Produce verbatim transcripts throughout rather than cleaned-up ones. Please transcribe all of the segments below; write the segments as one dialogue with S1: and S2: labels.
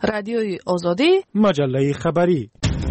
S1: رادیوی آزادی،
S2: مجله خبری.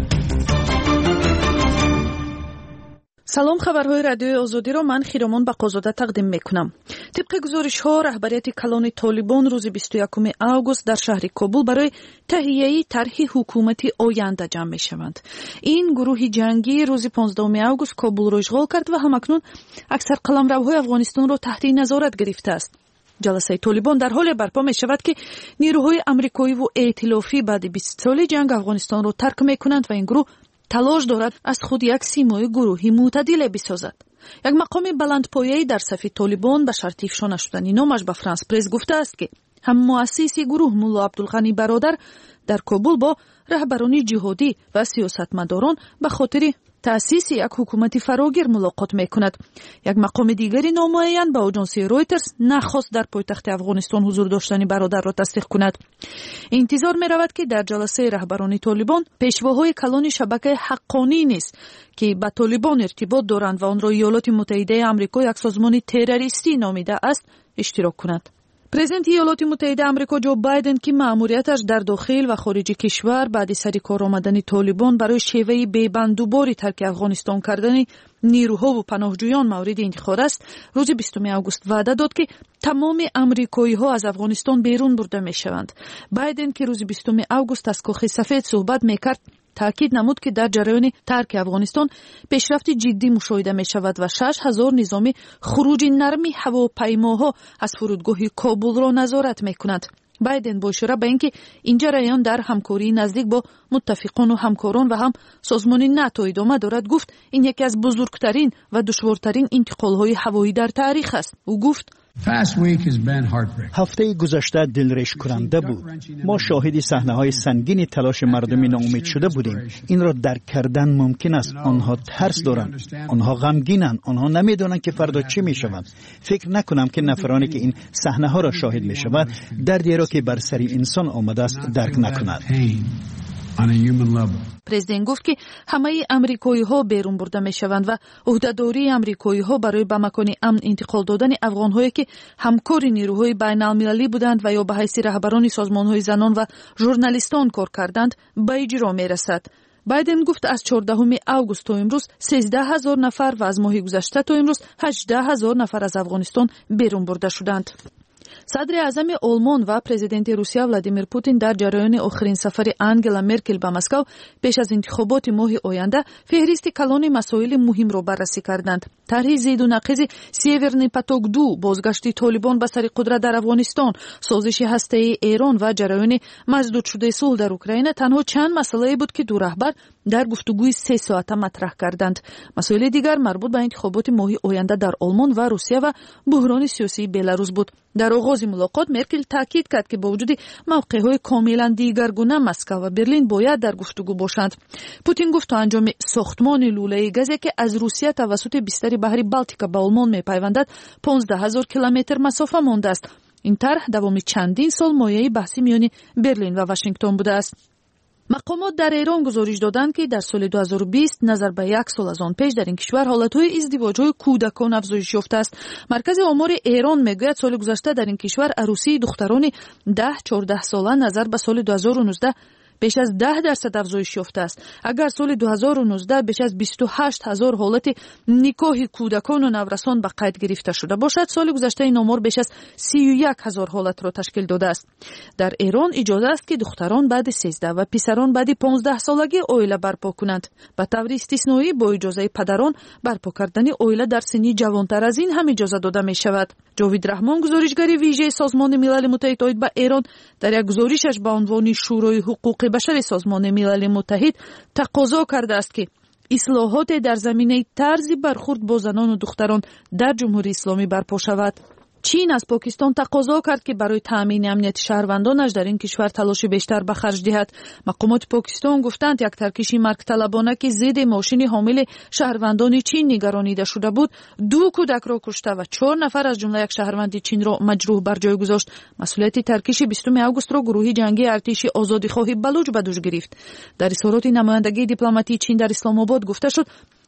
S1: سلام، خبرهای رادیوی آزادی را من خیرامان بقازاده تقدیم میکنم. طبق گزارش ها رهبریت کلان طالبان روز بیست و یکم آگوست در شهر کابل برای تهیه طرح حکومتی آینده جمع می شوند. این گروه جنگی روز پانزدهم آگوست کابل را اشغال کرد و همکنون اکثر قلمروهای افغانستان را تحت نظارت گرفته است. جلسه طالبان در حال برپا می شود که نیروهای آمریکایی و ائتلافی بعد بیست سال جنگ افغانستان را ترک می کنند و این گروه تلاش دارد از خود یک سیمای گروهی معتدل بسازد. یک مقام بلندپایه‌ای در صف طالبان به شرط افشا نشدن نامش به فرانس پرس گفته است که هم مؤسس گروه ملا عبدالغنی برادر در کابل با رهبران جهادی و سیاستمداران به خاطر تأسیس یک حکومت فراگیر ملاقات میکند. یک مقام دیگری نامعین به آژانس رویترز نخواست در پایتخت افغانستان حضور داشتن برادر را تصدیق کند. انتظار می رود که در جلسه رهبران طالبان پیشواهای کلان شبکه حقانی نیست که با طالبان ارتباط دارند و آن را ایالات متحده آمریکا یک سازمان تروریستی نامیده است اشتراک کند. پرزیدنت ایالات متحده آمریکا جو بایدن که مأموریتش در داخل و خارج کشور بعد سر کار آمدن طالبان برای شیوه بی‌بندوباری ترک افغانستان کردن نیروها و پناهجویان مورد انتقاد است، روز بیستم آگوست وعده داد که تمام آمریکایی ها از افغانستان بیرون برده می شوند. بایدن که روز بیستم آگوست از کاخ سفید صحبت می کرد تأکید نمود که در جریان ترک افغانستان پیشرفت جدی مشاهده می شود و شش هزار نظام خروج نرمی هواپیماها از فرودگاه کابل را نظارت می کند. بایدن با اشاره به اینکه این جریان در همکاری نزدیک با متفقان و همکاران و هم سازمان ناتو ادامه دارد گفت این یکی از بزرگترین و دشوارترین انتقال‌های هوایی در تاریخ است. او گفت
S3: هفته گذشته دلرش کننده بود. ما شاهد صحنه‌های سنگین تلاش مردم ناامید شده بودیم. این را درک کردن ممکن است. آنها ترس دارند، آنها غمگینند، آنها نمیدانند که فردا چه میشود. فکر نکنم که نفرانی که این صحنه‌ها را شاهد میشوند دردی را که بر سر انسان آمده است درک نکنند.
S1: پرزیدنت گفت که همه آمریکایی ها بیرون برده می شوند و عهدهداری آمریکایی ها برای به مکان امن انتقال دادن افغان هایی که همکار نیروهای بین المللی بودند و یا به حیث رهبران سازمان های زنان و ژورنالیستان کار کردند به اجرا می رسد. بایدن گفت از چهاردهم آگوست تا امروز سیزده هزار نفر و از ماه گذشته تا امروز هجده هزار نفر از افغانستان بیرون برده شدند. صدر اعظم آلمان و پرزیدنت روسیه ولادیمیر پوتین در جریان آخرین سفر انگلا مرکل به مسکو پیش از انتخابات ماه آینده فهرست کلان مسائل مهم را بررسی کردند. طرح ضد و نقیض سیورنی پاتوک دو، بازگشت طالبان به سر قدرت در افغانستان، سازش هسته‌ای ایران و جریان مسدود شده صلح در اوکراین تنها چند مسئله بود که دو رهبر در گفتگوی سه ساعته مطرح کردند. مسائل دیگر مربوط به انتخابات ماه آینده در آلمان و روسیه و بحران سیاسی بلاروس بود. در آغاز ملاقات مرکل تاکید کرد که با وجود موقع‌های کاملا دیگرگونه مسکو و برلین باید در گفتگو باشند. پوتین گفت تا انجام ساختمان لوله گازی که از روسیه توسط بستر بحر بالتیک به آلمان می‌پیوندد پانزده هزار کیلومتر مسافت مانده است. این طرح دوام چندین سال مایه بحثی میان برلین و واشنگتن بوده است. مقامات در ایران گزارش دادند که در سال دو هزار و بیست نظر به یک سال از آن پیش در این کشور حالتهای ازدواج‌های کودکان افزایش یافته است. مرکز آمار ایران میگوید سال گذشته در این کشور عروسی دختران ده چهارده ساله نظر به سال دو هزار و نوزده بیش از ده درصد افزایش یافته است. اگر سال دو هزار و نوزده بیش از بیست و هشت هزار حالت نکاح کودکان و نورسان به قید گرفته شده باشد، سال گذشته این آمار بیش از سی و یک هزار حالت را تشکیل داده است. در ایران اجازه است که دختران بعد سیزده و پسران بعد پانزده سالگی عائله برپا کنند. به طور استثنایی با اجازه پدران برپا کردن عائله در سنی جوانتر از این هم اجازه داده می شود. جاوید رحمان، گزارشگر ویژه سازمان ملل متحد آید به ایران، در یک گزارشش به عنوان شورای حقوق بشر سازمان ملل متحد تقاضا کرده است که اصلاحات در زمینه طرز برخورد با زنان و دختران در جمهوری اسلامی برپا شود. چین از پاکستان تقاضا کرد که برای تامین امنیت شهروندانش در این کشور تلاش بیشتر به خرج دهد. مقامات پاکستان گفتند یک ترکش مرگ طلبانه که ضد ماشین حامل شهروندان چین نگرانیده شده بود، دو کودک را کشته و چهار نفر از جمله یک شهروند چین را مجروح بر جای گذاشت. مسئولیت ترکش بیستم آگوست را گروه جنگی ارتش آزادیخواه بلوچ به دوش گرفت. در اظهارات نمایندگی دیپلماتی چین در اسلام آباد گفته شد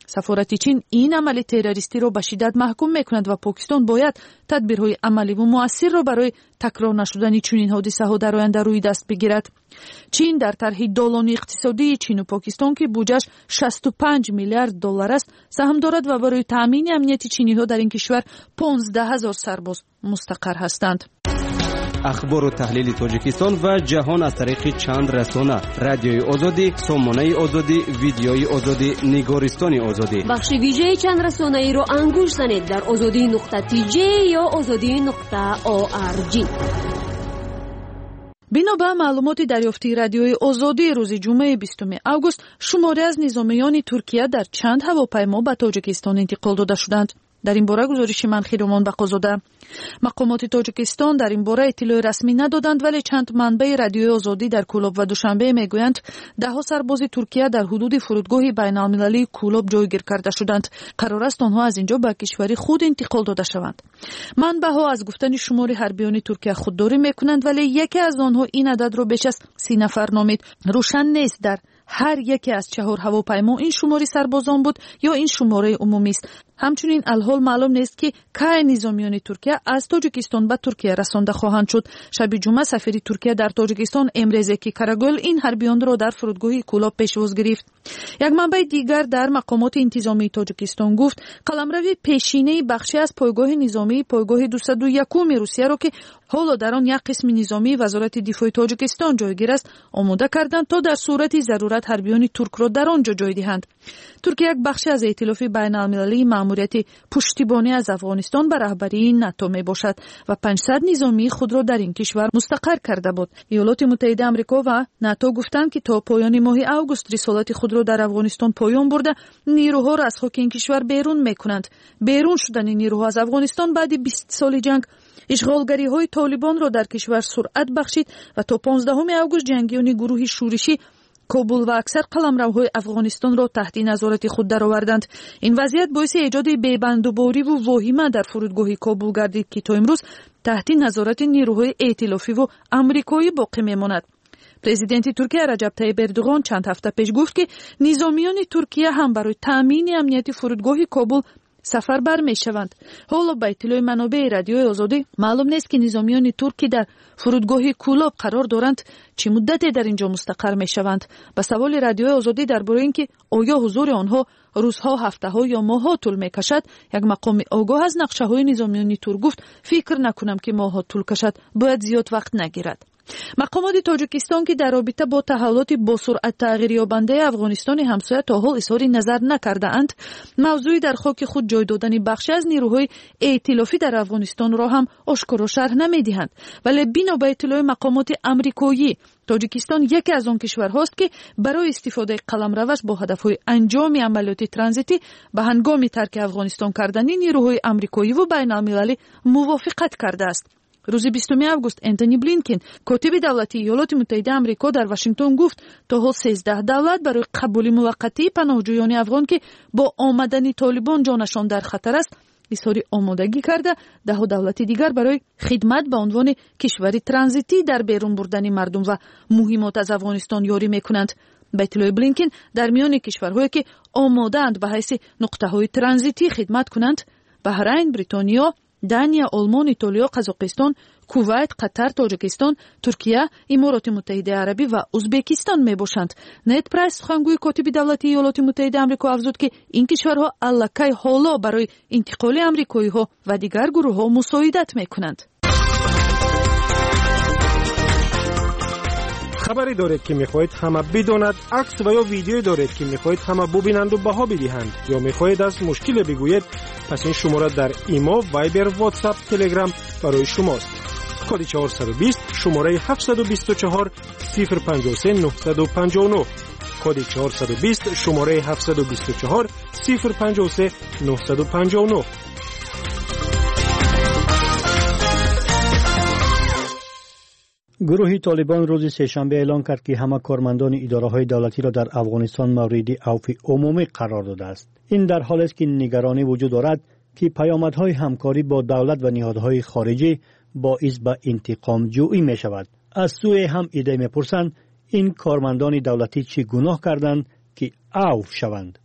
S1: سفارت چین این عمل تروریستی را به شدت محکوم میکند و پاکستان باید تدبیرهای عملی و مؤثر را برای تکرار نشدن چنین حادثه‌ها در آینده روی دست بگیرد. چین در طرح دولانی اقتصادی چین و پاکستان که بودجه‌اش شصت و پنج میلیارد دلار است سهم دارد و برای تامین امنیت چینی‌ها در این کشور پانزده هزار سرباز مستقر هستند.
S2: اخبار و تحلیل تاجیکستان و جهان از طریق چند رسانه: رادیوی آزادی، سامانه آزادی، ویدیوی آزادی، نگارستان آزادی.
S4: بخش ویژه چند رسانه ای را انگوش زنید در آزادی نقطه تی جی یا آزادی نقطه او آر جی.
S1: بنا به معلومات دریافتی رادیوی آزادی روز جمعه بیستم آگوست، شماری از نظامیان ترکیه در چند هواپیما به تاجیکستان انتقال داده شدند. در این باره گزارش منخی رومان بقازاده. مقامات تاجیکستان در این باره اطلاع رسمی ندادند، ولی چند منبع رادیوی آزادی در کولاب و دوشنبه میگویند ده ها سرباز ترکیه در حدود فرودگاه بین‌المللی کولاب جایگیر کرده شدند. قرار است آنها از اینجا به کشور خود انتقال داده شوند. منبع‌ها از گفتن شمار حربیان ترکیه خودداری میکنند، ولی یکی از آنها این عدد را بیش از سی نفر نامید. روشن نیست در هر یکی از چهار هواپیما این شماری سربازان بود یا این شماره عمومی است. همچنین الحال معلوم نیست که کی نظامیان ترکیه از تاجیکستان به ترکیه رسانده خواهند شد. شب جمعه سفیر ترکیه در تاجیکستان امرزکی کاراگل این حربیان را در فرودگاه کولاب پیشواز گرفت. یک منبع دیگر در مقامات انتظامی تاجیکستان گفت قلمرو پیشینه بخشی از پایگاه نظامی پایگاه دویست و یک روسیه را که حالا در آن یک قسم نظامی وزارت دفاع تاجیکستان جایگیر است آماده کردند تا در صورت ضرورت حربیان ترک را در آنجا جای دهند. ترکیه یک بخشی از ائتلاف بین‌المللی مأموریت پشتیبانی از افغانستان به رهبری ناتو می باشد و پانصد نظامی خود را در این کشور مستقر کرده بود. ایالات متحده آمریکا و ناتو گفتند که تا پایان ماه آگوست رسالت خود را در افغانستان پایان برده نیروها را از خاک این کشور بیرون میکنند. بیرون شدن نیروها از افغانستان بعد بیست سال جنگ اشغالگری های طالبان را در کشور سرعت بخشید و تا پانزدهم آگوست جنگیان گروه شورشی کابل و اکثر قلمروهای افغانستان را تحت نظارت خود درآوردند. این وضعیت باعث ایجاد بی‌بندوباری و واهمه در فرودگاه کابل گردید که تا امروز تحت نظارت نیروهای ائتلافی و آمریکایی باقی میماند. پرزیدنت ترکیه رجب طیب اردوغان چند هفته پیش گفت که نظامیان ترکیه هم برای تامین امنیت فرودگاه کابل سفر بر می شوند. حالا به اطلاع منابع رادیوی آزادی معلوم نیست که نظامیان ترکی در فرودگاه کولاب قرار دارند چه مدتی در اینجا مستقر می شوند. به سوال رادیوی آزادی درباره اینکه آیا حضور آنها روزها، هفته‌ها یا ماه‌ها طول می کشد، یک مقام آگاه از نقشه های نظامیان ترک گفت فکر نکنم که ماه‌ها طول کشد، باید زیاد وقت نگیرد. مقامات تاجیکستان که در رابطه با تحولات با سرعت تغییر یابنده افغانستان همسایه تا حال اظهار نظر نکرده اند، موضوعی در خاک خود جای دادن بخشی از نیروهای ائتلافی در افغانستان را هم آشکار و شرح نمی‌دهند. ولی بنا به اطلاع مقامات آمریکایی تاجیکستان یکی از آن کشورهاست که برای استفاده قلمروش با هدف‌های انجام عملیات ترانزیتی به هنگام ترک افغانستان کردن نیروهای آمریکایی و بین‌المللی موافقت کرده است. روز بیستم آگوست انتونی بلینکن کاتب دولتی ایالات متحده آمریکا در واشنگتن گفت تا حال سیزده دولت برای قبول موقتی پناهجویان افغان که با آمدن طالبان جانشان در خطر است اظهار آمادگی کرده، ده دولت دیگر برای خدمت به عنوان کشوری ترانزیتی در بیرون بردن مردم و مهمات از افغانستان یاری میکنند. به اطلاع بلینکن در میان کشورهایی که آماده‌اند به حیث نقطه‌های ترانزیتی خدمت کنند بحرین، بریتانیا، دانیا، آلمان، ایتالیا، قزاقستان، کویت، قطر، تاجیکستان، ترکیه، امارات متحده عربی و ازبکستان می باشند. نید پرایس سخنگوی کاتب دولتی ایالات متحده آمریکا افزود که این کشورها الکی حالا برای انتقال آمریکایی ها و دیگر گروه ها مساعدت می کنند.
S5: خبری دارید که میخواهید همه بداند، عکس و یا ویدیو دارید که میخواهید همه ببینند و بها بدهند، یا میخواهید از مشکل بگویید، پس این شماره در ایما، وایبر، واتساپ، تلگرام برای شماست. کد چهارصد و بیست شماره هفتصد و بیست و چهار صفر پنجاه و سه نهصد و پنجاه و نه. کد چهارصد و بیست شماره هفتصد و بیست و چهار صفر پنجاه و سه نهصد و پنجاه و نه.
S3: گروه طالبان روز سه‌شنبه اعلام کرد که همه کارمندان اداره‌های دولتی را در افغانستان مورد عفو عمومی قرار داده است. این در حالی است که نگرانی وجود دارد که پیامدهای همکاری با دولت و نهادهای خارجی باعث به انتقام جویی می شود. از سوی هم ایده می‌پرسند این کارمندان دولتی چه گناه کردند که عفو شوند.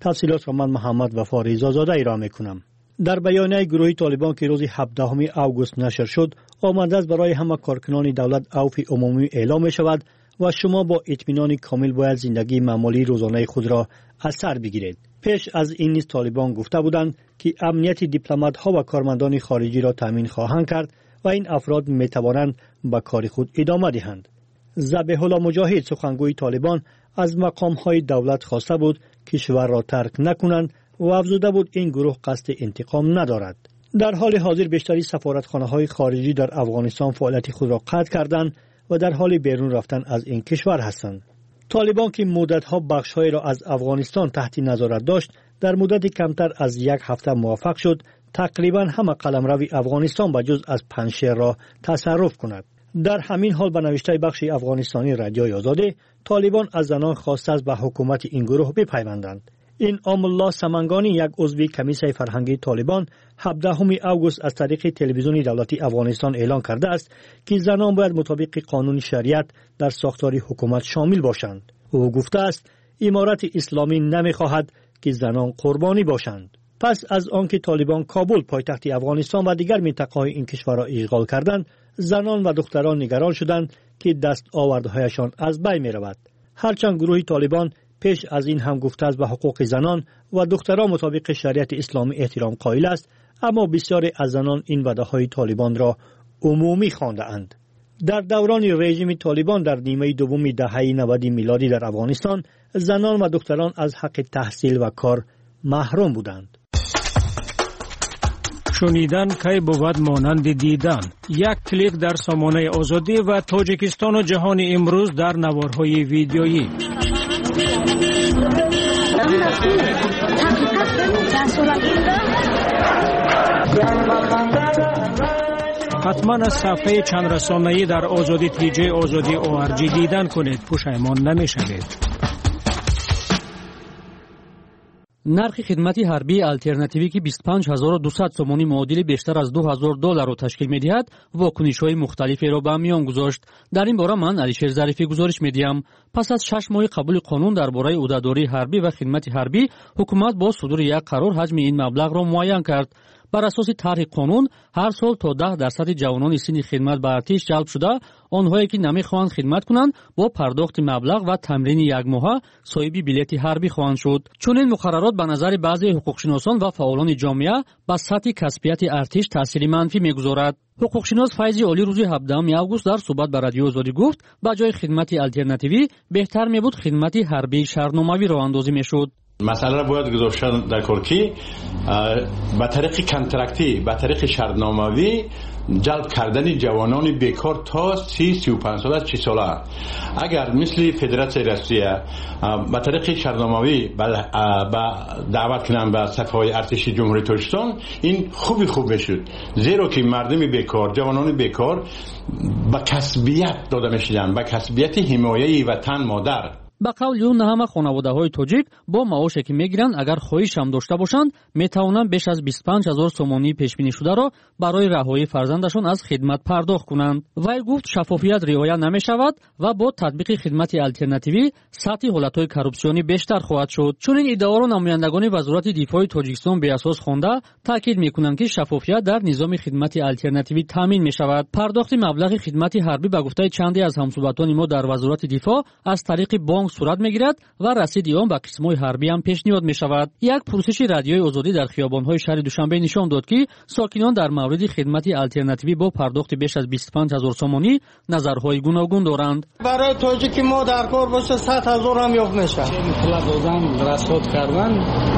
S3: تفصیلات را من محمد وفا ریزازاده ارائه میکنم. در بیانیه گروه طالبان که روز هفدهم آگوست نشر شد، آمده است برای همه کارکنان دولت عفو عمومی اعلام می شود و شما با اطمینان کامل باید زندگی معمولی روزانه خود را از سر بگیرید. پیش از این نیز طالبان گفته بودند که امنیت دیپلمات ها و کارمندان خارجی را تامین خواهند کرد و این افراد می توانند به کار خود ادامه دهند. ذبیح الله مجاهد سخنگوی طالبان از مقام های دولت خواسته بود کشور را ترک نکنند و افزوده بود این گروه قصد انتقام ندارد. در حال حاضر بیشتری سفارتخانه های خارجی در افغانستان فعالیت خود را قطع کردند و در حال بیرون رفتن از این کشور هستند. طالبان که مدتها بخش‌های را از افغانستان تحت نظارت داشت، در مدت کمتر از یک هفته موفق شد تقریبا همه قلمرو افغانستان به جز از پنجشیر را تصرف کند. در همین حال به نوشته بخش افغانستانی رادیوی آزادی، طالبان از زنان خواسته است به حکومت این گروه بپیوندند. این آمالله سمنگانی، یک عضو کمیسیون فرهنگی طالبان، هفدهم آگوست از طریق تلویزیون دولتی افغانستان اعلان کرده است که زنان باید مطابق قانون شریعت در ساختار حکومت شامل باشند. او گفته است امارت اسلامی نمی‌خواهد که زنان قربانی باشند. پس از آنکه طالبان کابل پایتخت افغانستان و دیگر منطقه‌های این کشور را اشغال کردند، زنان و دختران نگران شدند که دست آوردهایشان از بین می‌رود. هرچند گروه طالبان پیش از این هم گفته است به حقوق زنان و دختران مطابق شریعت اسلامی احترام قائل است، اما بسیاری از زنان این وعده‌های طالبان را عمومی خوانده اند. در دوران رژیم طالبان در نیمه دوم دهه نود میلادی در افغانستان، زنان و دختران از حق تحصیل و کار محروم بودند.
S6: شنیدن کی بود مانند دیدن. یک کلیک در سامانه آزادی و تاجیکستان و جهان امروز در نوارهای ویدیویی. حتما از صفحه چند رسانه‌ای در آزادی تیجی آزادی او ار جی دیدن کنید، پشیمان نمی‌شوید.
S7: نرخ خدمت حربی الтернативی که بیست و پنج هزار و دویست سومونی معادل بیشتر از دو هزار دلار را تشکیل می‌دهد، واکنش‌های مختلفی را به میان گذاشت. در این باره من علیشیر ظریفی گزارش می‌دهم. پس از شش ماه قبول قانون درباره عهده‌داری حربی و خدمت حربی، حکومت با صدور یک قرار حجم این مبلغ را معین کرد. بر اساس طرح قانون هر سال تا ده درصد جوانان سن خدمت به ارتش جلب شده، آنهایی که نمی‌خواهند خدمت کنند با پرداخت مبلغ و تمرین یک ماهه صاحب بلیط حربی خواهند شد. چون این مقررات به نظر بعضی حقوقشناسان و فعالان جامعه به سطح کسبیت ارتش تاثیر منفی می‌گذارد. حقوقشناس فیض علی روز هفدهم آگوست در صحبت با رادیو آزادی گفت با جای خدمت الтернативی بهتر می‌بود خدمت حربی شهرنامه‌ای راه اندازی می‌شد.
S8: مسئله را باید گذاشتن در کار که به طریق کنترکتی، به طریق شرطنامه‌ای جلب کردن جوانان بیکار تا سی سی و پنج ساله چه ساله. اگر مثل فدراسیون روسیه به طریق شرطنامه‌ای به دعوت کنن به صفهای ارتش جمهوری تاجیکستان، این خوبی خوب میشد، زیرا که مردم بیکار، جوانان بیکار به کسبیت داده میشدن، به کسبیت حمایه وطن مادر.
S7: با قول اون همه خانواده‌های تاجیک با معاشی که میگیرند اگر خواهش هم داشته باشند میتوانند بیش از بیست و پنج هزار سومانی پیش بینی شده را برای رهایی فرزندشان از خدمت پرداخت کنند. وی گفت شفافیت رعایت نمی‌شود و با تطبیق خدمت الтернативی سطح حالت‌های کورپسیونی بیشتر خواهد شد. چون این ادعا را نمایندگان وزارت دفاع تاجیکستان به اساس خوانده تاکید می‌کنند که شفافیت در نظام خدمت الтернативی تامین می‌شود. پرداخت مبلغ خدمت حربی به گفته چندی از همسوبتان ما در وزارت دفاع از طریق بانک صورت میگیرد و رسید آن به قسم‌های حربی هم پیشنهاد می‌شود. یک پرسش رادیوی آزادی در خیابان‌های شهر دوشنبه نشان داد که ساکنان در مورد خدمت الтернативی با پرداخت بیش از بیست و پنج هزار سومانی نظرهای گوناگون دارند.
S9: برای تاجیک ما در کار باشه صد هزار هم یافت میشه. پول دادن، رسد کردن،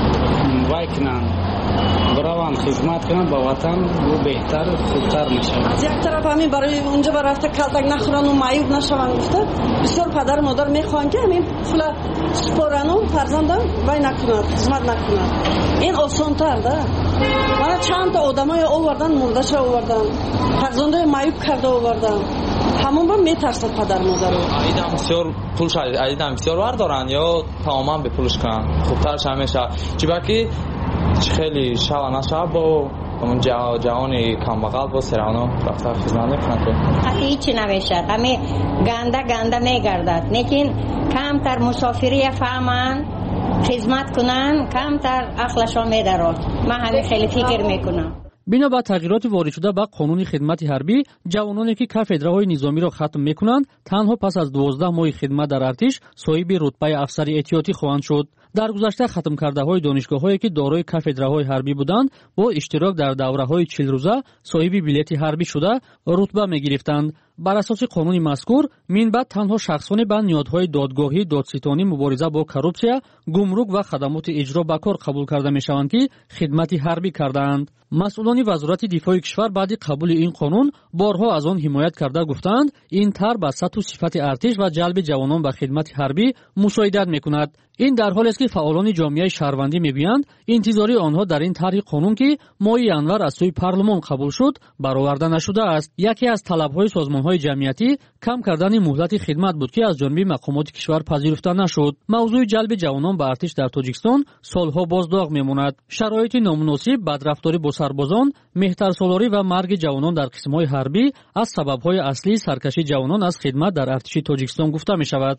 S9: وای کنن. بروان خدمت کنن با وطن و بهتر خوبتر میشه.
S10: از یک طرف همین برای اونجا برافته کلتک نخورن و معیوب نشون گفته بسیار پدر مادر میخوان که همین پول سپارن فرزندان وای نکنند، خدمت نکنند. این آسان تر ده. من چند تا آدمای آوردن مردش آوردن، فرزندای معیوب کرده آوردن. همون با میترسد پدر مادر.
S11: ایدم بسیار پول شد، ایدم بسیار ور دارن یا تماما به پولش کنن. خوبترش همیشه. چرا که خیلی شب نشب با اون جوانی کم بغل با سرانا رفته خدمت میکنن.
S12: حتی هیچی نمیشه، همه گنده گنده میگردد، لیکن کمتر مسافری فهمن خدمت کنن کمتر عقلشان میدارد. من همین خیلی فکر میکنم.
S7: бино ба тағйироти воридшуда ба қонуни хидмати ҳарбӣ ҷавононе ки кафедраҳои низомиро хатм мекунанд танҳо пас аз дувоздаҳ моҳи хидмат дар артиш соҳиби рутбаи афсари эҳтиётӣ хоҳанд шуд. дар гузашта хатмкардаҳои донишгоҳҳое ки дорои кафедраҳои ҳарбӣ буданд бо иштирок дар давраҳои чилрӯза соҳиби билети ҳарбӣ шуда рутба мегирифтанд. бар асоси қонуни мазкур минбаъд танҳо шахсоне ба ниҳодҳои додгоҳӣ додситонӣ мубориза бо коррупсия гумрук ва хадамоти иҷро ба кор қабул карда мешаванд ки хидмати ҳарбӣ кардаанд. масъулони вазорати дифои кишвар баъди қабули ин қонун борҳо аз он ҳимоят карда гуфтанд ин тар ба сатҳу сифати артиш ва ҷалби ҷавонон ба хидмати ҳарбӣ мусоидат мекунад. ин дар ҳолест ки фаъолони ҷомеаи шаҳрвандӣ мегӯянд интизори онҳо дар ин тарҳи қонун ки моҳи январ аз сӯи парлумон қабул шуд бароварда нашудааст. яке аз талабҳои созмонҳои ҷамъиятӣ кам кардани муҳлати хидмат буд ки аз ҷониби мақомоти кишвар пазируфта нашуд. мавзӯи ҷалби ҷавонон ба артиш дар тоҷикистон солҳо боздоғ мемонад. шароити номуносиб, бадрафторӣ бо сарбозон, меҳтарсолорӣ ва марги ҷавонон дар қисмҳои ҳарбӣ аз сабабҳои аслии саркашии ҷавонон аз хидмат дар артиши тоҷикистон гуфта мешавад.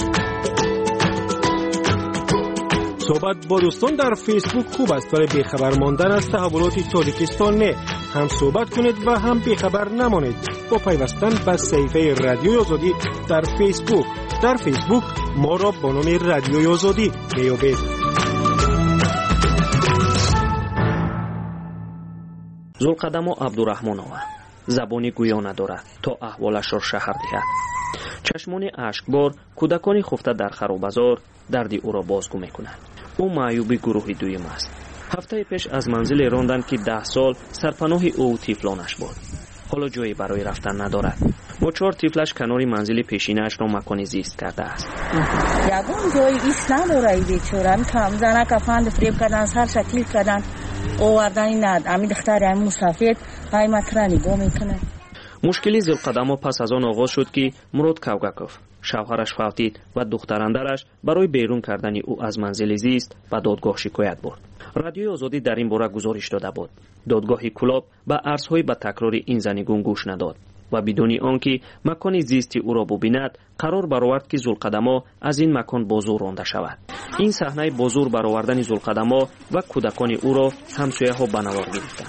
S5: صحبت با دوستان در فیسبوک خوب است ولی بیخبر ماندن از تحولات تاجیکستان نه. هم صحبت کنید و هم بیخبر نمانید با پیوستن به صفحه رادیوی آزادی در فیسبوک. در فیسبوک ما را با نام رادیوی آزادی میابید.
S13: زلقدمو عبدالرحمنова забони гӯё надорад то аҳволашро шаҳр диҳад. чашмони ашкбор кӯдакони хуфта дар харобазор дарди ӯро бозгӯ мекунанд. ӯ маъюби гурӯҳи дуюм аст. ҳафтаи пеш аз манзиле ронданд ки даҳ сол сарпаноҳи ӯ тифлонаш буд. ҳоло ҷое барои рафтан надорад. бо чор тифлаш канори манзили пешинаашро макони зист кардааст.
S14: ягон ҷои ис надорад бечора. митавонам занака фанд фреб кардан сар шакил кардан овардани над ами духтари ами мусафед қайматра нигоҳ мекунад.
S13: мушкили зилқадамо пас аз он оғоз шуд ки мурод кавгаков шавҳараш фавтид ва духтарандараш барои берун кардани ӯ аз манзили зист ба додгоҳ шикоят бурд. радиои озодӣ дар ин бора гузориш дода буд. додгоҳи кулоб ба арзҳои ба такрори ин занигун гӯш надод ва бидуни он ки макони зисти ӯро бубинад қарор баровард ки зулқадамо аз ин макон бозур ронда шавад. ин саҳнаи бозур баровардани зулқадамо ва кӯдакони ӯро ҳамсояҳо ба навор гирифтанд.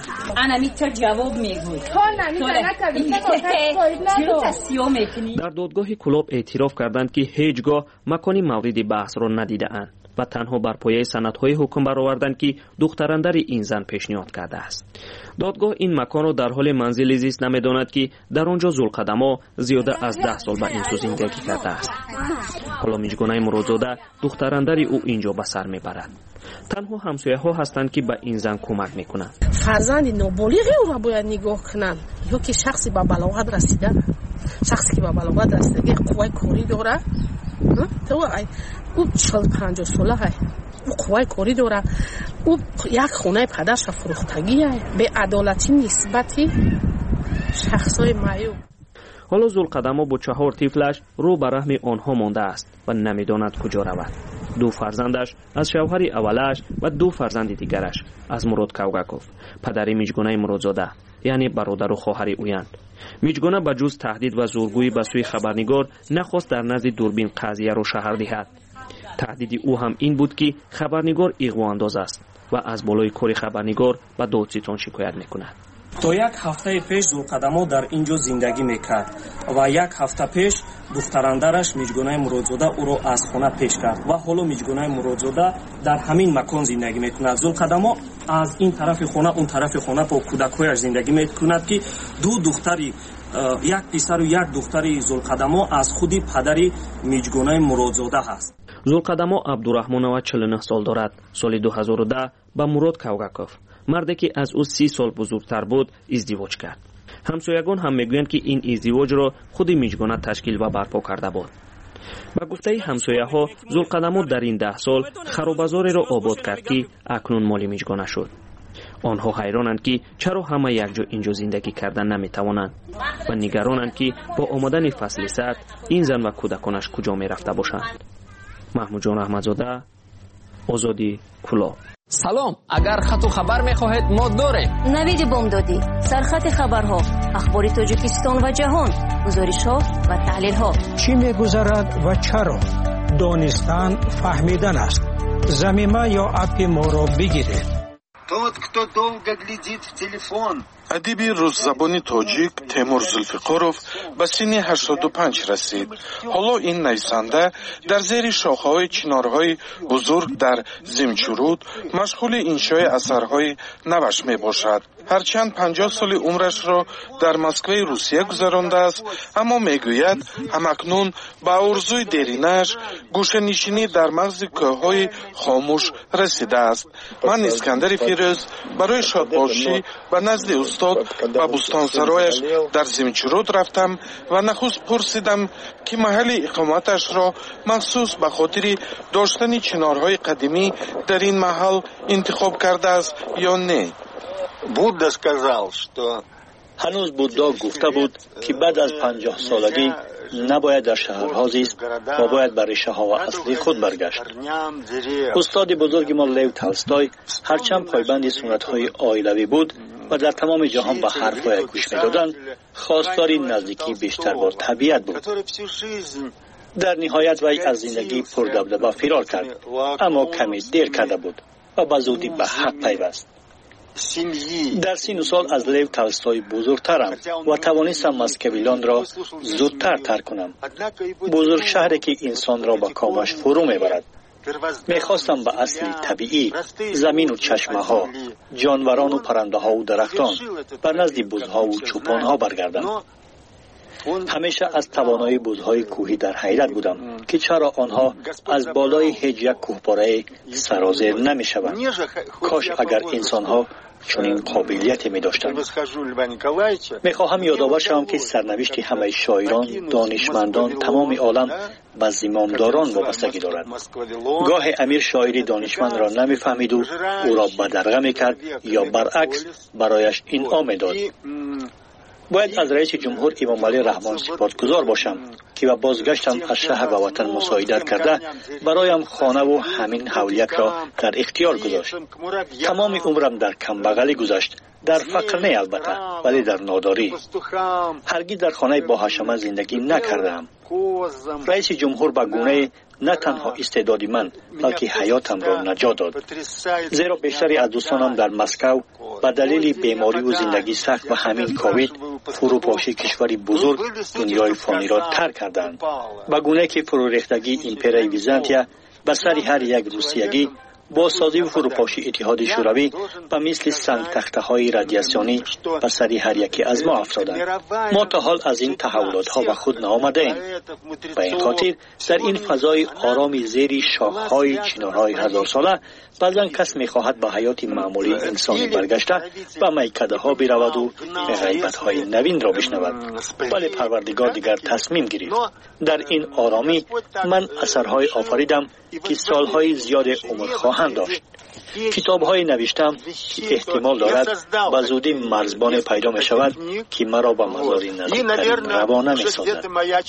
S13: дар додгоҳи кулоб эътироф карданд ки ҳеҷ гоҳ макони мавриди баҳсро надидаанд ва танҳо бар пояи санадҳои ҳукм бароварданд ки духтарандари ин зан пешниҳод кардааст. додгоҳ ин маконро дар ҳоли манзили зист намедонад ки дар он ҷо зулқадамо зиёда аз даҳ сол ба ин сӯ зиндагӣ кардааст. ҳоло миҷгонаи муродзода духтарандари ӯ ин ҷо ба сар мебарад. танҳо ҳамсояҳо ҳастанд ки ба ин зан кӯмак мекунанд.
S15: фарзанди ноболиғи ӯро бояд нигоҳ кунанд ё ки шахси ба балоғат расида. шахсе ки ба балоғат расидаги қувваи корӣ дорад. ӯ чил панҷоҳ сола ай ӯ қувваи корӣ дорад. ӯ як хонаи падарша фурӯхтагӣ ай беадолати нисбати шахсои маъюб.
S13: ҳоло зулқадамо бо чаҳор тифлаш рӯ ба раҳми онҳо мондааст ва намедонад куҷо равад. ду фарзандаш аз шавҳари аввалааш ва ду фарзанди дигараш аз мурод кавгаков падари миҷгонаи муродзода яъне бародару хоҳари ӯянд. миҷгона ба ҷуз таҳдид ва зӯргӯӣ ба сӯи хабарнигор нахост дар назди дурбин қазияро шаҳр диҳад. таҳдиди ӯ ҳам ин буд ки хабарнигор иғвоандоз аст ва аз болои кори хабарнигор ба додситон шикоят мекунад.
S16: то як ҳафтаи пеш зулқадамо дар ин ҷо зиндагӣ мекард ва як ҳафта пеш духтарандараш миҷгонаи муродзода ӯро аз хона пеш кард ва ҳоло миҷгонаи муродзода дар ҳамин макон зиндагӣ мекунад. зулқадамо аз ин тарафи хона он тарафи хона бо кӯдакҳояш зиндагӣ мекунад ки ду духтари як писару як духтари зулқадамо аз худи падари миҷгонаи муродзода ҳаст.
S13: зулқадамо абдурахмонова чилу нӯҳ сол дорад. соли ду ҳазору даҳ ба мурод кавгаков марде ки аз ӯ си сол бузургтар буд издивоҷ кард. ҳамсоягон ҳам мегӯянд ки ин издивоҷро худи миҷгона ташкил ва барпо карда буд. ба гуфтаи ҳамсояҳо зулқадамо дар ин даҳ сол харобазореро обод кард ки акнун моли миҷгона шуд. онҳо ҳайронанд ки чаро ҳама якҷо ин ҷо зиндагӣ кардан наметавонанд ва нигаронанд ки бо омадани фасли сард ин зан ва кӯдаконаш куҷо мерафта бошанд. маҳмудҷон аҳмадзода, озодӣ, кулоб.
S17: салом, агар хату хабар мехоҳед мо дорем.
S4: навиди бомдодӣ, сархати хабарҳо, ахбори тоҷикистон ва ҷаҳон, гузоришҳо ва таҳлилҳо.
S18: чӣ мегузарад ва чаро? донистан фаҳмидан аст.
S6: Замима ё апи моро бигиред.
S18: Тот, кто долго глядит в телефон.
S19: ادیبی روززبانی تاجیک تیمور زلفقارов به سن هشتاد و پنج رسید. حالا این نویسنده در زیر شاخه‌های چنارهای بزرگ در زمچورود مشغول انشای اثرهای نوش می باشد. هرچند پنجاه سال عمرش را در مسکو روسیه گذرانده است، اما میگوید همکنون به آرزوی دیرینش گوشه‌نشینی در مغز کوههای خاموش رسیده است. من اسکندر فیروز برای شادباشی به نزد استاد به بستانسرایش در زمچورود رفتم و نخست پرسیدم که محل اقامتش را مخصوص به خاطر داشتن چنارهای قدیمی در این محل انتخاب کرده است یا نه.
S18: Будда сказал, что
S3: هنوز بودا گفته بود که بعد از پنجاه سالگی نباید در شهرها زیست و باید به ریشه ها و اصلی خود برگشت. استاد بزرگ ما لیو تالستوی هرچند پایبند سنت های عائلوی بود و در تمام جهان به حرفهای گوش می‌دادند، خواستار نزدیکی بیشتر با طبیعت بود. در نهایت وی از زندگی پردبدبه فرار کرد، اما کمی دیر کرده بود و به زودی به حق پیوست. در سین و سال از لیو تالستوی بزرگترم و توانستم مسکویلان را زودتر ترک کنم. بزرگ شهری که انسان را به کامش فرو میبرد. میخواستم به اصل طبیعی، زمین و چشمه ها، جانوران و پرنده ها و درختان، بر نزد بزها و چوپان ها برگردم. همیشه از توانایی بزهای کوهی در حیرت بودم که چرا آنها از بالای هیچ یک کوهپاره سرازیر نمی شوند. کاش اگر انسان ها چنین قابلیتی می داشتند. می خواهم یادآور شوم که سرنوشت همه شاعران، دانشمندان، تمام عالم به زمامداران وابستگی دارد. گاه امیر شاعری دانشمند را نمی فهمید و او را بدرقه می کرد یا برعکس برایش انعام می داد. باید از رئیس جمهور امام علی رحمان سپاسگزار باشم که با بازگشتم از شهر و وطن مساعدت کرده برایم خانه و همین حولیک را در اختیار گذاشت. تمام عمرم در کمبغلی گذشت، در فقر نه البته، ولی در ناداری. هرگز در خانه با حشمه زندگی نکردم. رئیس جمهور به گونه نه تنها استعداد من بلکه حیاتم را نجات داد، زیرا بیشتری از دوستانم در مسکو به دلیل بیماری و زندگی سخت و همین کووید فروپاشی کشوری بزرگ دنیای فانی را ترک کردند، به گونه که فرو ریختگی امپرای بیزانتیا به سر هر یک روسیگی با سازی و فروپاشی اتحاد شوروی و مثل سنگ تخته های رادیاسیونی به سر هر یکی از ما افتادند. ما تا حال از این تحولات ها به خود نآمده ایم. به این خاطر در این فضای آرامی زیر شاخه های چنارهای هزار ساله بعضا کس می خواهد به حیات معمولی انسانی برگشته و میکده ها برود و غیبت های نوین را بشنود. ولی پروردگار دیگر تصمیم گرفت. در این آرامی من اثرهای آفریدم که سالهای زیاد عمر خواهند داشت. کتاب های نوشتم که احتمال دارد به زودی مرزبان پیدا می شود که مرا به مزار نزدیکترین روانه می سازد.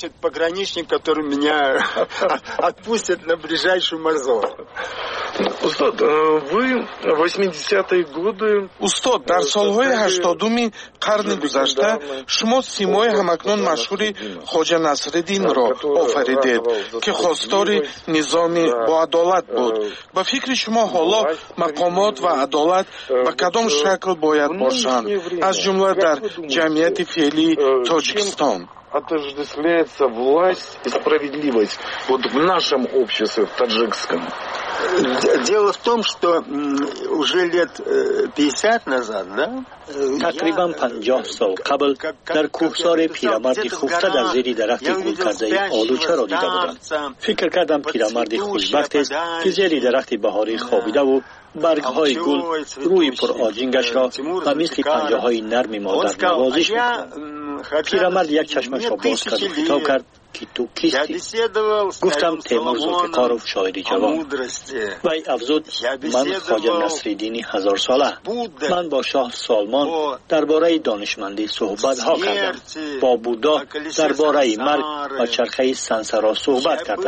S19: استاد، در سالهای هشتادم قرن گذشته شما سیمای همکنون مشهور خواجه نصرالدین را آفریدید که خواستار نظام با عدالت بود. به فکر شما حالا مقامات و عدالت به کدام شکل باید باشند، از جمله در جمعیت فعلی تاجیکستان؟
S20: Отождествляется власть и справедливость вот в нашем обществе, в таджикском.
S18: Дело в том, что уже лет пятьдесят назад, да?
S3: تقریبا پنجاه سال قبل در کوهسار پیرمردی خفته در زیر درخت گل کرده آلوچه را دیده بودم. فکر کردم پیرمردی خوشبخت است که زیر درخت بهاری خوابیده و برگهای گل روی پر آجینگش را و مثل پنجه های نرم مادر نوازش می‌کند. پیرمرد یک چشمش را باز کرد و خطاب کرد که تو کیستی؟ گفتم تیمور زلفقارov شاعری جوان. وی افزود من خواجه نصرالدین هزار ساله. من با شاه سالمان درباره دانشمندی صحبت ها کردم. با بودا درباره مرگ و چرخه سنسرا صحبت کردم.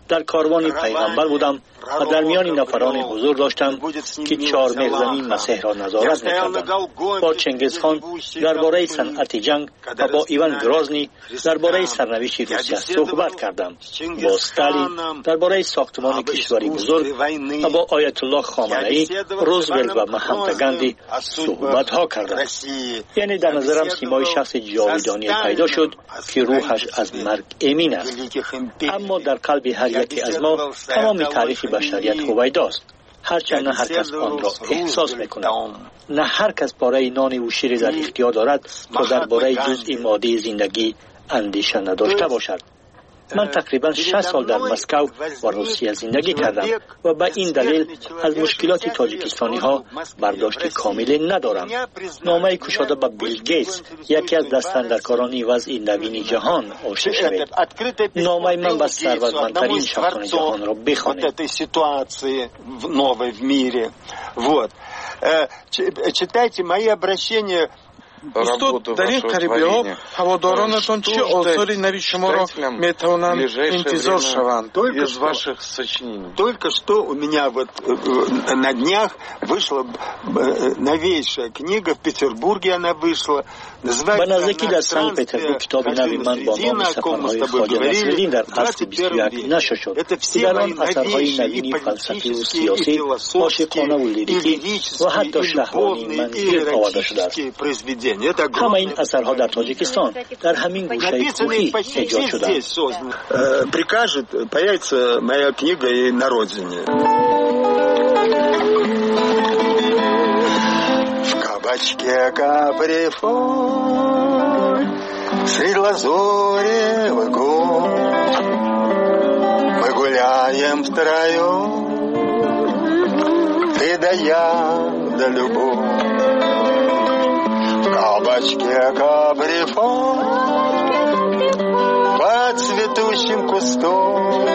S21: در کاروان پیغمبر بودم و در میان نفران حضور داشتم که چهار زمین مسیح را نظارت می‌کردند. با چنگیز خان درباره صنعت جنگ و با ایوان گرازنی درباره سرنوشت روسیه صحبت کردم. با استالین درباره ساختمان کشوری بزرگ و با آیت الله خامنه‌ای، روزولت و مهاتما گاندی صحبت ها کردم. یعنی در نظرم سیمای شخص جاودانی پیدا شد که روحش از مرگ امین است. اما در قلب هر یکی از ما تمام تاریخ بشریت هویداست، هرچند نه هر کس آن را احساس میکند. نه هر کس برای نان و شیر در اختیار دارد تا درباره جزئی مادی زندگی اندیشه نداشته باشد. من تقریبا شش سال در مسکو و روسیه زندگی کردم و به این دلیل از مشکلات تاجیکستانی ها برداشت کامل ندارم. نامه کشاده به بیل گیتس، یکی از دستاندرکاران وضع نوین جهان، آشنا شوید. نامه من به ثروتمندترین شخصان جهان را بخوانید.
S18: Читайте мои обращения.
S19: استاد، در این قریبی ها هوادارانتان چه آثاری نوی شما را میتوانند انتظار شوند؟
S18: Только что у меня вот на днях вышла новейшая книга, в Петербурге она вышла.
S21: به نزدیکی در سن پترزبورگ کتاب نوی من با نام سفرهای خواجه نصرالدین در عصر بیست و یک نشر شد. در آن اثرهای نوینی فلسفی و سیاسی، عاشقانه و لیریکی و حتی شهوانی منظور آورده شده است. همه این اثرها در تاجیکستان در همین گوشه کوهی ایجاد شده.
S18: Прикажет, появится моя книга и на родине. В кабачке каприфон, средь лазоревых гор, мы гуляем втроем, ты да я да любовь. В кабачке каприфон, под цветущим кустом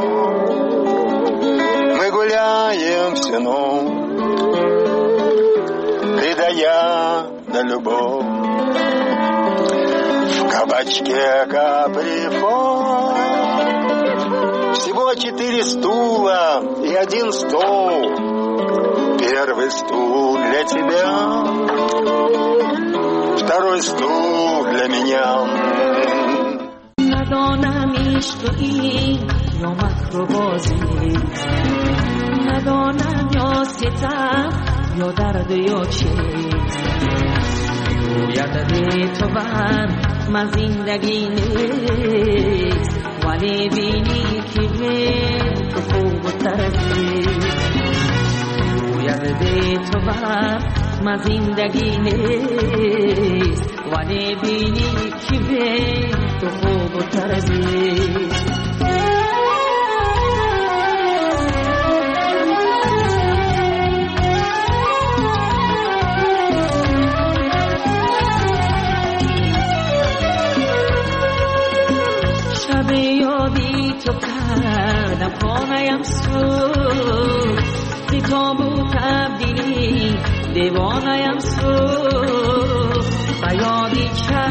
S18: мы гуляем всю ночь, ты да я да любовь. В кабачке каприфон всего четыре стула и один стол. Первый стул для тебя, второй стул для меня.
S22: ندانم عشق این یا مکر و بازی، ندانم یا ستم یا درد یا چیز. رویت به تو بر من زندگی نیست، ولی بینی که به تو خوب و ترسی. رویت به تو بر من زندگی نیست، ولی بینی که به تو خوب و ترسی. شب یادی تو کردم خانه‌ام سوز، زی تابو تبدیلی دیوانه‌ام سوز. و یادی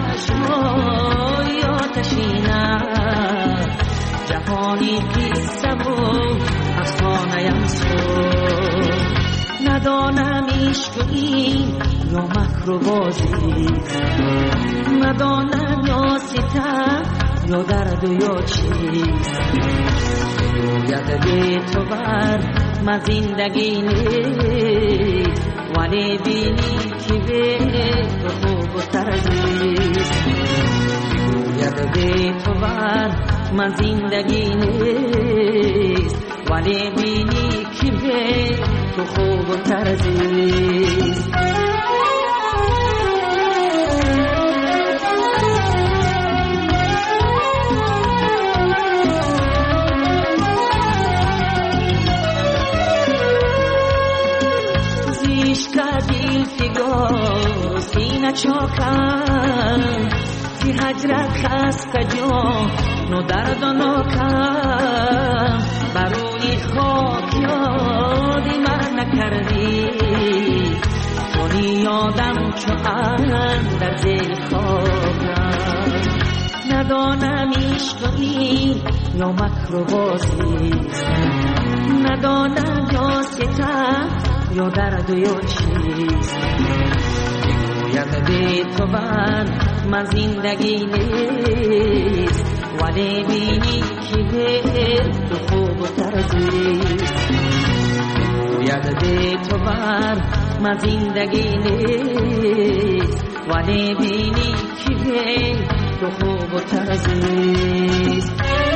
S22: چشمای آتشینم، جهانی پیستم و افسانه‌ام سوز. ندانم عشق این یا مکر و بازی، ندانم یا ستم یا درد و یا چیز. رویت به تو بر من زندگی نیست، ولی بینی که به تو خوب و ترزیست. رویت به تو بر من زندگی نیست، ولی بینی که به تو خوب و ترزیست. سینه چاکم زی هجرت خسته جان و درد و ناکم. بروی خاک یادی من نکردی، کنی یادم چو در زیر خاکم. ندانم عشق این یا مکر و بازیست ندانم یا ستم یا درد یا چیست بگویم به تو من زندگی نیست ولی بینی که تو خوب و ترزیست بگویم به تو من زندگی نیست ولی بینی که تو خوب و ترزیست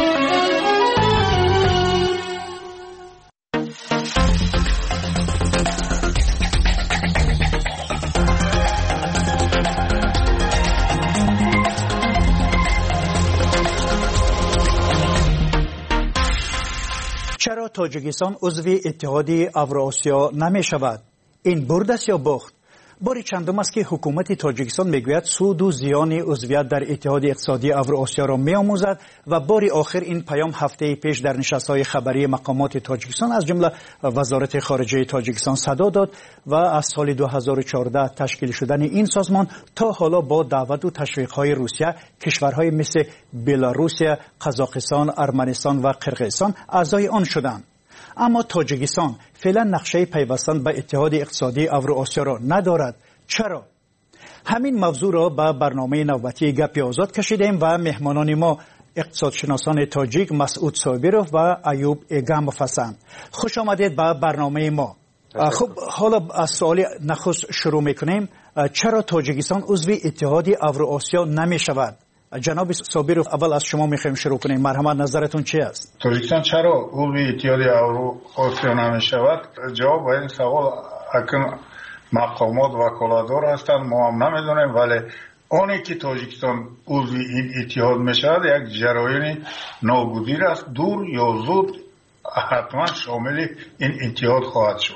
S3: چرا تاجیکستان عضو اتحاد اوراسیا نمی شود؟ این برد است یا باخت؟ باری چندم است که حکومت تاجیکستان میگوید سود و زیان عضویت در اتحاد اقتصادی اوراسیا را میآموزد و باری آخر این پیام هفته پیش در نشست‌های خبری مقامات تاجیکستان از جمله وزارت خارجه تاجیکستان صدا داد و از سال دو هزار و چهارده تشکیل شدن این سازمان تا حالا با دعوت و تشویق‌های روسیه کشورهای مثل بلاروسیه، قزاقستان، ارمنستان و قرقیزستان اعضای آن شدند. اما تاجیکستان فعلا نقشه پیوستن به اتحاد اقتصادی اوراسیا را ندارد. چرا؟ همین موضوع را به برنامه نوبتی گپی آزاد کشیدیم و مهمانان ما اقتصادشناسان تاجیک مسعود صابروف و ایوب ایگاموف هستند. خوش آمدید به برنامه ما. خب حالا از سوال نخست شروع میکنیم. چرا تاجیکستان عضو اتحاد اوراسیا نمی شود؟ جناب صابروف اول از شما میخوایم شروع کنیم. مرحمت نظرتون چی است؟
S1: تاجیکستان چرا عضو اتحاد اوراسیا نمی شود؟ جواب به این سوال اکنون مقامات وکالتدار هستند، ما هم نمیدونیم، ولی آنی که تاجیکستان عضو این اتحاد می شود یک جریان ناگزیر است، دور یا زود حتما شامل این اتحاد خواهد شد.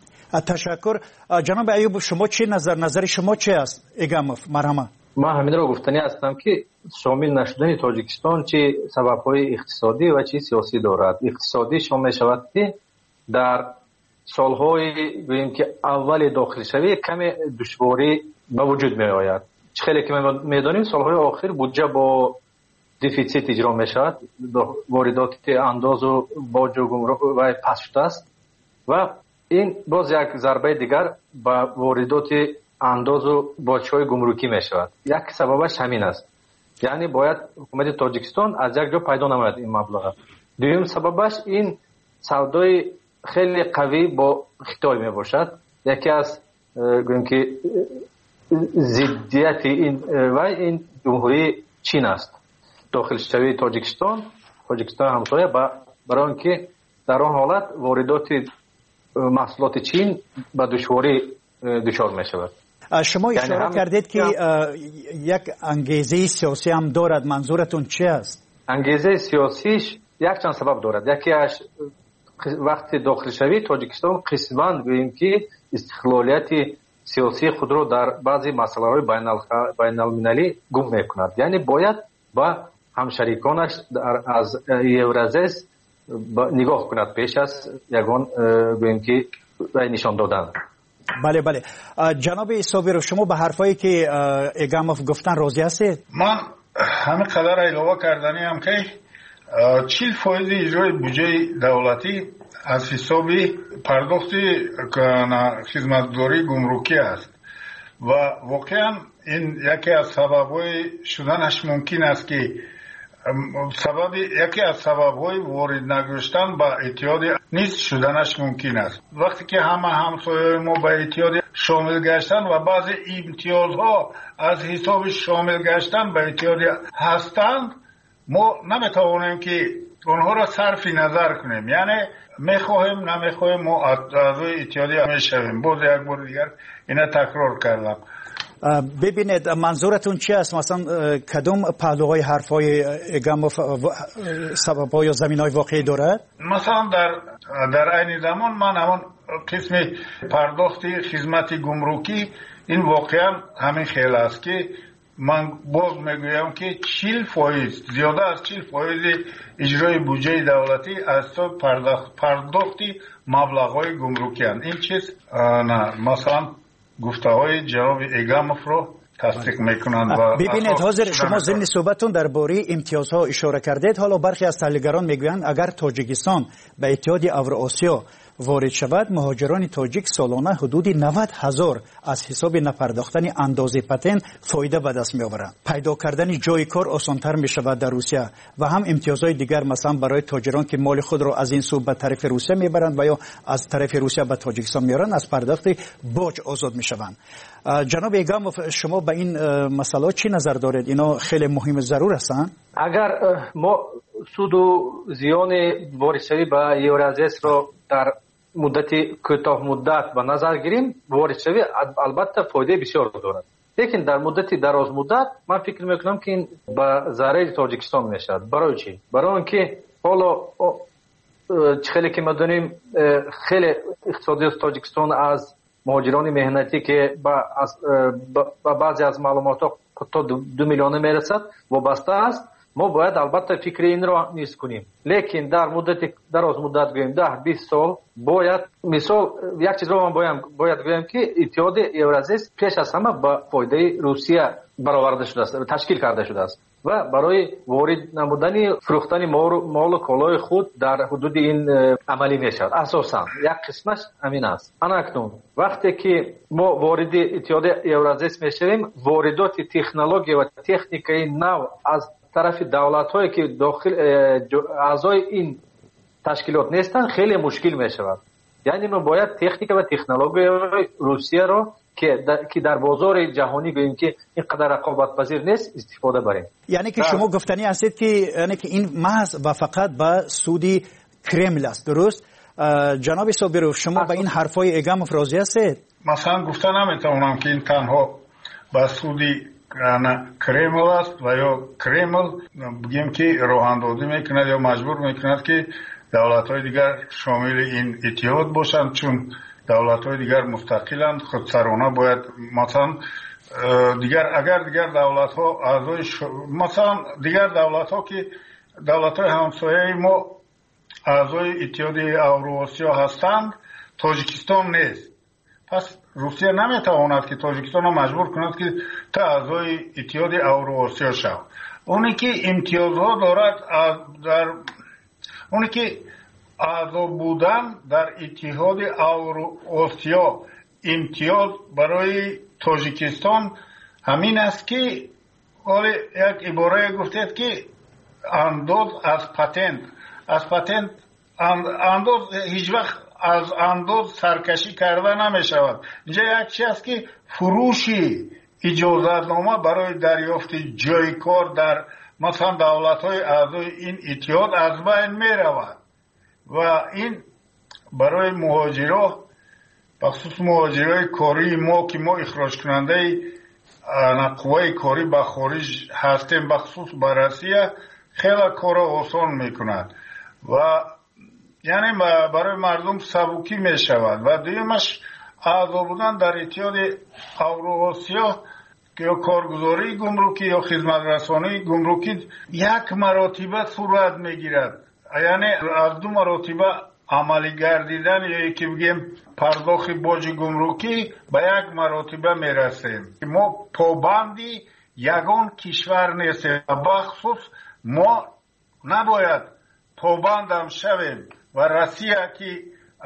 S3: تشکر. جناب ایوب شما چی نظر نظر شما چی است؟ ایگاموف مرحمت.
S2: ما همین را گفتنی هستم که شامل نشدن تاجیکستان چه سبب‌های اقتصادی و چه سیاسی دارد. اقتصادی شامل شود که در سالهای گوییم که اول داخل شوی کم دشواری به وجود می آید. خیلی که میدانیم سالهای آخر بودجه با دیفیسیت اجرا می شود، واردات انداز و باج و گمرک و پس شده است و این باز یک ضربه دیگر به واردات انداز و باج‌های گمرکی می شود. یک سببش همین است، یعنی باید حکومت تاجیکستان از یک جا پیدا نماید این مبلغ. دوم سببش این سودای خیلی قوی با خیتای می باشد. یکی از گویم که ضدیت این و این جمهوری چین است. داخل شوی تاجیکستان تاجیکستان همسایه برای اینکه در آن حالت واردات محصولات چین به دشواری دچار می شود.
S3: شما اشاره یعنی کردید که یک انگیزه سیاسی هم دارد، منظورتون چی است؟
S2: انگیزه سیاسیش یک چند سبب دارد. یکی از وقتی داخل شوی تاجیکستان قسماً گوییم که استقلالیت سیاسی خود را در بعضی مسائل بین المللی گم میکند، یعنی باید با همشریکانش از یورازیس نگاه کند پیش از یگان گوییم که نشان دادن.
S3: بله بله. جناب صابروف شما به حرفایی که ایگاموف گفتن راضی هستید؟
S1: من همه قدر علاوه کردنی هم که چهل فایز اجرای بودجه دولتی از حساب پرداخت خدمتگزاری گمرکی است و واقعا این یکی از سبب‌های شدنش ممکن است که سبب یکی از سبب‌های وارد نگشتن به اتحاد نیست شدنش ممکن است. وقتی که همه همسایه‌های ما به اتحاد شامل گشتن و بعضی امتیازها از حساب شامل گشتن به اتحاد هستند، ما نمیتوانیم که اونها را صرف نظر کنیم، یعنی میخواهیم نمیخواهیم ما اعضای اتحاد میشویم. باز یک بار دیگر اینا تکرار کردم.
S3: ببینید منظورتون چی است؟ مثلا کدوم پهلوهای حرفای ایگاموف سبب‌ها یا زمین‌های واقعی دارد؟
S1: مثلا در در عین زمان من همون قسم پرداخت خدمت گمرکی این واقعا همین خیلی است که من باز میگویم که چهل فایز زیاده از چهل فایز اجرای بودجه دولتی از تو پرداخت پرداختی مبلغ‌های گمرکی هستند. این چیز نه مثلا گفته های جناب ایگاموف رو تصدیق میکنند. و
S3: ببینید حاضر شما ضمن صحبتتون درباره امتیازها اشاره کردید. حالا برخی از تحلیلگران میگویند اگر تاجیکستان به اتحاد اوراسیا وارد شود، مهاجران تاجیک سالانه حدود نود هزار از حساب نپرداختن اندازه پتن فایده به دست میآورند. پیدا کردن جای کار آسانتر می شود در روسیه و هم امتیازهای دیگر، مثلا برای تاجران که مال خود را از این سو به طرف روسیه میبرند و یا از طرف روسیه به تاجیکستان میارند، از پرداخت باج آزاد می شوند. جناب ایگاموف، شما به این مسئله چی نظر دارید؟ اینا خیلی مهم ضرور هستند.
S2: اگر ما سود و زیان واردشوی به یورازیس را در مدت کوتاه مدت به نظر گیریم، واردشوی البته فایده بسیار دارد، لیکن در مدت دراز مدت من فکر میکنم که این به ضرر تاجیکستان میشد. برای چی؟ برای اینکه حالا خیلی که ما دونیم خیلی اقتصادی تاجیکستان از مهاجران مهنتی که با بعضی از معلومات تا دو میلیون میرسد وابسته است. ما باید البته فکر این را نیست کنیم، لیکن در مدت دراز مدت گویم ده بیست سال باید مثال یک چیز را من باید باید گویم که اتحاد اورازیس پیش از همه با فایده روسیه برآورده شده است، تشکیل کرده شده است و برای وارد نمودن فروختن مال و کالای خود در حدود این عملی میشود. اساسا یک قسمش همین است. اکنون وقتی که ما وارد اتحاد اورازیس میشویم، واردات تکنولوژی و تکنیکی نو از طرف دولت‌هایی که داخل اعضای این تشکیلات نیستند خیلی مشکل میشود. یعنی ما باید تکنیک و تکنولوژی روسیه را که در, که در بازار جهانی گوییم که اینقدر رقابت پذیر نیست استفاده بریم.
S3: یعنی که شما گفتنی هستید که یعنی که این محض و فقط به سودی کرمل است، درست؟ جناب صابرو، شما به این حرفای ایگاموف راضی هستید؟
S1: مثلا گفتن نمیتونم که این تنها به سودی کرمل است و یا کرمل بگیم که راه اندازی میکند یا مجبور میکند که دولت‌های دیگر شامل این اتحاد باشند، چون دولت‌های دیگر مستقلند، خودسرانه باید مثلا دیگر اگر دیگر دولت‌ها اعضای ش... مثلا دیگر دولت‌ها که دولت‌های همسایه ما اعضای اتحاد اوراسیا هستند، تاجیکستان نیست. پس روسیه نمیتواند که تاجیکستان را مجبور کند که تا اعضای اتحاد اوراسیا شود. اونی که امتیازها دارد در اونی که اعضا بودن در اتحاد اوراسیا امتیاز برای تاجیکستان همین است که ولی یک عباره گفتید که انداز از پتنت از پتنت انداز هیچ وقت از انداز سرکشی کرده نمی شود. اینجا یک چیز است که فروشی اجازتنامه برای دریافت جای کار در مثلا دولت‌های اعضای این اتحاد از بین می رود و این برای مهاجرا بخصوص مهاجرای کاری ما که ما اخراج کننده قوای کاری به خارج هستیم بخصوص به روسیه خیلی کار آسان میکند و یعنی برای مردم سبکی می شود. و دویمش اعضا بودن در اتحاد اوراسیا که یا کارگزاری گمرکی یا خدمت رسانی گمرکی یک مراتبه صورت میگیرد، یعنی از دو مراتبه عملی گردیدن یا یکی بگیم پرداخت باج گمرکی به یک مراتبه میرسیم. ما پابندی یگان کشور نیستیم، بخصوص ما نباید پابندم شویم و روسیه که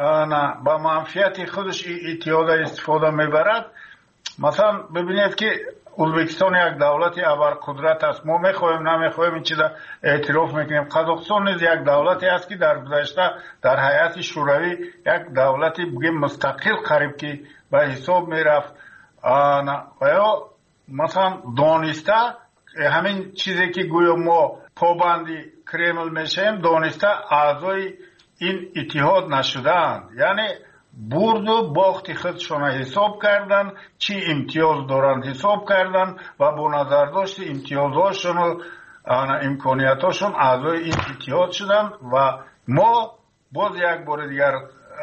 S1: با منفعت خودش اتحاد استفاده میبرد. مثلا ببینید که ازبکستان یک دولت ابرقدرت است، ما میخوایم نمیخوایم این چیزا اعتراف میکنیم. قزاقستان نیز یک دولتی است که در گذشته در هیئت شوروی یک دولتی بگیم مستقل قریب که به حساب میرفت و یا مثلا دانسته همین چیزی که گویا ما پابندی کرمل میشیم دانسته اعضای این اتحاد نشدند، یعنی برد و باخت خودشون حساب کردن، چی امتیاز دارند حساب کردن و با نظر داشت امتیازهاشون و امکانیتاشون اعضای این اتحاد شدن. و ما باز یک بار دیگر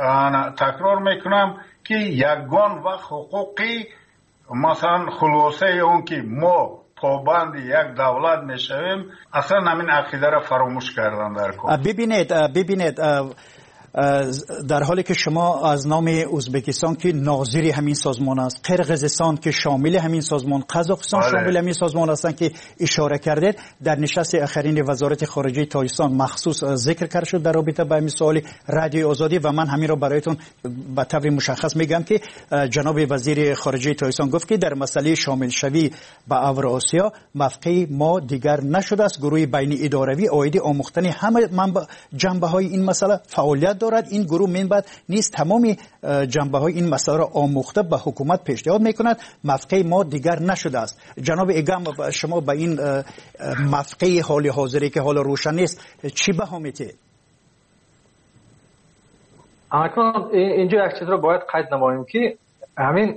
S1: تکرار میکنم که یگان و حقوقی مثلا خلاصه اون که ما پابند یک دولت میشویم اصلا همین عقیده را فراموش کردن در کار.
S3: ببینید ببینید در حالی که شما از نام ازبکستان که ناظر همین سازمان است، قرقیزستان که شامل همین سازمان، قزاقستان شامل همین سازمان هستند که اشاره کردید، در نشست آخرین وزارت خارجه تاجیکستان مخصوص ذکر کرد شد در رابطه با همین سوال رادیو آزادی و من همین را برایتون به طور مشخص میگم که جناب وزیر خارجه تاجیکستان گفت که در مسئله شامل شوی به اوراسیا موقع ما دیگر نشده است. گروه بین اداروی عاید آموختن همه جنبه های این مسئله فعالیت دارد. این گروه من بعد نیست تمام جنبه های این مسئله را آموخته به حکومت پیشنهاد میکند. موقع ما دیگر نشده است. جناب ایگام شما به این موقع حال حاضری که حال روشن نیست چی بها میتید؟
S2: اکنون اینجا یک چیز رو باید قید نماییم که همین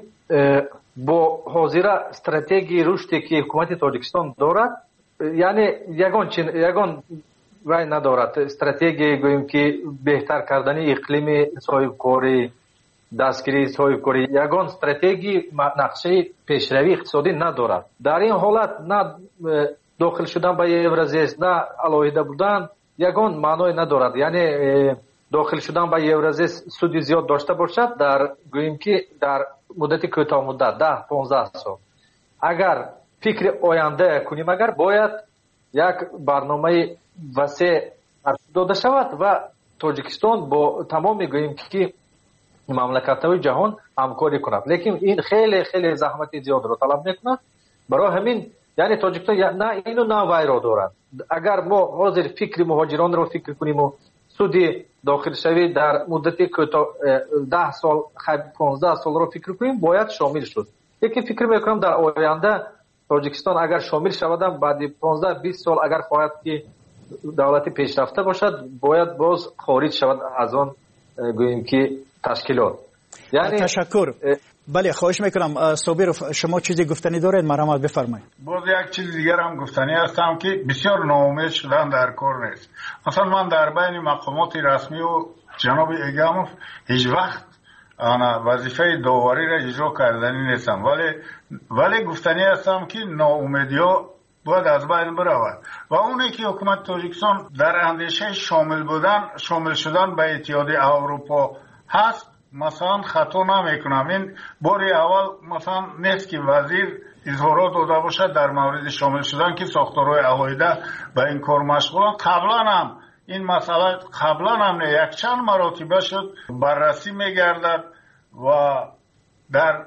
S2: با حاضر استراتژی رشدی که حکومت تاجیکستان دارد، یعنی یگان چین یگان رای ندارد. استراتژی گوییم که بهتر کردن اقلیم صاحبکاری، دستگیری صاحبکاری، یگان استراتژی نقشه پیشروی اقتصادی ندارد. در این حالت نه داخل شدن به یورازیس نه علاوه بودن یگان معنی ندارد. یعنی داخل شدن به یورازیس سودی زیاد داشته باشد در گوییم که در مدت کوتاه مدت ده پانزده سال اگر فکر آینده کنیم، اگر باید یک برنامه وسیع داده شود و تاجیکستان با تمام گوییم که مملکت‌های جهان همکاری کند. لیکن این خیلی خیلی زحمت زیاد رو طلب میکند. برای همین یعنی تاجیکستان نه اینو نه وای را دارد. اگر ما حاضر فکر مهاجران رو فکر کنیم و سودی داخل شوی در مدت کوتاه ده سال پانزده سال رو فکر کنیم باید شامل شد. یکی فکر میکنم در آینده تاجیکستان اگر شامل شود بعد پانزده بیست سال اگر خواهد که دولتی پیشرفته باشد باید باز خارج شود از آن گوییم که تشکیلات. یعنی
S3: تشکر. بله خواهش میکنم صابر شما چیزی گفتنی دارید مرحمت بفرمایید.
S1: باز یک چیز دیگر هم گفتنی هستم که بسیار ناامید شدن در کار نیست. مثلا من در بین مقامات رسمی و جناب ایگاموف هیچ وقت انا وظیفه داوری را اجرا کردنی نیستم، ولی ولی گفتنی هستم که ناامیدی ها باید از بین برود و اونی که حکومت تاجیکستان در اندیشه شامل بودن شامل شدن به اتحادیه اروپا هست، مثلا خطا نمیکنم این باری اول مثلا نیست که وزیر اظهارات داده باشد در مورد شامل شدن که ساختارهای علاوه به این کار مشغولند. قبلا هم این مسئله قبلا هم یک چند مراتبه شد بررسی میگردد و در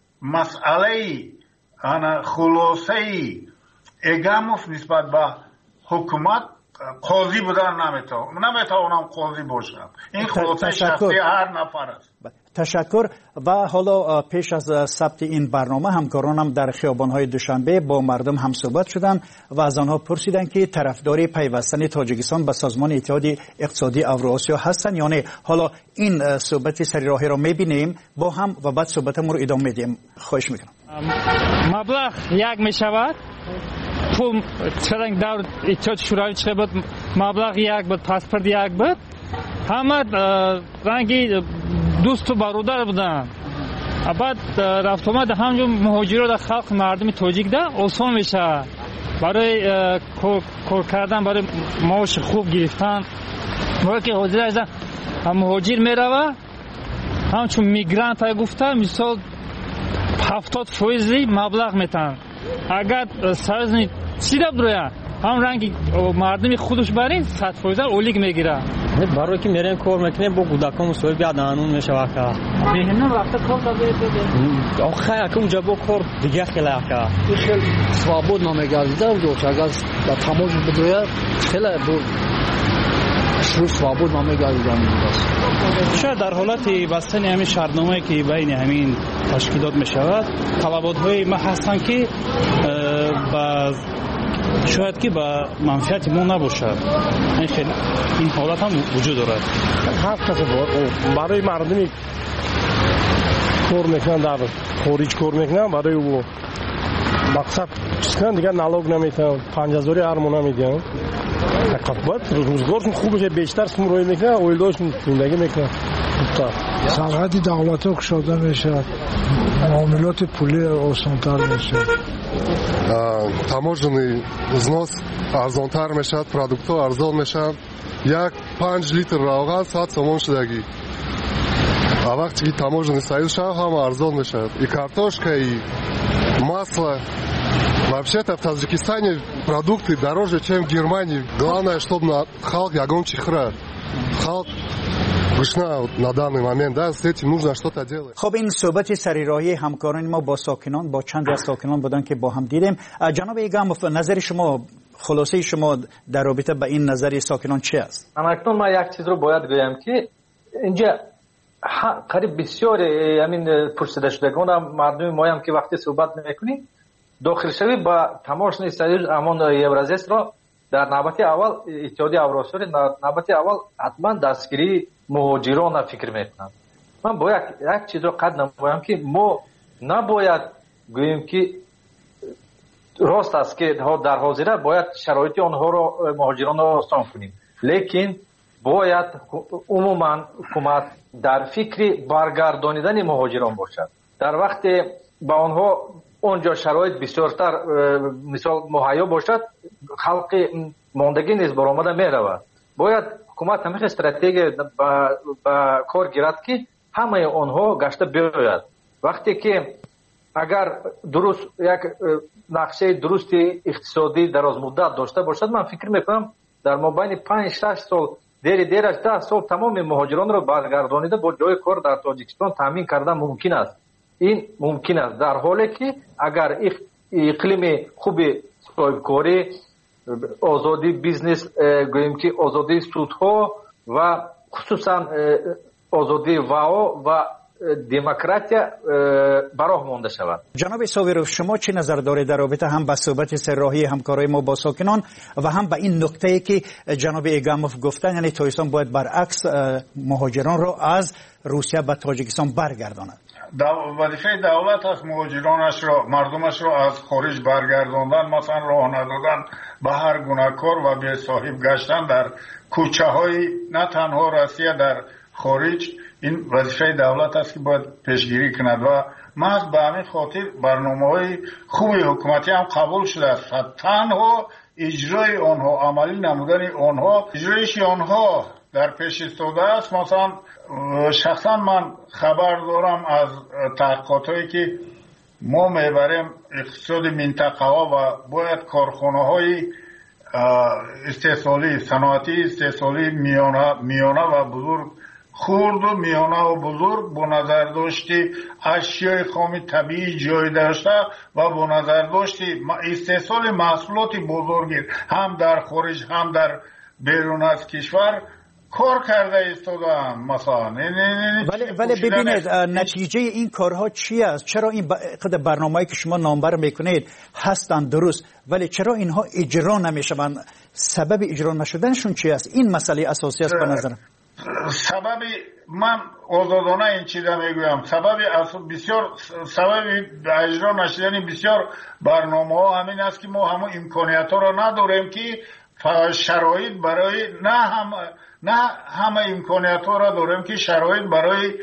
S1: مسئله انا خلاصه ایگاموف نسبت به حکومت قاضی بودن نمیتونم نمیتونم قاضی باشم. این خلاصه شخصی هر نفر است.
S3: تشکر. و حالا پیش از ثبت این برنامه همکارانم در خیابان‌های دوشنبه با مردم هم صحبت شدند و از آنها پرسیدند که طرفدار پیوستن تاجیکستان به سازمان اتحاد اقتصادی اوراسیا هستند یا نه. حالا این صحبت سری راهی را می‌بینیم با هم و بعد صحبتمون رو ادامه میدیم. خواهش می‌کنم.
S8: مبلغ یک میشود پول چرنگ دور اتحاد شوروی چه بود مبلغ یک بود پاسپورت یک بود همه رنگی دوست و برادر بودن. بعد رفت آمد همجور مهاجرات در خلق مردم تاجیک ده آسان میشه برای کار کردن، برای معاش خوب گرفتن. موقعی که حاضر هستن مهاجر میروه همچون میگرانت های گفتن مثال هفتاد فیصدی مبلغ میتن. اگر سرزنی چیده بروید هم رنگی مردمی خودش برین صد فیصد اولیگ میگیره.
S9: برای که میریم کار میکنیم با کودکان مسئول بیاد قانون میشه وقت
S8: بهنم وقت کار داده
S9: آخه که اونجا با کار دیگه خیلی که
S23: خیلی свободно میگردیده و دوست اگر در تماش بدوید خیلی بود شروع свободно میگردیدن.
S24: شاید در حالت بستن همین شرطنامه‌ای که بین همین تشکیلات میشود طلبات‌های ما هستن که با شاید که با منفعت ما نباشد. این خیلی این حالت هم وجود دارد.
S5: هر کسی برای مردمی کار میکنن در خارج کار میکنن برای او مقصد چیزن دیگه نالوگ نمیتن پنج هزاری هر ماه نمیدن. فقط باید روزگارشون خوب بشه بیشتر سمروی میکنن اویلداشون زندگی میکنن.
S23: سرحد دولت ها کشاده میشه معاملات پولی آسانتر میشه.
S7: таможенный взнос арзонтар мешад, продуктов арзон мешад. Як панҷ литр равған сад сомон шудагӣ. А вақти ки таможенный союз шав ҳама арзон мешад. И картошка, и масло. Вообще-то в Таджикистане продукты дороже, чем в Германии. Главное, чтобы халк ягон чихра. Халк гушна на данный момент, да, с этим нужно что-то делать.
S3: خب این صحبت سریراهی همکاران ما با ساکنان با چند از ساکنان بودن که با هم دیدیم. جناب ایگاموف، نظر شما، خلاصه شما در رابطه با این نظر ساکنان چی است؟
S2: اکنون ما یک چیز رو باید گویم که اینجا قریب بسیار همین پرسیده شدگان مردم ما هم که وقتی صحبت میکنیم داخل شوی با تماشای سایز امان یورازیس را در نوبت اول اتحادیه اوراسیایی در نوبت اول حتما دستگیری مهاجران فکر میکنند. من باید یک چیز رو قد نمایم که ما نباید گوییم که راست است که در حاضره باید شرایط آنها را مهاجران را آسان کنیم، لیکن باید عموما حکومت در فکر برگردانیدن مهاجران باشد. در وقت با آنها اونجا شرایط بسیارتر مثال مهیا باشد، خلق ماندگی نیز برآمده می رود. باید حکومت همه استراتژی با کار گیرد که همه آنها گشته بیاید. وقتی که اگر درست یک نقشه درست اقتصادی دراز مدت داشته باشد، من فکر میکنم در مابین پنج شش سال دیر دیرش ده سال تمام مهاجران را برگردانیده با جای کار در تاجیکستان تامین کردن ممکن است. این ممکن است در حالی که اگر اقلیم خوب صاحبکاری، آزادی بیزنس، گوییم که آزادی سودها و خصوصا آزادی واو و دموکراتیا براه مانده شود.
S3: جناب ساویروف، شما چه نظر دارید در رابطه هم با صحبت سرراهی همکارای ما با ساکنان و هم با این نکته که جناب ایگاموف گفتن، یعنی تاجیکستان باید برعکس مهاجران را از روسیه به تاجیکستان برگرداند؟
S1: وظیفه دولت است مهاجرانش را، مردمش را از خارج برگرداندن، مثلا راه ندادن به هر گونه کار و به صاحب گشتن در کوچه های نه تنها روسیه در خارج. این وظیفه دولت است که باید پیشگیری کند و محض به همین خاطر برنامه‌های خوبی حکومتی هم قبول شده است. تنها اجرای آنها، عملی نمودن آنها، اجرایش آنها در پیش ایستاده است. مثلا شخصا من خبر دارم از تحقیقاتی که ما میبریم اقتصاد منطقه ها و باید کارخانه های استحصالی، صنعتی استحصالی میانه میانه و بزرگ، خرد و میانه و بزرگ با نظر داشتی اشیای خام طبیعی جای داشته و با نظر داشتی استحصال محصولات بزرگی هم در خارج هم در بیرون از کشور کار کرده ایستادن. مثلا
S3: ولی ولی ببینید نتیجه این کارها چی است؟ چرا این قدر برنامه‌ای که شما نامبر میکنید هستند درست، ولی چرا اینها اجرا نمیشوند؟ سبب اجرا نشدنشون چی است؟ این مسئله اساسی است به نظرم.
S1: سبب من آزادانه این چیزا میگویم، سبب بسیار سبب اجرا نشدن بسیار برنامه ها همین است که ما همه امکانیت ها را نداریم که شرایط برای نه هم نه همه امکانیت ها را داریم که شرایط برای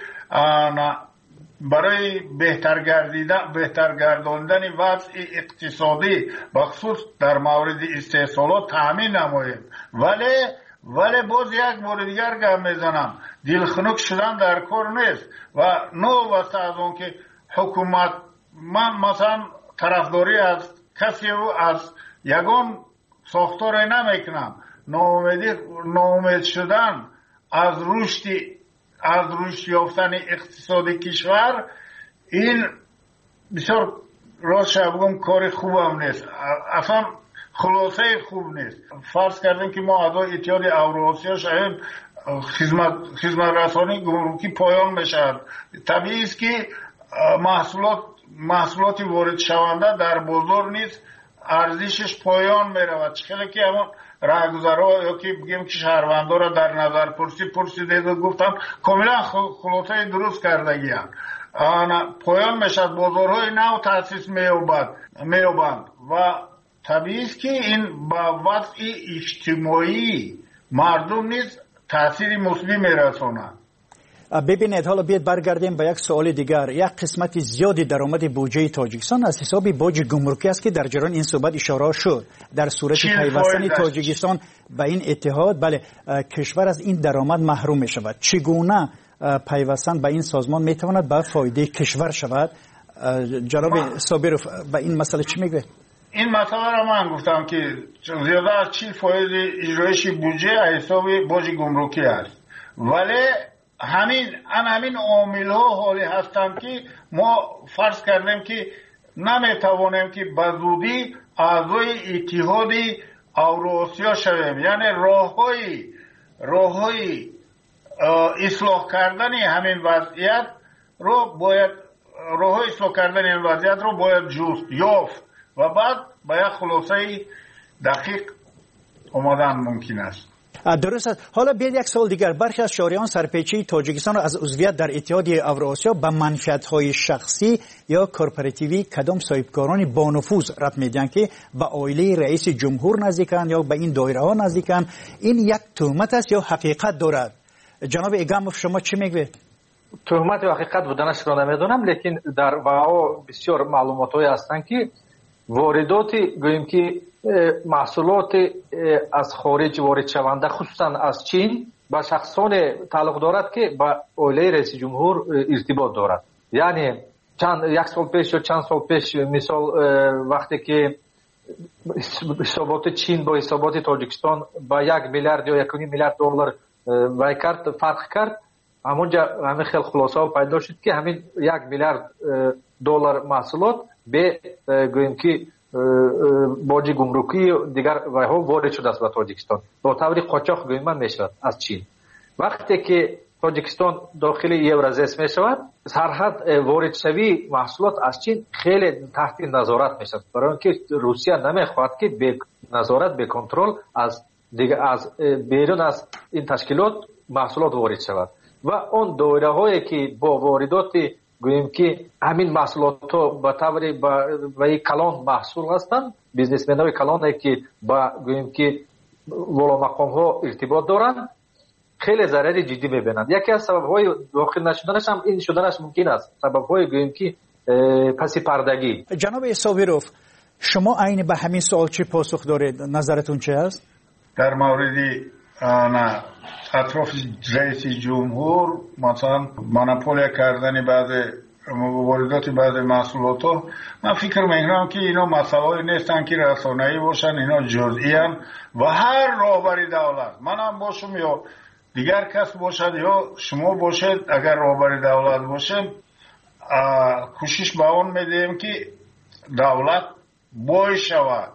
S1: برای بهتر گردیدن بهتر گرداندن وضع اقتصادی بخصوص در مورد استحصالات تامین نماییم. ولی ولی باز یک بار دیگر گم میزنم، دلخنک شدن در کار نیست و نو واسه از اون که حکومت، من مثلا طرفداری از کسی و از یگان ساختار نمیکنم. ناامیدی ناامید شدن از رشد از رشد یافتن اقتصادی کشور، این بسیار راست بگم کار خوبم نیست، اصلا خلاصه خوب نیست. فرض کردیم که ما اعضای اتحادیه اوراسیا شاید خدمت خدمت رسانی گمرکی پایان بشد. طبیعی است که محصولات محصولات وارد شونده در بازار نیست، ارزشش پایان می رود. چخیلی که همون راهگذرها یا که بگیم که شهروندها را در نظر پرسی پرسیده و گفتم کاملا خلاصه درست کردگی هم. پایان میشد، بازارهای نو تأسیس می‌یابد می‌یابند و طبیعی است که این با وضع اجتماعی مردم نیز تأثیر مثبت می‌رساند.
S3: ببینید حالا بیاد برگردیم به یک سوال دیگر. یک قسمت زیادی درآمد بودجه تاجیکستان از حساب باج گمرکی است که در جریان این صحبت اشاره شد. در صورت پیوستن تاجیکستان به این اتحاد، بله، کشور از این درآمد محروم می شود. چگونه پیوستن به این سازمان می تواند به فایده کشور شود؟ جناب صابرов به این مسئله چی میگه؟
S1: این مسئله را من گفتم که زیاده از چهل فایز اجرایش بودجه حساب باج گمرکی است، ولی همین ان همین عامل ها حالی هستند که ما فرض کردیم که نمیتوانیم که به زودی اعضای اتحاد اوراسیا شویم. یعنی راههای راههای اصلاح کردن همین وضعیت رو باید راه اصلاح کردن این وضعیت رو باید جست یافت و بعد به یک خلاصه دقیق آمدن ممکن است.
S3: درست است. حالا بیاید یک سوال دیگر. برخی از شهریان سرپیچی تاجیکستان را از عضویت در اتحاد اوراسیا به منفعت‌های شخصی یا کورپراتیوی کدام صاحبکاران با نفوذ رد می‌دهند که به عائله رئیس جمهور نزدیکند یا به این دایره‌ها نزدیکند. این یک تهمت است یا حقیقت دارد؟ جناب ایگاموف شما چی میگوید؟
S2: تهمت و حقیقت بودنش را نمیدونم، لیکن در واقع بسیار معلومات‌هایی هستند که واردات گوییم که محصولات از خارج وارد شونده خصوصا از چین با شخصان تعلق دارد که با عائله رئیس جمهور ارتباط دارد. یعنی چند یک سال پیش یا چند سال پیش مثال وقتی که حسابات چین با حسابات تاجیکستان با یک میلیارد یا یک و نیم میلیارد دلار وای کرد فرق کرد، همونجا همین خیلی خلاصه پیدا شد که همین یک میلیارد دلار محصولات به گوییم که باج گمرکی دیگر وایها وارد شده است به تاجیکستان با طور قاچاق گوییم من میشود از چین. وقتی که تاجیکستان داخل یورازیس میشود، سرحد وارد شوی محصولات از چین خیلی تحت نظارت میشود، برای اینکه روسیه نمیخواهد که به نظارت به کنترل از دیگر از بیرون از این تشکیلات محصولات وارد شود و اون دایره هایی که با واردات گوییم که همین محصولات ها به طور با کلان محصول هستند، بیزنسمن های کلان که با گوییم که والا مقام ها ارتباط دارند، خیلی ضرر جدی میبینند. یکی از سبب های داخل نشدنش هم این شدنش ممکن است، سبب های گوییم که پسی پردگی.
S3: جناب صابرов شما عین به همین سوال چی پاسخ دارید؟ نظرتون چه است؟
S1: در مورد نه اطراف رئیس جمهور مثلا مونوپول کردن بعض واردات بعض محصولات ها، من فکر میکنم که اینا مسائلی نیستن که رسانه‌ای باشن، اینا جزئی ان و هر راهبر دولت، منم باشم یا دیگر کس باشد یا شما باشد، اگر راهبر دولت باشیم کوشش به اون میدیم که دولت بای شود،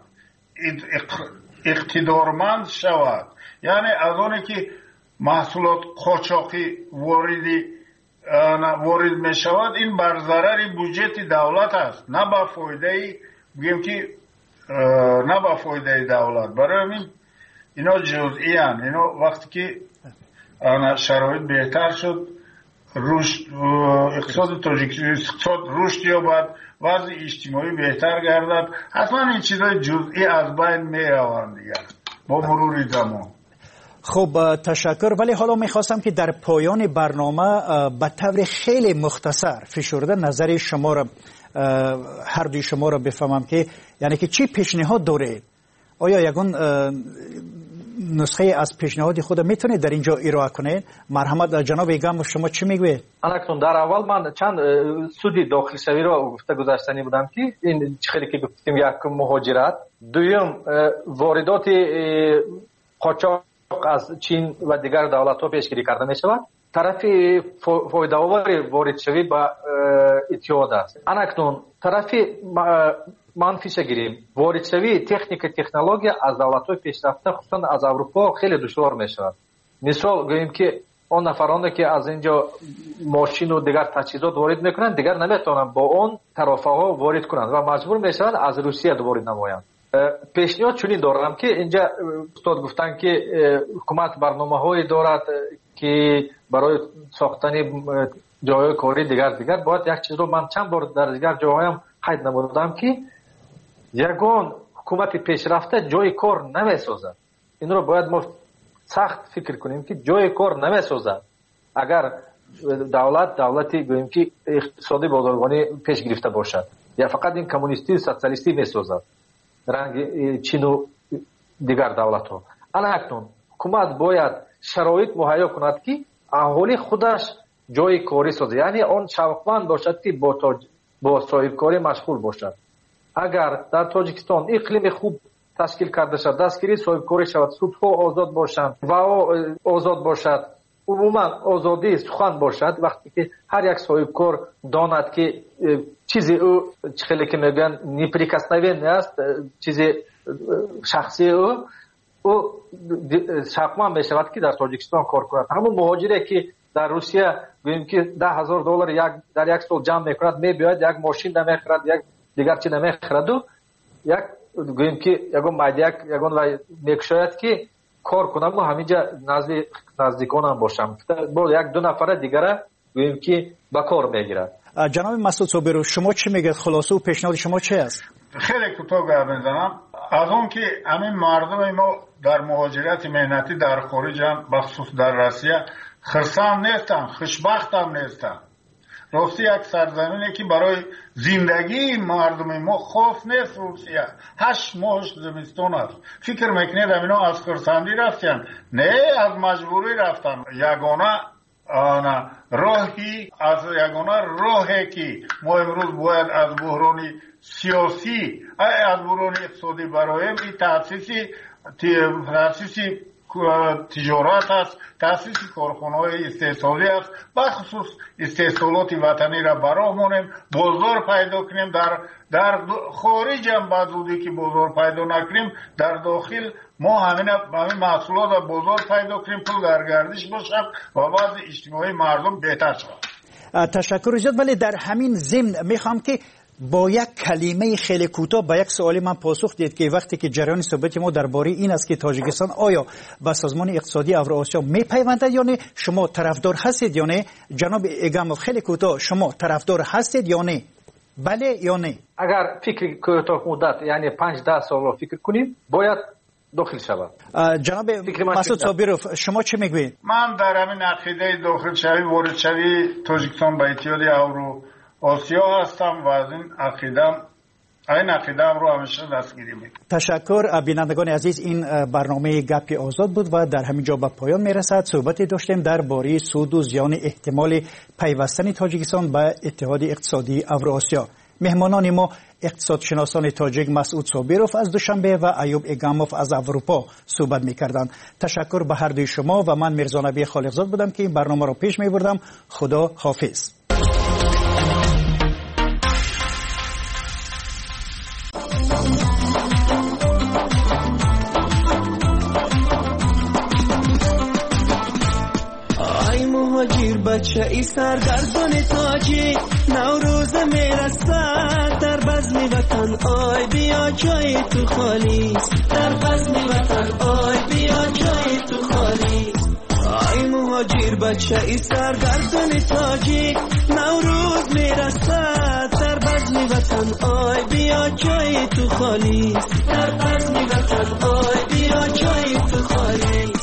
S1: اقتدارمند شود. یعنی از اونی که محصولات قاچاقی واردی وارد می شود، این بر ضرر بودجه دولت است، نه با فایده بگیم که نه با فایده دولت. برای همین اینا جزئی ان. اینا وقتی که شرایط بهتر شد، رشد اقتصاد تاجیکستان اقتصاد رشد یابد، وضع اجتماعی بهتر گردد، حتما این چیزای جزئی از بین می روند دیگر با مرور زمان.
S3: خب تشکر. ولی حالا میخواستم که در پایان برنامه به طور خیلی مختصر فشرده نظر شما را، هر دوی شما را بفهمم که یعنی که چی پیشنهاد دارید؟ آیا یگون نسخه از پیشنهاد خود میتونید در اینجا ارائه کنید؟ مرحمت جناب ایگاموف شما چی میگوید؟
S2: الان در اول من چند سودی داخل شوی را گفته گذاشتنی بودم که این خیلی که گفتیم، یک مهاجرت، دوم واردات قاچاق از چین و دیگر دولت‌ها پیشگیری کرده می شود. طرف فایده آور وارد شوی با اتحاد است. اکنون طرف منفیش گیریم، وارد شوی تکنیک تکنولوژی از دولت‌های پیشرفته خصوصا از اروپا خیلی دشوار می شود. مثال گوییم که اون نفرانی که از اینجا ماشین و دیگر تجهیزات وارد میکنند دیگر نمیتونن با اون طرفه ها وارد کنند و مجبور میشن از روسیه وارد نمایند. پیشنهاد چنین دارم که اینجا استاد گفتن که حکومت برنامه‌هایی دارد که برای ساختن جای کاری دیگر دیگر باید یک چیز رو من چند بار در دیگر جاهایم قید نمودم که یگان حکومت پیشرفته جای کار نمیسازد. این رو باید ما سخت فکر کنیم که جای کار نمیسازد. اگر давлат давлати гӯем ки иқтисоди бозоргонӣ пеш гирифта бошад. Я фақат ин коммунистӣ социалистӣ месозад ранги чину дигар давлатҳо. ана акнун ҳукумат бояд шароит муҳайё кунад ки аҳоли худаш ҷои корӣ созад, яъне он шавқманд бошад ки бо бо соҳибкорӣ машғул бошад. агар дар тоҷикистон иқлими хуб ташкил карда шад, дастгирӣ соҳибкорӣ шавад, судҳо озод бошанд, вао озод бошад, умуман озодии сухан бошад, вақте ки ҳар як соҳибкор донад ки чизи ӯ хеле ки мегӯянд неприкосновенный аст, чизи шахсии ӯ ӯ шавқманд мешавад ки дар тоҷикистон кор кунад. ҳамун муҳоҷире ки дар русия гӯем ки даҳ ҳазор доллар дар як сол ҷамъ мекунад, мебиёяд як мошин намехӯрад, як дигар чи намехӯраду як гӯем ки ягон майдияк ягон вай мекушояд ки кор кунам ҳаминҷа назди наздиконам бошам, бо як ду нафара дигара гӯем ки ба кор мегирад.
S3: ҷаноби Масъуд Собиров, шумо чӣ мегӯед? хулосау пешниҳоди шумо чи аст?
S1: хеле кӯтоҳ гап мезанам. аз он ки ҳамин мардуми мо дар муҳоҷирати меҳнатӣ дар хориҷам, бахусус дар Россия, хирсанд нестанд, хушбахтам нестанд. рости як сарзамине ки барои зиндагии мардуми мо хос нест. русия ҳашт моҳш зимистон аст. фикр мекунед амино аз хирсандӣ рафтанд? не, аз маҷбурӣ рафтанд. ягона роҳи аз ягона роҳе ки мо имрӯз бояд аз буҳрони сиёсӣ аз буҳрони иқтисодӣ бароем, ин таъсиси таъсиси тиҷорат аст, таъсиси корхонаҳои истеҳсолӣ аст. бахусус истеҳсолоти ватаниро бароҳ монем, бозор пайдо кунем. дар дар хориҷам ба зудӣ ки бозор пайдо накунем, дар дохил мо ҳамин маҳсулотро бозор пайдо кунем, пул дар гардиш бошад ва вазъи иҷтимоии мардум беҳтар шавад.
S3: ташаккур зиёд. вале дар ҳамин зимн мехоҳам ки با یک کلمه خیلی کوتاه با یک سوالی من پاسخ دید که وقتی که جریان صحبت ما درباره این است که تاجیکستان آیا با سازمان اقتصادی اوراسیا میپیوندد یا نه، شما طرفدار هستید یا نه؟ جناب اگاموف خیلی کوتاه، شما طرفدار هستید یا نه؟ بله یا نه؟
S2: اگر فکر کوتاه مدت یعنی پنج ده سال رو فکر کنیم باید داخل شود.
S3: جناب مسعود صابروف شما چه میگویید؟
S1: من در همین عقیده داخل شوی وارد شوی تاجیکستان به اتحاد اورو آسیا هستم و از این عقیدم این عقیدم رو همیشه دستگیری میکنم.
S3: تشکر. بینندگان عزیز، این برنامه گپ آزاد بود و در همین جا به پایان میرسد. صحبتی داشتیم درباره سود و زیان احتمال پیوستن تاجیکستان به اتحاد اقتصادی اوراسیا. مهمانان ما اقتصادشناسان تاجیک مسعود صابروف از دوشنبه و ایوب اگاموف از اروپا صحبت می‌کردند. تشکر به هر دوی شما و من میرزا نبی خالقزاد بودم که این برنامه را پیش می‌بردم. خدا حافظ.
S22: مهاجر بچه ای سرگردان تاجی نوروز میرسد در بزم وطن آی بیا جای تو خالی در بزم وطن آی بیا جای تو خالی آی مهاجر بچه ای سرگردان تاجی نوروز میرسد در بزم وطن آی بیا جای تو خالی در بزم وطن آی بیا جای تو خالی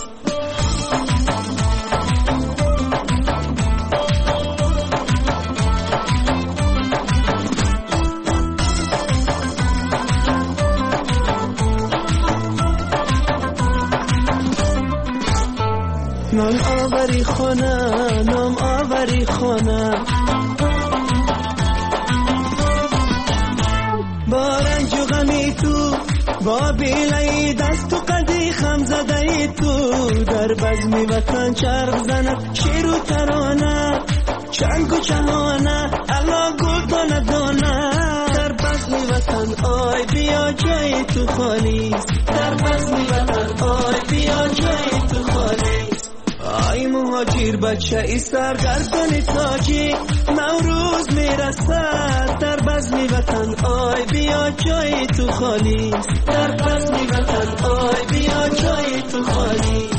S22: نام آوری خانه نام آوری خانه با رنج و غمی تو با بیلای دست و قدی خم زده تو در بزمی وطن چرخ زند شیر و ترانه چنگ و چهانه الا گل دانه دانه در بزمی وطن آی بیا جای تو خالی در بزمی وطن آی بیا جای تو خالی آی مهاجر بچه ای سرگردان تاجی نوروز میرسد در بزمی وطن آی بیا جای تو خالی در بزمی وطن آی بیا جای تو خالی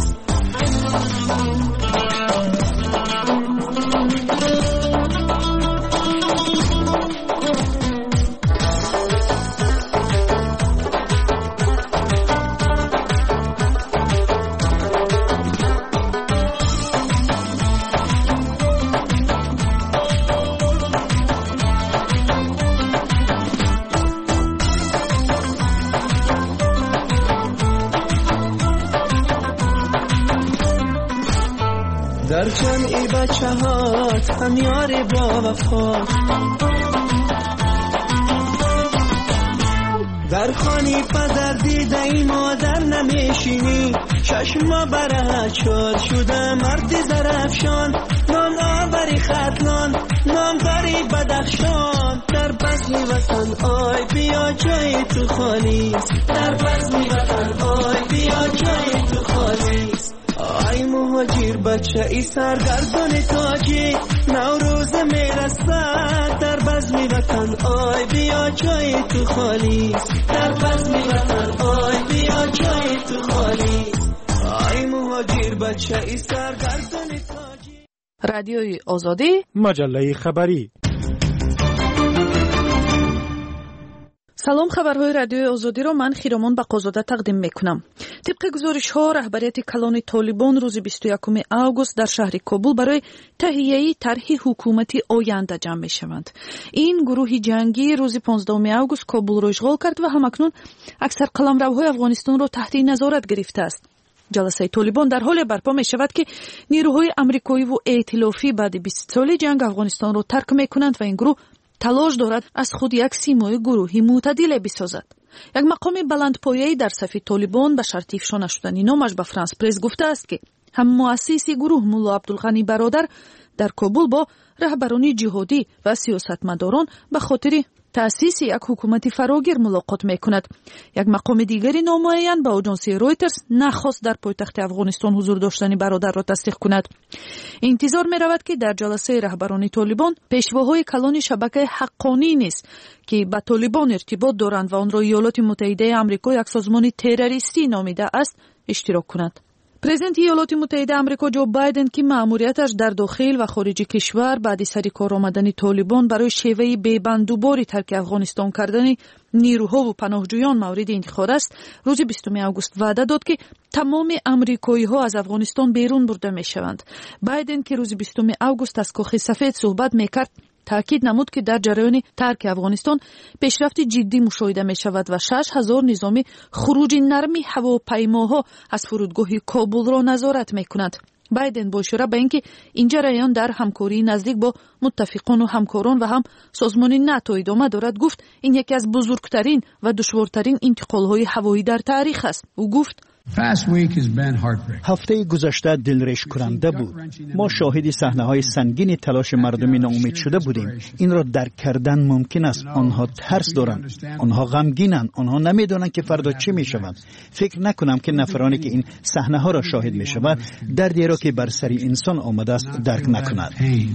S22: در جمعی بچه هات هم یار با وفا در خانی پدر دیده ای مادر نمیشینی چشم برهت شد شده مردی زرفشان نام آوری خطلان نام داری بدخشان در بزمی وطن آی بیا جای تو خالیست در بزمی وطن آی بیا جای تو خالیست آی مهاجر بچه ای سرگردان تاجی نوروز میرسد در بزمی وطن آی بیا جای تو خالیست در بزمی وطن آی بیا جای تو خالیست آی مهاجر بچه ای سرگردان تاجی.
S10: رادیوی آزادی
S5: مجله خبری.
S10: سلام، خبرهای رادیوی آزادی را من خیرامان بقازاده تقدیم میکنم. طبق گزارش ها رهبریت کلان طالبان روز بیست و یکم آگوست در شهر کابل برای تهیه طرح حکومتی آینده جمع می شوند. این گروه جنگی روز پانزدهم آگوست کابل را اشغال کرد و همکنون اکثر قلمروهای افغانستان را تحت نظارت گرفته است. جلسه طالبان در حال برپا می شود که نیروهای امریکایی و ائتلافی بعد بیست سال جنگ افغانستان را ترک می کنند و این گروه تلاش دارد از خود یک سیمای گروهی معتدل بسازد. یک مقام بلندپایه‌ای در صف طالبان به شرط افشا نشدن نامش به فرانس پرس گفته است که هم مؤسس گروه ملا عبدالغنی برادر در کابل با رهبران جهادی و سیاستمداران به خاطر تأسیس یک حکومت فراگیر ملاقات میکند. یک مقام دیگری نامعین به آژانسی رویترز نخواست در پایتخت افغانستان حضور داشتن برادر را تصدیق کند. انتظار می رود که در جلسه رهبران طالبان پیشواهای کلان شبکه حقانی نیست که به طالبان ارتباط دارند و آن را ایالات متحده آمریکا یک سازمان تروریستی نامیده است اشتراک کند. پرزیدنت ایالات متحده آمریکا جو بایدن که مأموریتش در داخل و خارج کشور بعد سر کار آمدن طالبان برای شیوه بی‌بندوباری ترک افغانستان کردن نیروها و پناهجویان مورد انتقاد است، روز بیستم آگوست وعده داد که تمام آمریکایی ها از افغانستان بیرون برده می شوند. بایدن که روز بیستم آگوست از کاخ سفید صحبت می کرد تأکید نمود که در جریان ترک افغانستان پیشرفت جدی مشاهده می شود و شش هزار نظام خروج نرمی هواپیماها از فرودگاه کابل را نظارت می کند. بایدن با اشاره به اینکه این جریان در همکاری نزدیک با متفقان و همکاران و هم سازمان ناتو ادامه دارد گفت این یکی از بزرگترین و دشوارترین انتقال‌های هوایی در تاریخ است. او گفت
S3: هفته گذشته دلرش کننده بود. ما شاهد صحنه‌های سنگین تلاش مردم ناامید شده بودیم. این را درک کردن ممکن است. آنها ترس دارند، آنها غمگینند، آنها نمیدانند که فردا چه میشود. فکر نکنم که نفرانی که این صحنه‌ها را شاهد میشود دردی را که بر سر انسان آمده است درک نکنند.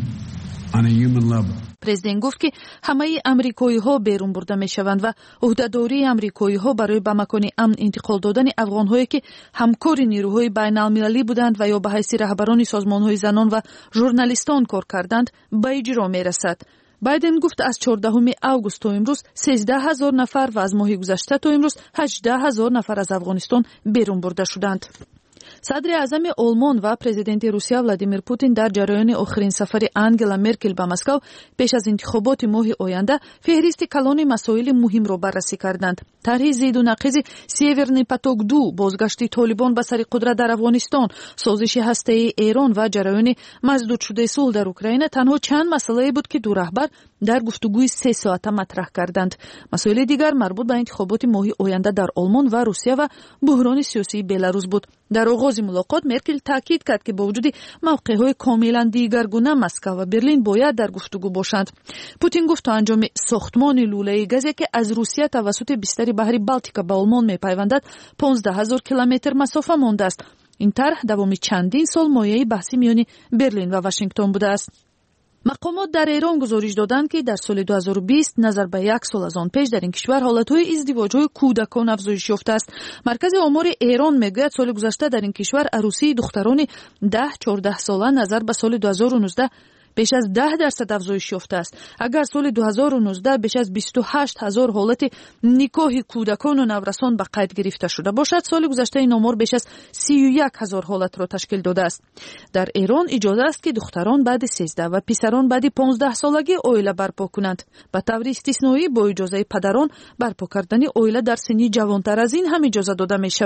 S10: پرزیدنت گفت که همه امریکایی ها بیرون برده می شوند و عهدهداری امریکایی ها برای به مکان امن انتقال دادن افغان هایی که همکار نیروهای بین المللی بودند و یا به حیث رهبران سازمان های زنان و ژورنالیستان کار کردند به اجرا می رسد. بایدن گفت از چهاردهم آگوست تا امروز سیزده هزار نفر و از ماه گذشته تا امروز هجده هزار نفر از افغانستان بیرون برده شدند. صدر اعظم آلمان و پرزیدنت روسیه ولادیمیر پوتین در جریان آخرین سفر انگلا مرکل به مسکو پیش از انتخابات ماه آینده فهرست کلان مسائل مهم را بررسی کردند. طرح زید و نقیض سیورنی پاتوک دو، بازگشت طالبان به سر قدرت در افغانستان، سازش هسته‌ای ایران و جریان مسدود شده صلح در اوکراین تنها چند مسئله بود که دو رهبر در گفتگوی سه ساعته مطرح کردند. مسائل دیگر مربوط به انتخابات ماه آینده در آلمان و روسیه و بحران سیاسی بلاروس بود. در آغاز ملاقات مرکل تاکید کرد که با وجود موقع‌های کاملا دیگرگونه مسکو و برلین باید در گفتگو باشند. پوتین گفت تا انجام ساختمان لوله گازی که از روسیه توسط بستر بحر بالتیک به آلمان می‌پیوندد پانزده هزار کیلومتر مسافت مانده است. این طرح دوام چندین سال مایه بحثی میان برلین و واشنگتن بوده است. مقامات در ایران گزارش دادند که در سال دو هزار و بیست نظر به یک سال از آن پیش در این کشور حالتهای ازدواج‌های کودکان افزایش یافته است. مرکز آمار ایران میگوید سال گذشته در این کشور عروسی دختران ده چهارده ساله نظر به سال دو هزار و نوزده بیش از ده درصد افزایش یافته است. اگر سال دو هزار و نوزده بیش از بیست و هشت هزار حالت نکاح کودکان و نورسان به قید گرفته شده باشد، سال گذشته این آمار بیش از سی و یک هزار حالت را تشکیل داده است. در ایران اجازه است که دختران بعد سیزده و پسران بعد پانزده سالگی عائله برپا کنند. به طور استثنایی با اجازه پدران برپا کردن عائله در سنی جوانتر از این هم اجازه داده می شود.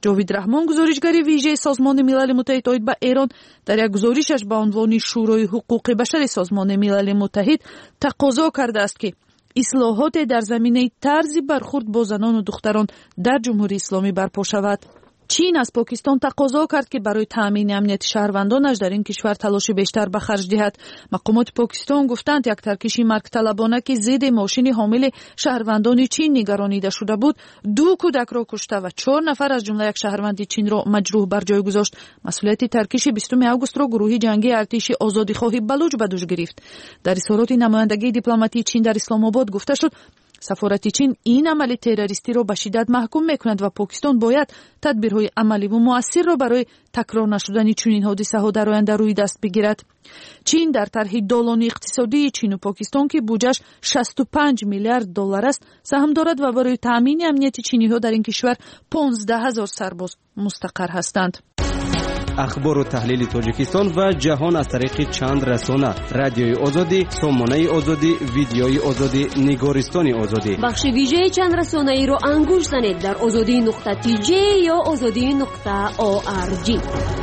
S10: ҷовид раҳмон, гузоришгари вижаи созмони милали муттаҳид оид ба Эрон, дар як гузоришаш ба унвони шӯрои ҳуқуқи башари созмони милали муттаҳид тақозо кардааст ки ислоҳоте дар заминаи тарзи бархурд бо занону духтарон дар ҷумҳурии исломӣ барпо шавад. чин аз покистон тақозо кард ки барои таъмини амнияти шаҳрвандонаш дар ин кишвар талоши бештар ба харҷ диҳад. мақомоти покистон гуфтанд, як таркиши маргталабона ки зидди мошини ҳомили шаҳрвандони чин нигаронида шуда буд, ду кӯдакро кушта ва чор нафар аз ҷумла як шаҳрванди чинро маҷрӯҳ бар ҷой гузошт. масъулияти таркиши бистуми августро гурӯҳи ҷангии артиши озодихоҳи Балуч ба дӯш гирифт. дар изҳороти намояндагии дипломатии чин дар исломобод гуфта шуд, сафорати чин ин амали террористиро ба шиддат маҳкум мекунад ва покистон бояд тадбирҳои амаливу муассирро барои такрор нашудани чунин ҳодисаҳо дар оянда рӯи даст бигирад. чин дар тарҳи долони иқтисодии чину покистон ки буҷааш шасту панҷ миллиард доллар аст саҳм дорад ва барои таъмини амнияти чиниҳо дар ин кишвар понздаҳ ҳазор сарбоз мустақар ҳастанд.
S11: ахбору таҳлили тоҷикистон ва ҷаҳон аз тариқи чанд расона: радиои озодӣ, сомонаи озодӣ, видеои озодӣ, нигористони озодӣ.
S4: бахши вижаи чанд расонаиро ангуш занед дар озодӣ нуқта ти ҷе ё озодӣ нуқта о ар ҷи.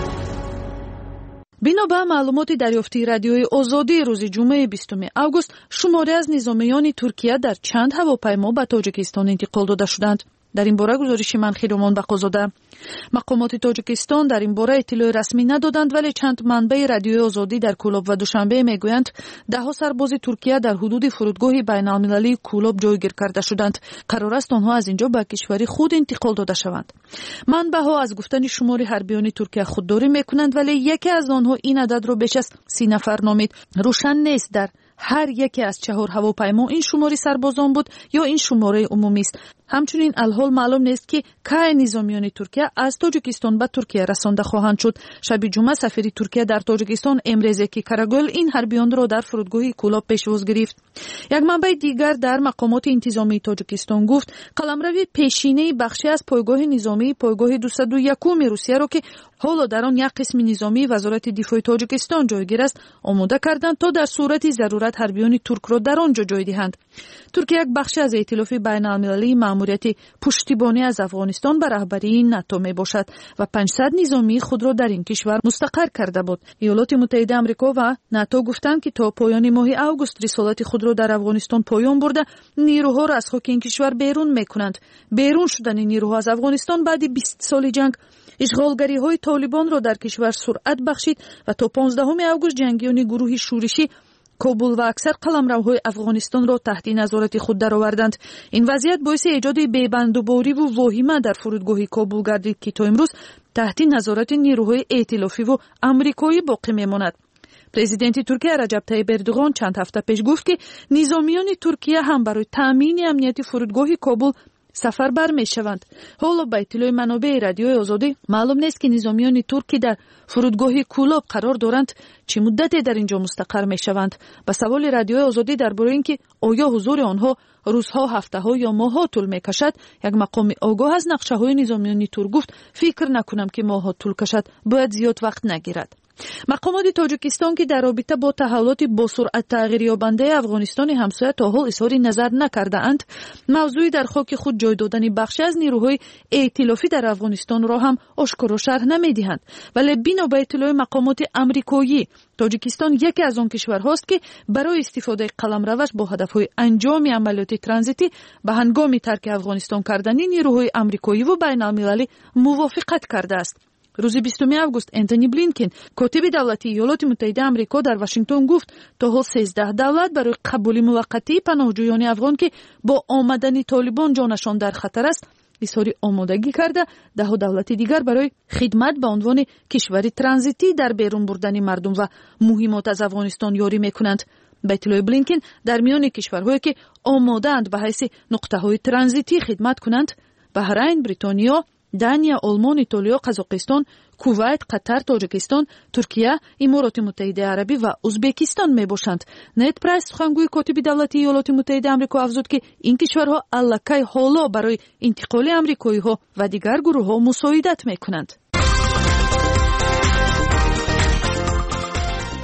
S10: бино ба маълумоти дарёфтии радиои озодӣ, рӯзи ҷумъаи бистуми август шуморе аз низомиёни Туркия дар чанд ҳавопаймо ба Тоҷикистон интиқол дода шуданд. дар ин бора гузориши ман Хиромон Бақозода. мақомоти Тоҷикистон дар ин бора иттилои расмӣ надоданд, вале чанд манбаи радиои озодӣ дар Кӯлоб ва Душанбе мегӯянд, даҳҳо сарбози Туркия дар ҳудуди фурудгоҳи байналмилалии Кӯлоб ҷойгир карда шуданд. қарор аст онҳо аз ин ҷо ба кишвари худ интиқол дода шаванд. манбаъҳо аз гуфтани шумори ҳарбиёни Туркия худдорӣ мекунанд, вале яке аз онҳо ин ададро беш аз си нафар номид. рӯшан нест дар ҳар яке аз чаҳор ҳавопаймо ин шумори сарбозон буд ё ин шумораи умумист. ҳамчунин алҳол маълум нест ки кай низомиёни Туркия аз Тоҷикистон ба Туркия расонда хоҳанд шуд. шаби ҷумъа сафири Туркия дар Тоҷикистон Эмрезеки Карагӯл ин ҳарбиёнро дар фурудгоҳи Кӯлоб пешвоз гирифт. як манбаи дигар дар мақомоти интизомии Тоҷикистон гуфт, қаламрави пешинаи бахше аз пойгоҳи низомии пойгоҳи дусаду якуми Русияро ки ҳоло дар он як қисми низомии вазорати дифои Тоҷикистон ҷойгир аст, омода карданд то дар сурати зарурат ҳарбиёни туркро дар он ҷо ҷой диҳанд. Туркия як бахше аз эътилофи байналмилалии маъмурияти пуштибонӣ аз Афғонистон ба раҳбарии НАТО мебошад ва панҷсад низомии худро дар ин кишвар мустақар карда буд. иёлоти муттаҳидаи Амрико ва НАТО гуфтанд ки то поёни моҳи август рисолати худро дар Афғонистон поён бурда, нирӯҳоро аз хоки ин кишвар берун мекунанд. берун шудани нирӯҳо аз Афғонистон баъди бист соли ҷанг ишғолгариҳои Толибонро дар кишвар суръат бахшид ва то понздаҳуми август ҷангиёни гурӯҳи шӯришӣ Кобул ва аксар қаламравҳои Афғонистонро таҳти назорати худ дароварданд. ин вазъият боиси эҷоди бебандубориву воҳима дар фурудгоҳи Кобул гардид ки то имрӯз таҳти назорати нирӯҳои эътилофиву амрикоӣ боқӣ мемонад. президенти Туркия Раҷаб Таyyip Эрдуғон чанд ҳафта пеш гуфт ки низомиёни Туркия ҳам барои таъмини амнияти фурудгоҳи Кобул сафарбар мешаванд. ҳоло ба иттилои манобеи радиои озодӣ маълум нест ки низомиёни турк ки дар фурудгоҳи Кӯлоб қарор доранд чӣ муддате дар ин ҷо мустақар мешаванд. ба саволи радиои озодӣ дар бораи ин ки оё ҳузури онҳо рӯзҳо, ҳафтаҳо ё моҳҳо тӯл мекашад, як мақоми огоҳ аз нақшаҳои низомиёни турк гуфт, фикр накунам ки моҳҳо тӯл кашад, бояд зиёд вақт нагирад. мақомоти Тоҷикистон ки дар робита бо таҳаввулоти босуръат тағйирёбандаи Афғонистони ҳамсоя то ҳол изҳори назар накардаанд, мавзӯи дар хоки худ ҷой додани бахше аз нирӯҳои эътилофӣ дар Афғонистонро ҳам ошкоро шарҳ намедиҳанд. вале бино ба иттилои мақомоти амрикоӣ, Тоҷикистон яке аз он кишварҳост ки барои истифодаи қаламраваш бо ҳадафҳои анҷоми амалиёти транзитӣ ба ҳангоми тарки Афғонистон кардани нирӯҳои амрикоиву байналмилалӣ мувофиқат кардааст. рӯзи бистуми август Энтони Блинкен, котиби давлатии иёлоти муттаҳидаи Амрико дар Вашингтон гуфт, то ҳол сездаҳ давлат барои қабули муваққатии паноҳҷӯёни афғон ки бо омадани Толибон ҷонашон дар хатар аст, изҳори омодагӣ карда, даҳҳо давлати дигар барои хидмат ба унвони кишвари транзитӣ дар берун бурдани мардум ва муҳимот аз Афғонистон ёрӣ мекунанд. ба иттилои Блинкен, дар миёни кишварҳое ки омодаанд ба ҳайси нуқтаҳои транзитӣ хидмат кунанд, Баҳрайн, Бритониё, Дания, Олмон, Итолиё, Қазоқистон, Кувайт, Қатар, Тоҷикистон, Туркия, Имороти Муттаҳидаи Арабӣ ва Узбекистон мебошанд. Нед Прайс, сухангӯи котиби давлати иёлоти муттаҳидаи Амрико, афзуд ки ин кишварҳо аллакай ҳоло барои интиқоли амрикоиҳо ва дигар гурӯҳҳо мусоидат мекунанд.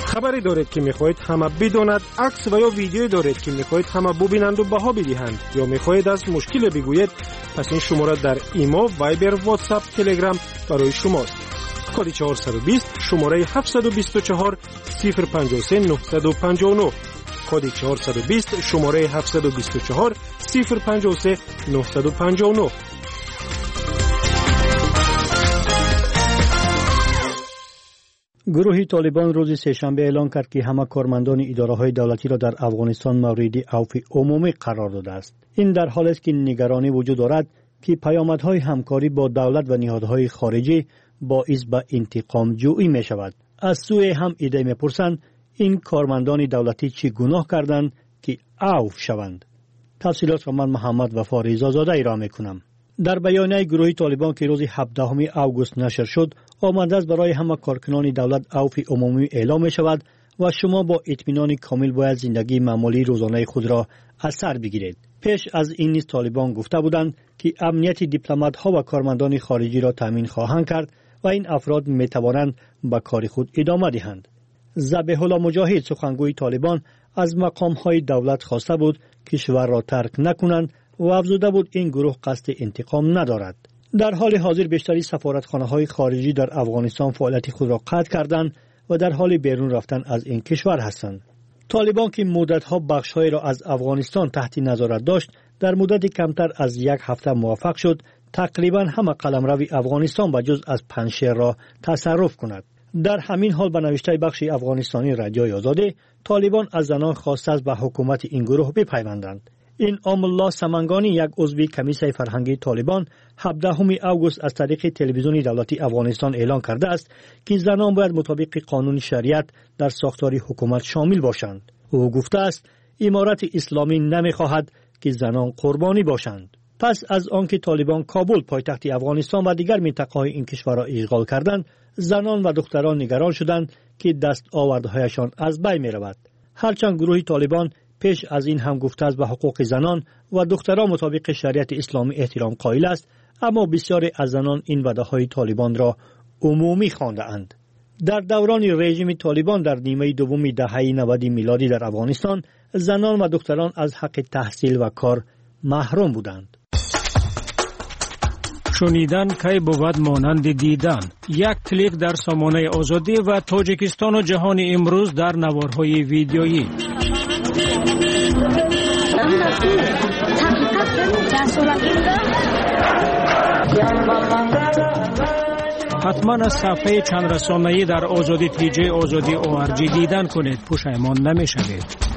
S5: خبری دارید که میخواهید همه بداند، عکس و یا ویدیویی دارید که میخواهید همه ببینند و بها بدهند یا میخواهید از مشکل بگویید، پس این شماره در ایمو، وایبر، واتساپ، تلگرام برای شماست. کد چهارصد و بیست شماره هفتصد و بیست و چهار صفر پنجاه و سه نهصد و پنجاه و نه. کد چهارصد و بیست شماره هفتصد و بیست و چهار صفر پنجاه و سه نهصد و پنجاه و نه.
S3: گروه طالبان روز سه‌شنبه اعلام کرد که همه کارمندان اداره‌های دولتی را در افغانستان مورد عفو عمومی قرار داده است. این در حالی است که نگرانی وجود دارد که پیامدهای همکاری با دولت و نهادهای خارجی باعث به انتقام جویی می شود. از سوی هم ایده می پرسند این کارمندان دولتی چی گناه کردند که عفو شوند. تفصیلات را من محمد وفا رضازاده ارائه می کنم. در بیانیه گروه طالبان که روز هفدهم آگوست نشر شد، آمده است برای همه کارکنان دولت عفو عمومی اعلام می شود و شما با اطمینان کامل باید زندگی معمولی روزانه خود را از سر بگیرید. پیش از این نیز طالبان گفته بودند که امنیت دیپلمات‌ها و کارمندان خارجی را تامین خواهند کرد و این افراد می توانند به کار خود ادامه دهند. ذبیح الله مجاهد سخنگوی طالبان از مقام‌های دولت خواسته بود کشور را ترک نکنند و افزوده بود این گروه قصد انتقام ندارد. در حال حاضر بیشتری سفارتخانه‌های خارجی در افغانستان فعالیت خود را قطع کردند و در حال بیرون رفتن از این کشور هستند. طالبان که مدت‌ها بخش‌هایی را از افغانستان تحت نظارت داشت، در مدت کمتر از یک هفته موفق شد تقریباً همه قلمرو افغانستان به جز از پنجشیر را تصرف کند. در همین حال به نوشته بخش افغانستانی رادیوی آزادی، طالبان از زنان خواسته است به حکومت این گروه بپیوندند. این آمالله سمنگانی، یک عضو کمیسه فرهنگی طالبان، هفدهم آگوست از طریق تلویزیون دولتی افغانستان اعلام کرده است که زنان باید مطابق قانون شریعت در ساختار حکومت شامل باشند. او گفته است امارت اسلامی نمی‌خواهد که زنان قربانی باشند. پس از آنکه طالبان کابل پایتخت افغانستان و دیگر منطقه‌های این کشور را اشغال کردند، زنان و دختران نگران شدند که دستاوردهایشان از بین می‌رود. هرچند گروه طالبان پیش از این هم گفته است به حقوق زنان و دختران مطابق شریعت اسلامی احترام قائل است، اما بسیاری از زنان این وعده‌های طالبان را عمومی خوانده اند. در دوران رژیم طالبان در نیمه دوم دهه نود میلادی در افغانستان، زنان و دختران از حق تحصیل و کار محروم بودند.
S6: شنیدن کی بود مانند دیدن. یک کلیک در سامانه آزادی و تاجیکستان و جهان امروز در نوارهای ویدیویی. حتما از صفحه چند رسانه‌ای در آزادی تی جی آزادی او آر جی دیدن کنید، پشیمان نمی‌شوید.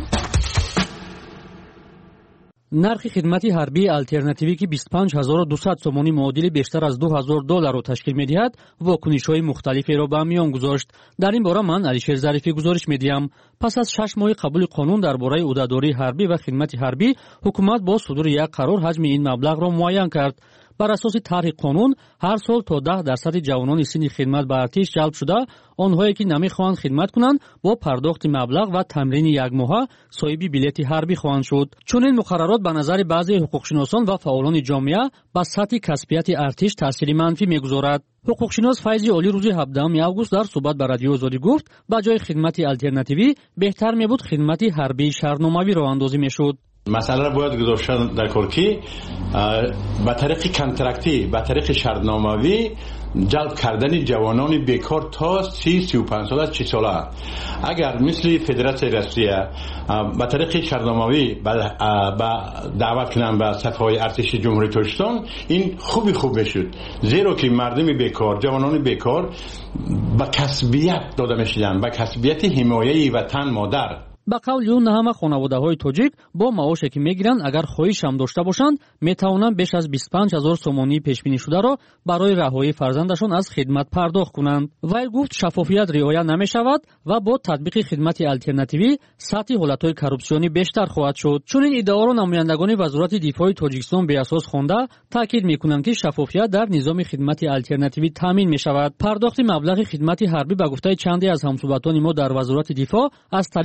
S12: نرخ خدمت حربی الтернативی که بیست و پنج هزار و دویست سومانی معادل بیشتر از دو هزار دلار را تشکیل می‌دهد، واکنش‌های مختلفی را به میان گذاشت. در این باره من علیشیر ظریفی گزارش می‌دهم. پس از شش ماه قبول قانون درباره عهده‌داری حربی و خدمت حربی، حکومت با صدور یک قرار حجم این مبلغ را معین کرد. بر اساس طرح قانون هر سال تا ده درصد جوانان سن خدمت به ارتش جلب شده، آنهایی که نمی‌خواهند خدمت کنند با پرداخت مبلغ و تمرین یک ماهه صاحب بلیط حربی خواهند شد. چون این مقررات به نظر بعضی حقوقشناسان و فعالان جامعه به سطح کسبیت ارتش تاثیر منفی می‌گذارد. حقوقشناس فیض علی روز هفدهم آگوست در صحبت با رادیو آزادی گفت با جای خدمت الтернативی بهتر می‌بود خدمت حربی شهرنامه‌ای راه اندازی می‌شد.
S14: مسئله را باید گذاشتن در کار که به طریق کانترکتی، به طریق شرطنامه‌ای جلب کردن جوانان بیکار تا سی سی و پنج ساله چه ساله. اگر مثل فدراسیون روسیه به طریق شرطنامه‌ای به دعوت کنن به صفهای ارتش جمهوری تاجیکستان، این خوبی خوب میشد، زیرا که مردم بیکار، جوانان بیکار به کسبیت داده میشدن، به کسبیت حمایه وطن مادر.
S12: با قول اون همه خانواده‌های تاجیک با معاشی که میگیرند اگر خواهش هم داشته باشند میتوانند بیش از بیست و پنج هزار سومانی پیش بینی شده را برای رهایی فرزندشان از خدمت پرداخت کنند. وی گفت شفافیت رعایت نمی‌شود و با تطبیق خدمت الтернативی سطح حالت‌های کورپسیونی بیشتر خواهد شد. چون این ادعا را نمایندگان وزارت دفاع تاجیکستان به اساس خوانده تاکید می‌کنند که شفافیت در نظام خدمت الтернативی تامین می‌شود. پرداخت مبلغ خدمت حربی به گفته چندی از همسوباتان ما در وزارت دفاع از طریق بانک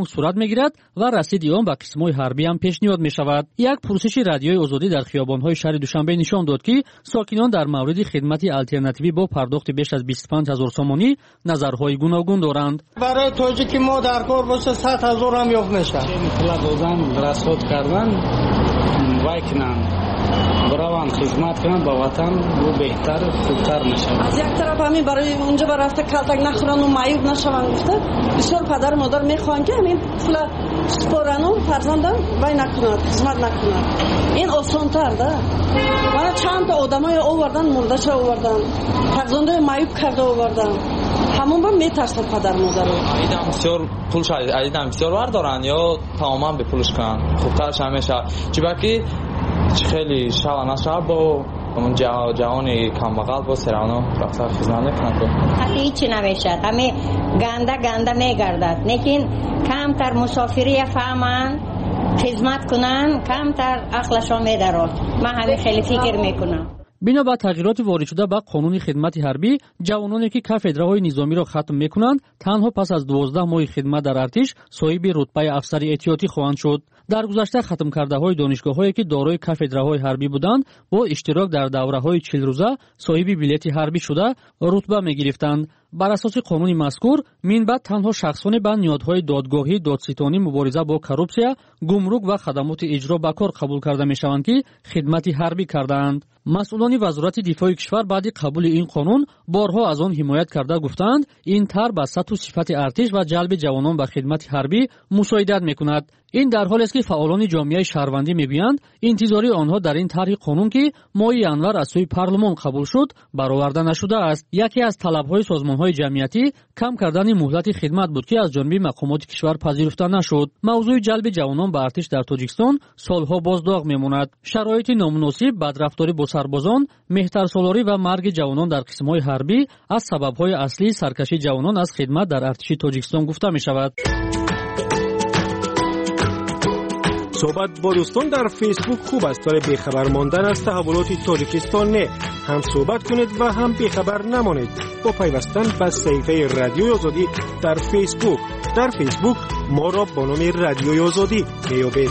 S12: сурат мегирад ва расиди он ба қисмҳои ҳарбӣ ҳам пешниҳод мешавад. Як пурсиши радиои озодӣ дар хиёбонҳои шаҳри Душанбе нишон дод, ки сокинон дар мавриди хидмати алтернативӣ бо пардохти беш аз бисту панҷ ҳазор сомонӣ назарҳои гуногун доранд.
S13: барои тоҷики мо дар кор боша сад ҳазор ҳам ёфт мешавад. пула додан расход кардан вай кунанд, браванд хизмат кунанд ба ватан, бу беҳтар хубтар мешавад.
S15: аз як тараф ҳамин барои унҷа ба рафта калтак нахӯрану маъюб нашаванд гуфта бисёр падару модар мехоҳанд ки ҳамин пула спорану фарзандам вай накунад, хизмат накунад. ин осонтар да. мана чанд та одамои овардан, мурдаша овардан, фарзандои маъюб карда овардан. ҳамон ба метарсад падар модар.
S16: айдам бисёр пулш айдам бисёр вардоранд ё тамоман бепулш кунанд. хубтарш ҳамеша чибаки خیلی شب نشب با اون جهانی کمبغل با سرانو رفتار خدمت میکنند.
S17: هیچی نمیشه. همه گنده گنده میگردد. لیکن کمتر مسافری فهمن خدمت کنن کمتر عقلشون میدارد. من همین خیلی فکر میکنم.
S12: бино ба тағйироти воридшуда ба қонуни хидмати ҳарбӣ ҷавононе ки кафедраҳои низомиро хатм мекунанд танҳо пас аз дувоздаҳ моҳи хидмат дар артиш соҳиби рутбаи афсари эҳтиётӣ хоҳанд шуд. дар гузашта хатмкардаҳои донишгоҳҳое ки дорои кафедраҳои ҳарбӣ буданд бо иштирок дар давраҳои чилрӯза соҳиби билети ҳарбӣ шуда рутба мегирифтанд. бар асоси қонуни мазкур минбаъд танҳо шахсоне ба ниҳодҳои додгоҳӣ, додситонӣ, мубориза бо коррупсия, гумрук ва хадамоти иҷро ба кор қабул карда мешаванд, ки хидмати ҳарбӣ кардаанд. масъулони вазорати дифои кишвар баъди қабули ин қонун борҳо аз он ҳимоят карда гуфтанд ин тар ба сатҳу сифати артиш ва ҷалби ҷавонон ба хидмати ҳарбӣ мусоидат мекунад. ин дар ҳолест ки фаъолони ҷомеаи шаҳрвандӣ мегӯянд интизори онҳо дар ин тарҳи қонун ки моҳи январ аз сӯи парлумон қабул шуд бароварда нашудааст. яке аз талабҳои созмонҳои ҷамъиятӣ кам кардани муҳлати хидмат буд, ки аз ҷониби мақомоти кишвар пазируфта нашуд. мавзӯи ҷалби ҷавонон ба артиш дар Тоҷикистон солҳо боздоғ мемонад. шароити номуносиб, бадрафторӣ бо сарбозон, меҳтарсолорӣ ва марги ҷавонон дар қисмҳои ҳарбӣ аз сабабҳои аслии саркашии ҷавонон аз хидмат дар артиши Тоҷикистон гуфта мешавад.
S5: صحبت با دوستان در فیسبوک خوب است ولی بیخبر ماندن از تحولات تاجیکستان نه. هم صحبت کنید و هم بیخبر نمانید با پیوستن به صفحه رادیوی آزادی در فیسبوک. در فیسبوک ما را با نام رادیوی آزادی میابید.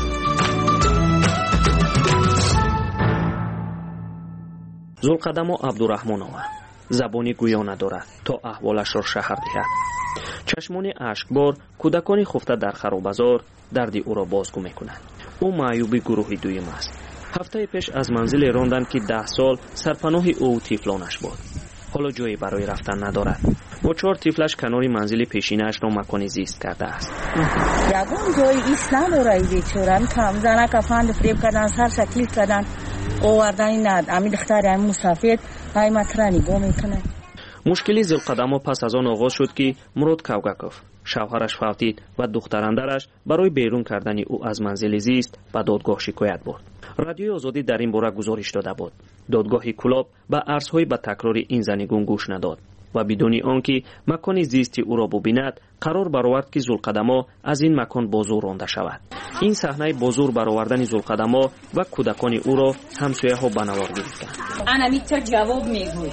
S25: زلقدمو عبدالرحمنова زبانی گویا ندارد تا احوالش را شرح دهد. چشمان اشکبار کودکانی خفته در خرابزار دردی او را بازگو میکنند. او معیوبی گروهی دویم است. هفته پیش از منزل راندند که ده سال سرپناه او و طفلانش بود. حالا جایی برای رفتن ندارد. با چهار طفلش کنار منزل پیشینش را مکانی زیست کرده است.
S26: یگان جایی ایست نداره بیچاره. کم زنه کفند فریب کردن، سر شکلی کردن، آوردن ند. امی دختر امی مسافر های مطرح نگاه میکنه.
S25: مشکلی زلقدمو پس از آن آغاز شد که مراد کوگاکوف شوهرش فوتید و دختراندرش برای بیرون کردن او از منزل زیست به دادگاه شکایت برد. رادیوی آزادی در این باره گزارش داده بود. دادگاه کلاب به عرضهای به تکرار این زنیگون گوش نداد و بدون آنکه مکان زیستی او را ببیند قرار برآورد که زلقدمو از این مکان بازور رانده شود. این صحنه بازور برآوردن زلقدمو و کودکان او را همسایه‌ها به نوار گرفتند.
S17: انا میتر جواب میگوی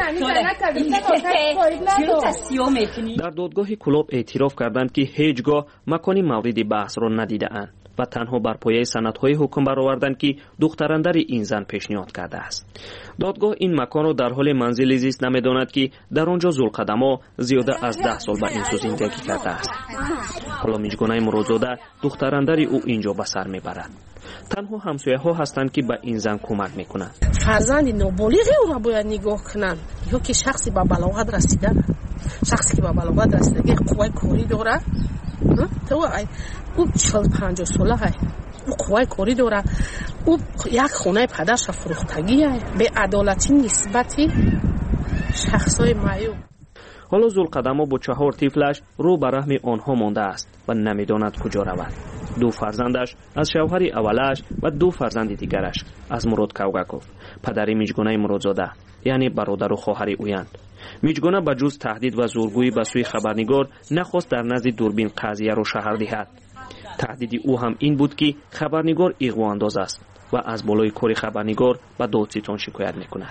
S25: در دادگاه کلاب اعتراف کردند که هیچگاه مکانی مورد بحث را ندیده‌اند و تنها بر پایه سندهای حکم برآوردند که دختراندر این زن پیشنهاد کرده است. دادگاه این مکان را در حال منزل زیست نمی‌داند که در آنجا زلقدمو زیاده از ده سال به این سو زندگی کرده است. حالا میجگانه مرادزاده دختراندر او اینجا به سر میبرد. تنها همسایه‌ها هستند که به این زن کمک میکنند.
S27: فرزند نابالغ او را باید نگاه کنند یا که شخصی به بلاغت رسیده، شخصی که به بلاغت رسیده قوای کاری داره. تو او چهل پنجاه ساله های او قوای کاری داره. او یک خونه پدرش فروختگی های به عدالتی نسبتی شخصای معیوب.
S25: حالا زلقدمو با چهار طفلش رو به رحم آنها مانده است و نمیداند کجا رود. دو فرزندش از شوهر اولش و دو فرزند دیگرش از مراد کوگاکوف پدر میجگانه مرادزاده یعنی برادر و خواهر اویند. میجگانه به جز تهدید و زورگویی به سوی خبرنگار نخواست در نزد دوربین قضیه را شرح دهد. تهدید او هم این بود که خبرنگار اغوا انداز است و از بالای کار خبرنگار به دادستان شکایت میکند.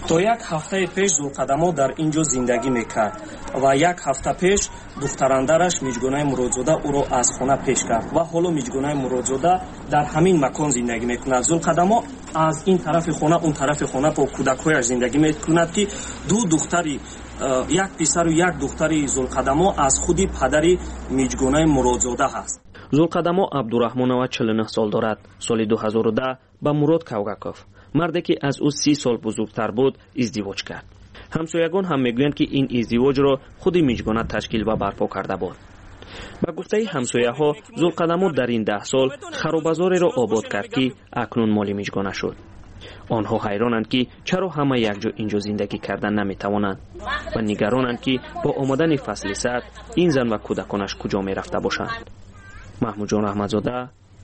S8: то як ҳафтаи пеш зулқадамо дар ин ҷо зиндагӣ мекард ва як ҳафта пеш духтарандараш Миҷгонаи Муродзода ӯро аз хона пеш кард ва ҳоло Миҷгонаи Муродзода дар ҳамин макон зиндагӣ мекунад. Зулқадамо аз ин тарафи хона он тарафи хона бо кӯдакҳояш зиндагӣ мекунад ки ду духтари як писару як духтари Зулқадамо аз худи падари Миҷгонаи Муродзода ҳаст.
S25: зулқадамо Абдурахмонова чаҳл и нӯҳ сол дорад. соли дуҳазору даҳ ба Мурод Кавгаков, марде ки аз ӯ си сол бузургтар буд, издивоҷ кард. ҳамсоягон ҳам мегӯянд ки ин издивоҷро худи Миҷгона ташкил ва барпо карда буд. ба гуфтаи ҳамсояҳо, Зулқадамо дар ин даҳ сол харобазореро обод кард ки акнун моли Миҷгона шуд. онҳо ҳайронанд ки чаро ҳама якҷо ин ҷо зиндагӣ кардан наметавонанд ва нигаронанд ки бо омадани фасли сард ин зан ва кӯдаконаш куҷо мерафта бошанд. маҳмудҷон раҳматзода,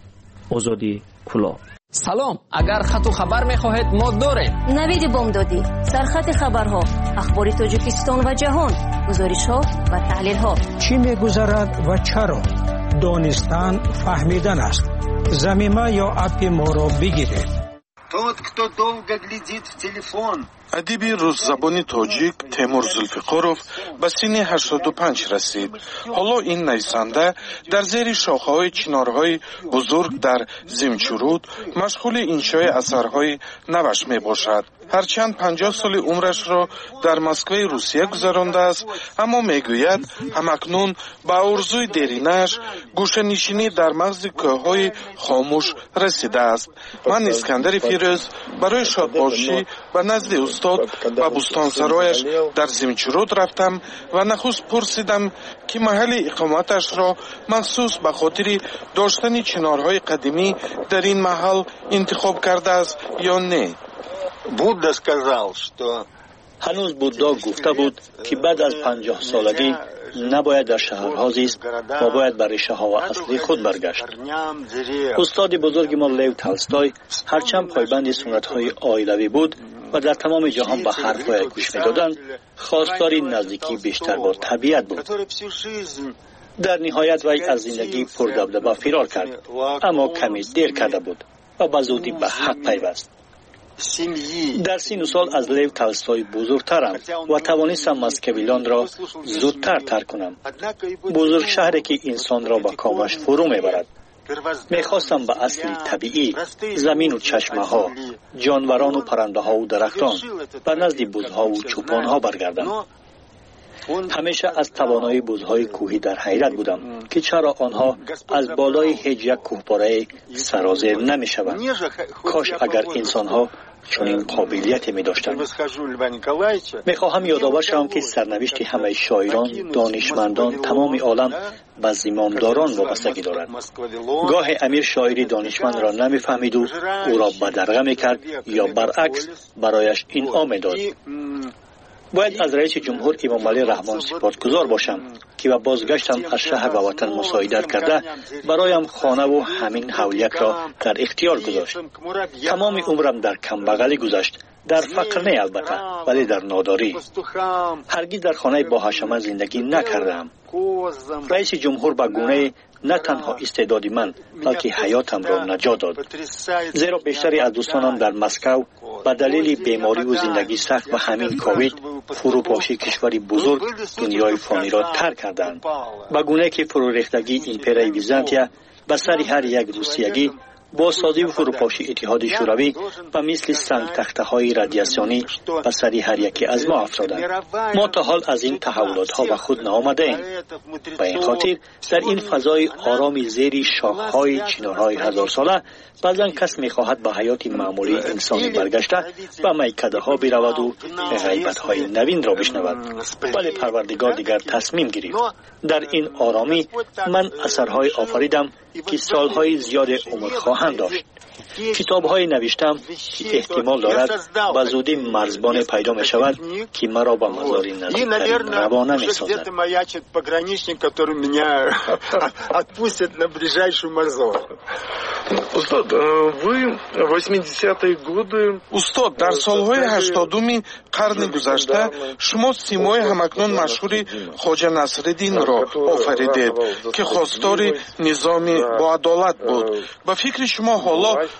S25: озодӣ кӯлоб.
S9: салом, агар хату хабар мехоҳед мо дорем.
S4: навиди бомдодӣ, сархати хабарҳо, ахбори Тоҷикистон ва ҷаҳон, гузоришҳо ва таҳлилҳо.
S6: чӣ мегузарад ва чаро? донистан фаҳмидан аст. замима ё апи моро бигиред.
S18: Тот, кто долго глядит в телефон.
S19: адиби рӯззабони тоҷик Темур Зулфиқоров ба синни ҳаштоду панҷ расид. ҳоло ин нависанда дар зери шохаҳои чинорҳои бузург дар Зимчуруд машғули иншои асарҳои наваш мебошад. ҳарчанд панҷоҳ соли умрашро дар Москваи Русия гузарондааст, аммо мегӯяд ҳамакнун ба орзуи деринаш гӯшанишинӣ дар мағзи кӯҳҳои хомӯш расидааст. ман Искандари Фирӯз барои шодбошӣ ба назди устод ба бустонсарояш дар Зимчуруд рафтам ва нахуст пурсидам ки маҳалли иқоматашро махсус ба хотири доштани чинорҳои қадимӣ дар ин маҳал интихоб кардааст ё не.
S18: Будда сказал, что
S20: ҳанӯз буддо гуфта буд ки баъд аз панҷоҳ солагӣ набояд дар шаҳрҳо зист ва бояд ба решаҳо ва аслии худ баргашт. устоди бузурги мо Лев Толстой ҳарчанд пойбанди суннатҳои оилавӣ буд ва дар тамоми ҷаҳон ба ҳарфҳояш гӯш медоданд, хостори наздикӣ бештар бо табиат буд. дар ниҳоят вай аз зиндагии пурдабдаба фирор кард, аммо каме дер карда буд ва ба зудӣ ба ҳақ пайваст. дар сину сол аз Лев Толстой бузургтарам ва тавонистам москавилонро зудтар тарк кунам. бузург шаҳре ки инсонро ба комаш фурӯ мебарад. мехостам ба асли табиӣ, замину чашмаҳо, ҷонварону паррандаҳову дарахтон, ба назди бузҳову чӯпонҳо баргардам. ҳамеша аз тавонои бузҳои кӯҳӣ дар ҳайрат будам ки чаро онҳо аз болои ҳеҷ як кӯҳпорае сарозер намешаванд. кош агар инсонҳо чунин қобилияте медоштанд. мехоҳам ёдовар шавам ки сарнавишти ҳамаи шоирон, донишмандон, тамоми олам ба зимомдорон вобастагӣ дорад. гоҳе амир шоири донишмандро намефаҳмиду ӯро бадарға мекард ё баръакс барояш инъом медод. бояд аз раиси ҷумҳур Имомалӣ Раҳмон сипотгузор бошам ки ба бозгаштам аз шаҳр ба ватан мусоидат карда бароям хонаву ҳамин ҳавлиякро дар ихтиёр гузошт. тамоми умрам дар камбағалӣ гузашт, дар фақр не албатта, вале дар нодорӣ. ҳаргиз дар хонаи боҳашама зиндагӣ накардаам. раиси ҷумҳур ба гунае на танҳо истеъдоди ман, балки ҳаётамро наҷот дод. зеро бештари аз дӯстонам дар Москав ба далели беморию зиндагӣ сахт ва ҳамин ковид фурӯпоши кишвари бузург дунёи фониро тарк карданд. ба гуне ки фурӯрехтагии империяи Византия ба сари ҳар як русиягӣ бо созиву фурӯпоши иттиҳоди шӯравӣ ба мисли сангтахтаҳои радиатсионӣ ба сари ҳар яке аз мо афроданд. мо то ҳол аз ин таҳаввулотҳо ба худ наомадаем. ба ин хотир дар ин фазои ороми зери шохҳои чинорҳои ҳазорсола баъзан кас мехоҳад ба ҳаёти маъмулии инсонӣ баргашта ба майкадаҳо бираваду ғайбатҳои навинро бишнавад. вале парвардигор дигар тасмим гирифт. дар ин оромӣ ман асарҳое офаридам ки солҳои зиёде умр хоҳанд дошт. китобҳое навиштам ки эҳтимол дорад ба зудӣ марзбоне пайдо мешавад ки маро ба мазори наздиктарин равона месозад.
S19: устод, вы восьмидесятые годы устод дар солҳои ҳаштодуми қарни гузашта шумо симои ҳамакнун машҳури Хоҷа Насриддинро офаридед ки хостори низоми боадолат буд. ба фикри шумо ҳоло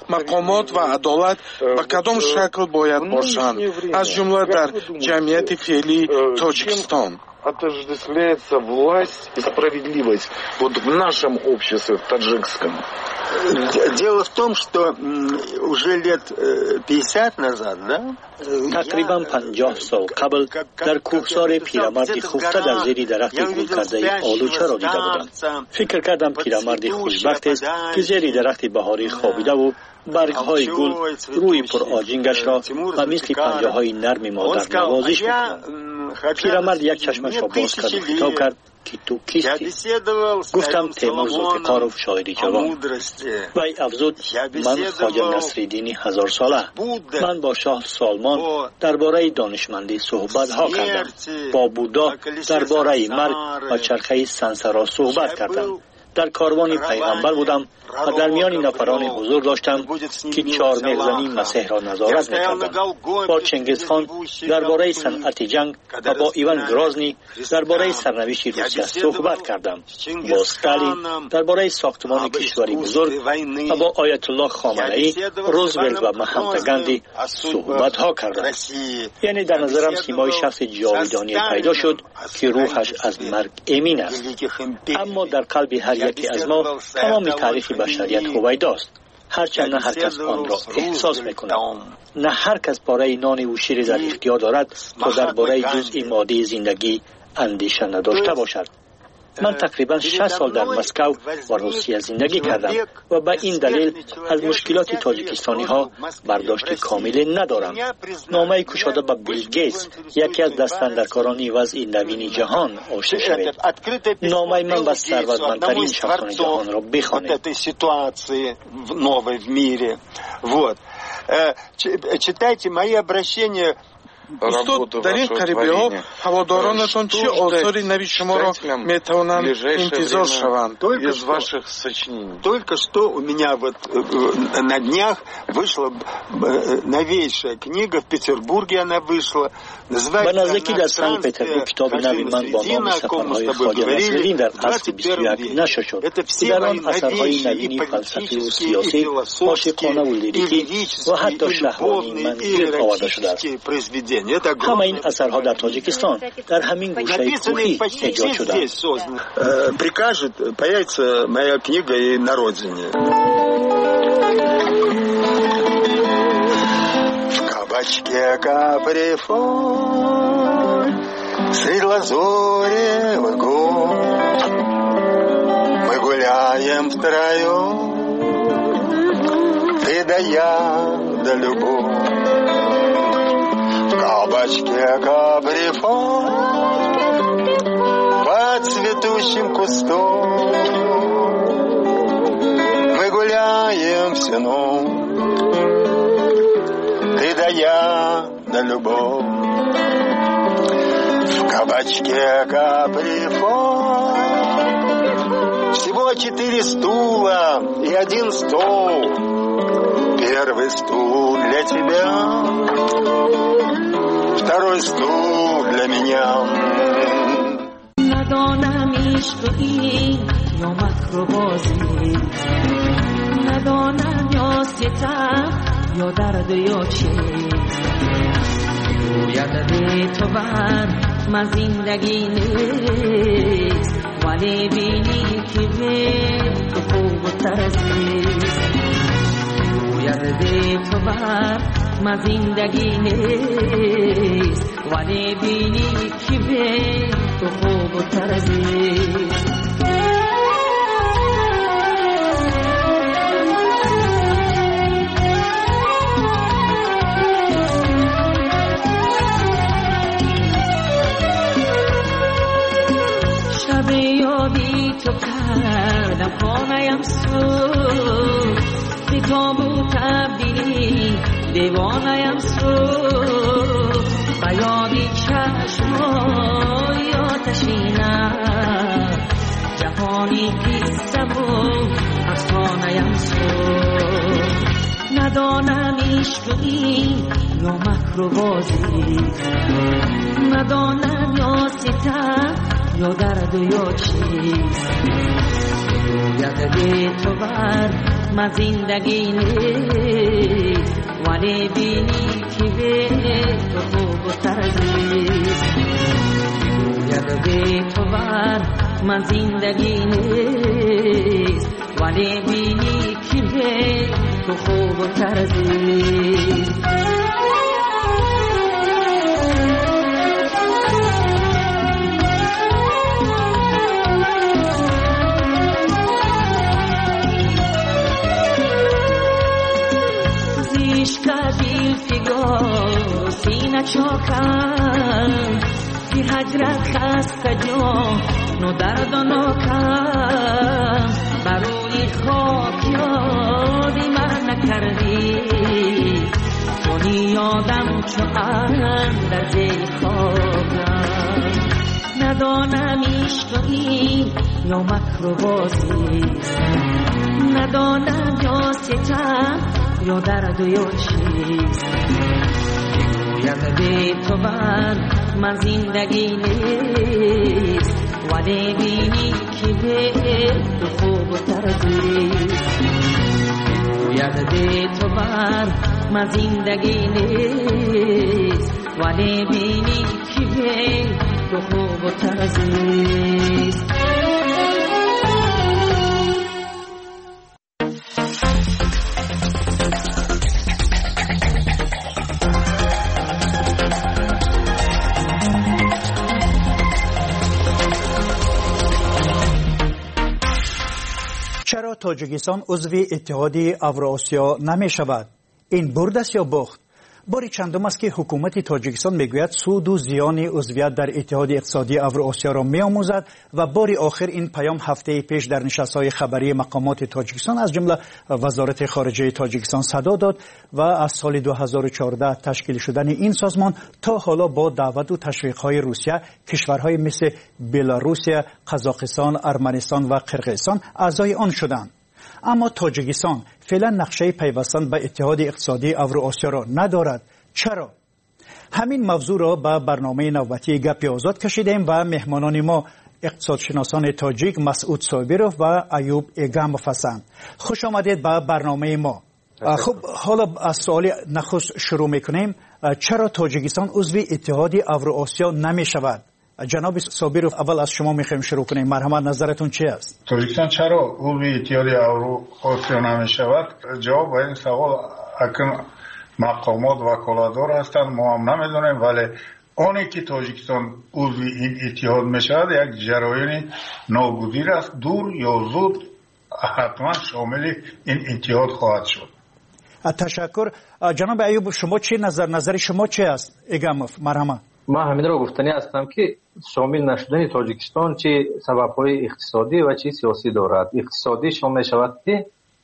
S19: мақомот ва адолат ба кадом шакл бояд бошанд, аз ҷумла дар ҷамъияти феълии Тоҷикистон?
S18: Отождествляется власть и справедливость вот в нашем обществе таджикском. Дело в том, что уже лет пятьдесят назад, да?
S20: تقریبا پنجاه سال قبل در کوهسار پیرمردی خفته در زیر درخت گل کرده آلوچه را دیده بودم. فکر کردم پیرمردی خوشبخت است که زیر درخت بهاری خوابیده و برگهای گل روی پر آجینگش را و مثل پنجه های نرم مادر نوازش می‌کند. پیرمرد یک چشمش را باز کرد و خطاب کرد که تو کیستی؟ گفتم تیمور ذوالفقاروف شاعری جوان. وی افزود من خواجه نصرالدین هزار ساله. من با شاه سالمان درباره دانشمندی صحبت ها کردم. با بودا درباره مرگ و چرخه سنسرا صحبت کردم. در کاروان پیغمبر بودم و در میان نفران حضور داشتم که چهار مهزنی مسیح را نظارت می‌کردند. با چنگیزخان درباره صنعت جنگ و با ایوان گرازنی درباره سرنوشت روسیه صحبت کردم. با استالین درباره ساختمان کشوری بزرگ و با آیت الله خامنه‌ای، روزولت و مهاتما گاندی صحبت ها کردم. یعنی در نظرم سیمای شخص جاودانی پیدا شد که روحش از مرگ امین است. اما در قلب هر یکی از ما تمام تاریخ بشریت هویداست. هرچند نه هر کس آن را احساس میکند. نه هر کس پاره نان و شیر در اختیار دارد تا درباره جزئی ماده زندگی اندیشه نداشته باشد. من تقریبا شش سال در مسکو و روسیه زندگی کردم و به این دلیل از مشکلات تاجیکستانی ها برداشت کامل ندارم. نامه کشاده به بیل گیتس، یکی از دستاندرکاران وضع نوین جهان، آشنا شوید. نامه من به ثروتمندترین شخصان جهان را بخوانید.
S18: Читайте мои обращения.
S19: استاد، در این قریبی ها هوادارانتان چه آثاری نوی شما را میتوانند انتظار شوند؟
S18: Из ваших сочинений. Только что у меня вот на днях вышла новейшая книга, в Петербурге она вышла.
S20: به نزدیکی در سن پتربورگ کتاب نوی من با نام سفرهای خواجه نصرالدین در عصر بیست و یک نشر شد که در آن اثرهای نوینی فلسفی و سیاسی، عاشقانه و لیریکی و حتی شهوانی منظور آورده شده است. همه این اثرها در تاجیکستان در همین گوشه کوهی ایجاد شده است.
S18: Прикажет, появится моя книга и на родине. В кабачке каприфон, средь лазоревых гор, мы гуляем втроем, ты да я, да любовь. В кабачке каприфон, под цветущим кустом мы гуляем все ночь, ты да я, да любовь. В кабачке каприфон всего четыре стула и один стол. Первый стул для тебя, второй стул для меня.
S1: ندانم عشق این یا مکر و بازی، ندانم یا ستم یا درد یا چیز. باید به تو بر من زندگی نیست، ولی بینی که به تو خوب و ترسیست. باید به تو بر من زندگی نیست، ولی بینی که به تو خوب و ترسیست. شب یادی تو کردم خانه‌ام سوز، به تابوت تبدیلی دیوانه‌ام سوز. و یادی چشمای آتشینم، جهانی پیستم و افسانه‌ام سوز. ندانم عشق این یا مکر و بازی، ندانم یا ستم یا درد یا چیز. باید به تو بر من زندگی نیست ولی بینی که به تو خوب و ترزیست میگوید به تو بر من زندگی نیست ولی بینی که به تو خوب و ترزیست سینه چاکم که هجرت خسته جان نو درد و ناکم بروی خاک یادی من نکردی کنی یادم چو اندازه خوابم ندانم عشقی یا مکر و بازیست ندانم یا ستم یا درد و یا چیست میگویم به تو بر من زندگی نیست ولی بینی که به تو خوب و ترزیست میگویم به تو بر من زندگی نیست ولی بینی که به تو خوب و ترزیست
S3: چرا تاجیکستان عضو اتحاد اوراسیا نمی شود؟ این برد است یا باخت؟ باری چندم است که حکومت تاجیکستان میگوید سود و زیان عضویت در اتحاد اقتصادی اوراسیا را میآموزد و باری آخر این پیام هفته پیش در نشست‌های خبری مقامات تاجیکستان از جمله وزارت خارجه تاجیکستان صدا داد و از سال دو هزار و چهارده تشکیل شدن این سازمان تا حالا با دعوت و تشویق‌های روسیه کشورهای مثل بلاروسیه، قزاقستان، ارمنستان و قرقیزستان اعضای آن شدند. اما تاجیکستان فعلا نقشه پیوستن به اتحاد اقتصادی اوراسیا را ندارد. چرا؟ همین موضوع را به برنامه نوبتی گپ آزاد کشیدیم و مهمانان ما اقتصادشناسان تاجیک مسعود صابروف و ایوب ایگاموف هستند. خوش آمدید به برنامه ما. خب حالا از سوال نخست شروع میکنیم. چرا تاجیکستان عضو اتحاد اوراسیا نمی شود؟ جناب صابروف اول از شما میخوایم شروع کنیم. مرحمت نظرتون چی است؟
S2: تاجیکستان چرا عضو اتحاد اوراسیا نمی شود؟ جواب به این سوال اکنون مقامات وکالتدار هستند، ما هم نمیدونیم، ولی آنی که تاجیکستان عضو این اتحاد می شود یک جریان ناگزیر است، دور یا زود حتما شامل این اتحاد خواهد شد.
S3: تشکر. جناب ایوب شما چی نظر نظر شما چی است؟ ایگاموف مرحمت.
S7: ما همین را گفتنی هستم که شامل نشدن تاجیکستان چه سبب‌های اقتصادی و چه سیاسی دارد. اقتصادی شامل شود که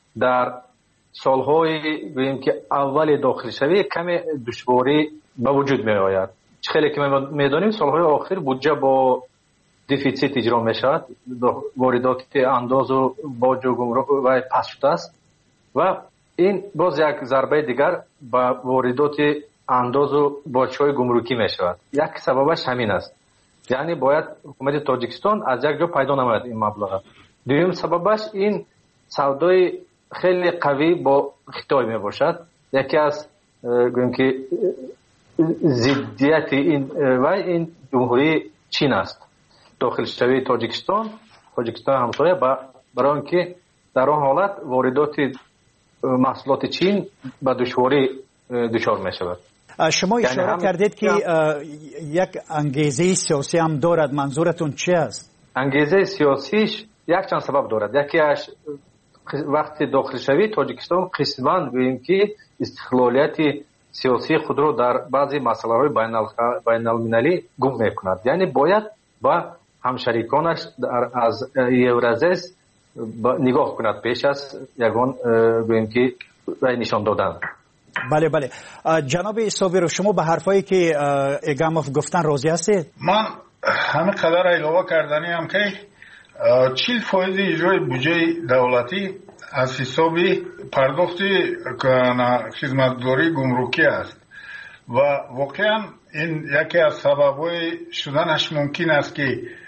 S7: در سالهای گوییم که اول داخل شوی کمی دشواری به وجود می آید. خیلی که می دانیم سالهای آخر بودجه با دیفیسیت اجرا می شود، واردات انداز و باج و گمرک و پس شده است و این باز یک ضربه دیگر به واردات انداز و باج‌های گمرکی می شود. یک سببش همین است، یعنی باید حکومت تاجیکستان از یک جا پیدا نماید این مبلغ. دوم سببش این سودای خیلی قوی با خطای می باشد. یکی از گویم که ضدیت این و این جمهوری چین است. داخل شوی تاجیکستان تاجیکستان همسایه برای اینکه در آن حالت واردات محصولات چین به دشواری دچار می شود.
S3: شما اشاره یعنی کردید که یک انگیزه سیاسی هم دارد. منظورتون چی است؟
S7: انگیزه سیاسیش یک چند سبب دارد. یکیش وقتی داخل شوی تاجیکستان قسماً گوییم که استقلالیت سیاسی خود را در بعضی مسائل بین المللی گم میکند. یعنی باید با همشریکانش از یورازیس نگاه کند پیش از یگان گوییم که نشان دادن.
S3: بله بله. جناب صابروف شما به حرفایی که ایگاموف گفتن راضی هستید؟
S2: من همه قدر علاوه کردنی هم که چهل فایز اجرای بودجه دولتی از حساب پرداخت خدمتگزاری گمرکی است و واقعا این یکی از سبب‌های شدنش ممکن است که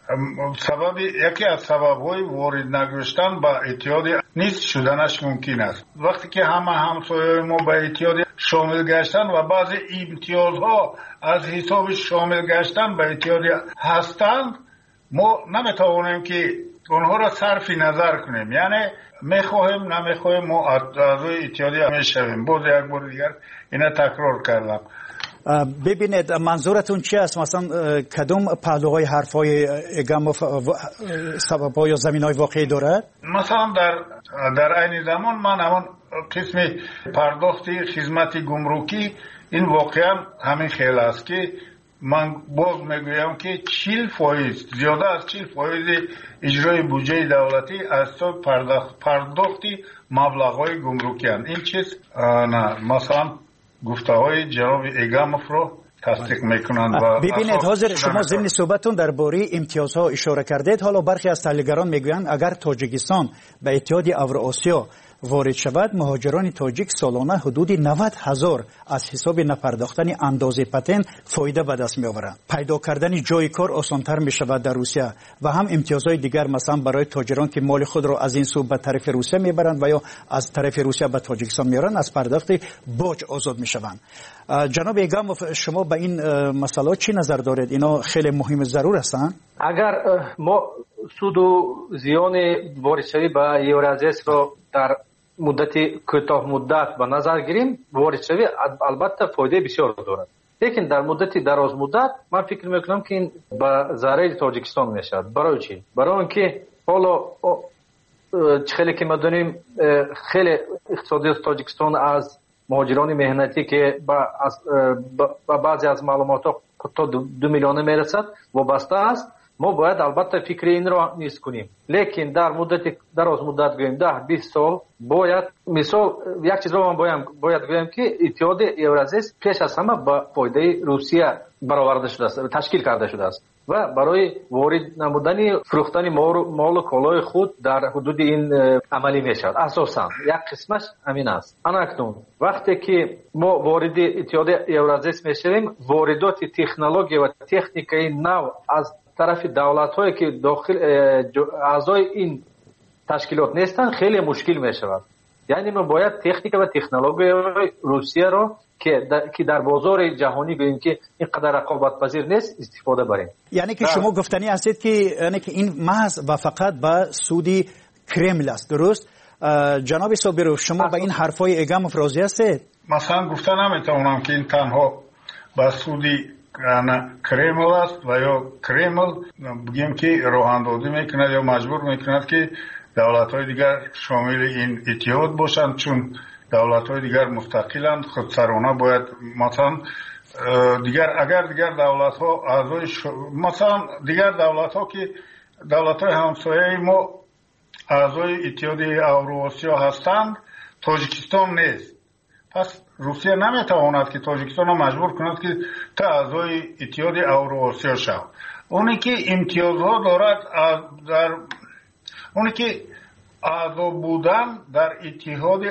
S2: سبب یکی از سبب‌های وارد نگشتن به اتحاد نیست شدنش ممکن است. وقتی که همه همسایه‌های ما به اتحاد شامل گشتن و بعضی امتیازها از حساب شامل گشتن به اتحاد هستند، ما نمیتوانیم که اونها را صرف نظر کنیم. یعنی میخواهیم نمیخواهیم ما اعضای اتحاد میشویم. باز یک بار دیگر اینا تکرار کردم.
S3: ببینید منظورتون چی است؟ مثلا کدوم پهلوهای حرفای اگاموف سبب‌ها یا زمین‌های واقعی داره؟
S2: مثلا در در عین زمان من همون قسم پرداخت خدمت گمرکی این واقعا همین خیلی است که من باز میگویم که چهل فایز زیاده از چهل فایز اجرای بودجه دولتی از تو پرداخت پرداختی مبلغ‌های گمرکی هستند. این چیز نه مثلا گفته های جناب اگاموف رو تصدیق میکنند. و
S3: ببینید حاضر شما ضمن صحبتتون درباره امتیازها اشاره کردید. حالا برخی از تحلیلگران میگویند اگر تاجیکستان به اتحاد اوراسیا وارد شود، مهاجران تاجیک سالانه حدود نود هزار از حساب نپرداختن اندازه پتن فایده به دست میآورند. پیدا کردن جای کار آسانتر می شود در روسیه و هم امتیازهای دیگر مثلا برای تاجران که مال خود را از این سو به طرف روسیه میبرند و یا از طرف روسیه به تاجیکستان میارند از پرداخت باج آزاد میشوند. جناب اگاموف شما به این مسئله چی نظر دارید؟ اینا خیلی مهم ضرور هستند.
S7: اگر ما سود و زیان واردشوی به یورازیه رو در مدت کوتاه مدت به نظر گیریم، واردشوی البته فایده بسیار دارد، لیکن در مدت دراز مدت من فکر میکنم که این به ضرر تاجیکستان میشود. برای چی؟ برای اینکه حالا خیلی که ما دونیم خیلی اقتصادی تاجیکستان از مهاجران مهنتی که با بعضی از معلومات تا دو میلیون میرسد وابسته است. ما باید البته فکر این را نیست کنیم، لیکن در مدت دراز مدت گویم ده بیست سال باید مثال یک چیز را من باید باید گویم که اتحاد اورازیه پیش از همه با فایده روسیه برآورده شده است، تشکیل کرده شده است و برای وارد نمودن فروختن مال و کالای خود در حدود این عملی می شود. اساسا یک قسمش همین است. اکنون وقتی که ما وارد اتحاد اورازیه می شویم، واردات تکنولوژی و تکنیکی نو از طرف دولت هایی که داخل اعضای این تشکیلات نیستن خیلی مشکل می شود. یعنی ما باید تکنیک و تکنولوژی روسیه رو که در, که در بازار جهانی گوییم که اینقدر رقابت پذیر نیست استفاده بریم.
S3: یعنی که شما گفتنی هستید که یعنی که این محض و فقط به سودی کرمل است، درست؟ جناب صابروف شما به این حرفای اگاموف راضی هستید؟
S2: مثلا گفتن نمیتونم که این تنها به سودی کرمل است و یا کرمل بگیم که راه اندازی میکند یا مجبور میکند که دولت های دیگر شامل این اتحاد باشند، چون دولت های دیگر مستقلند، خودسرانه باید مثلا دیگر اگر دیگر دولت ها اعضای مثلا دیگر دولت ها که دولت های همسایه ما اعضای اتحاد اوراسیا هستند، تاجیکستان نیست. پس روسیه نمیتواند که تاجیکستان را مجبور کند که تا اعضای اتحاد اوراسیا شود. اونی که امتیازها دارد در اونی که اعضا بودن در اتحاد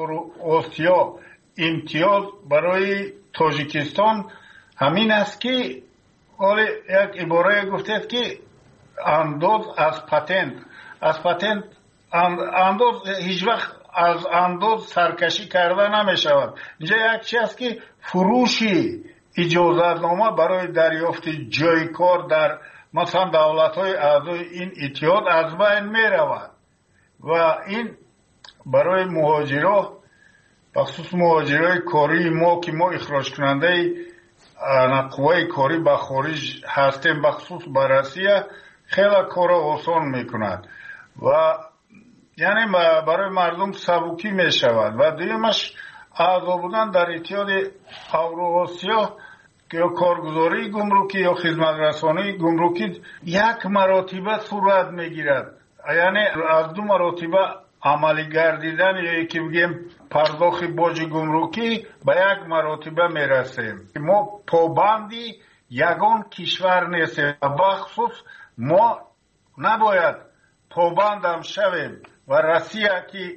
S2: اوراسیا امتیاز برای تاجیکستان همین است که حالا یک عباره گفتید که انداز از پتنت از پتنت انداز هیچ وقت از انداز سرکشی کرده نمی شود. اینجا یک چیز است که فروشی اجازه‌نامه برای دریافت جای کار در مثلا دولت‌های اعضای این اتحاد از بین می رود و این برای مهاجرا بخصوص مهاجرای کاری ما که ما اخراج کننده قوای کاری به خارج هستیم بخصوص به روسیه خیلی کار آسان میکند و یعنی برای مردم سبکی می شود. و دیمش اعضا بودن در اتحاد اوراسیا که کارگزاری گمرکی یا خدمت رسانی گمرکی یک مراتبه صورت میگیرد، یعنی از دو مراتبه عملی گردیدن یا یکی بگیم پرداخت باج گمرکی به یک مراتبه میرسیم. ما پابندی یگان کشور نیستیم، بخصوص ما نباید پابندم شویم و روسیه که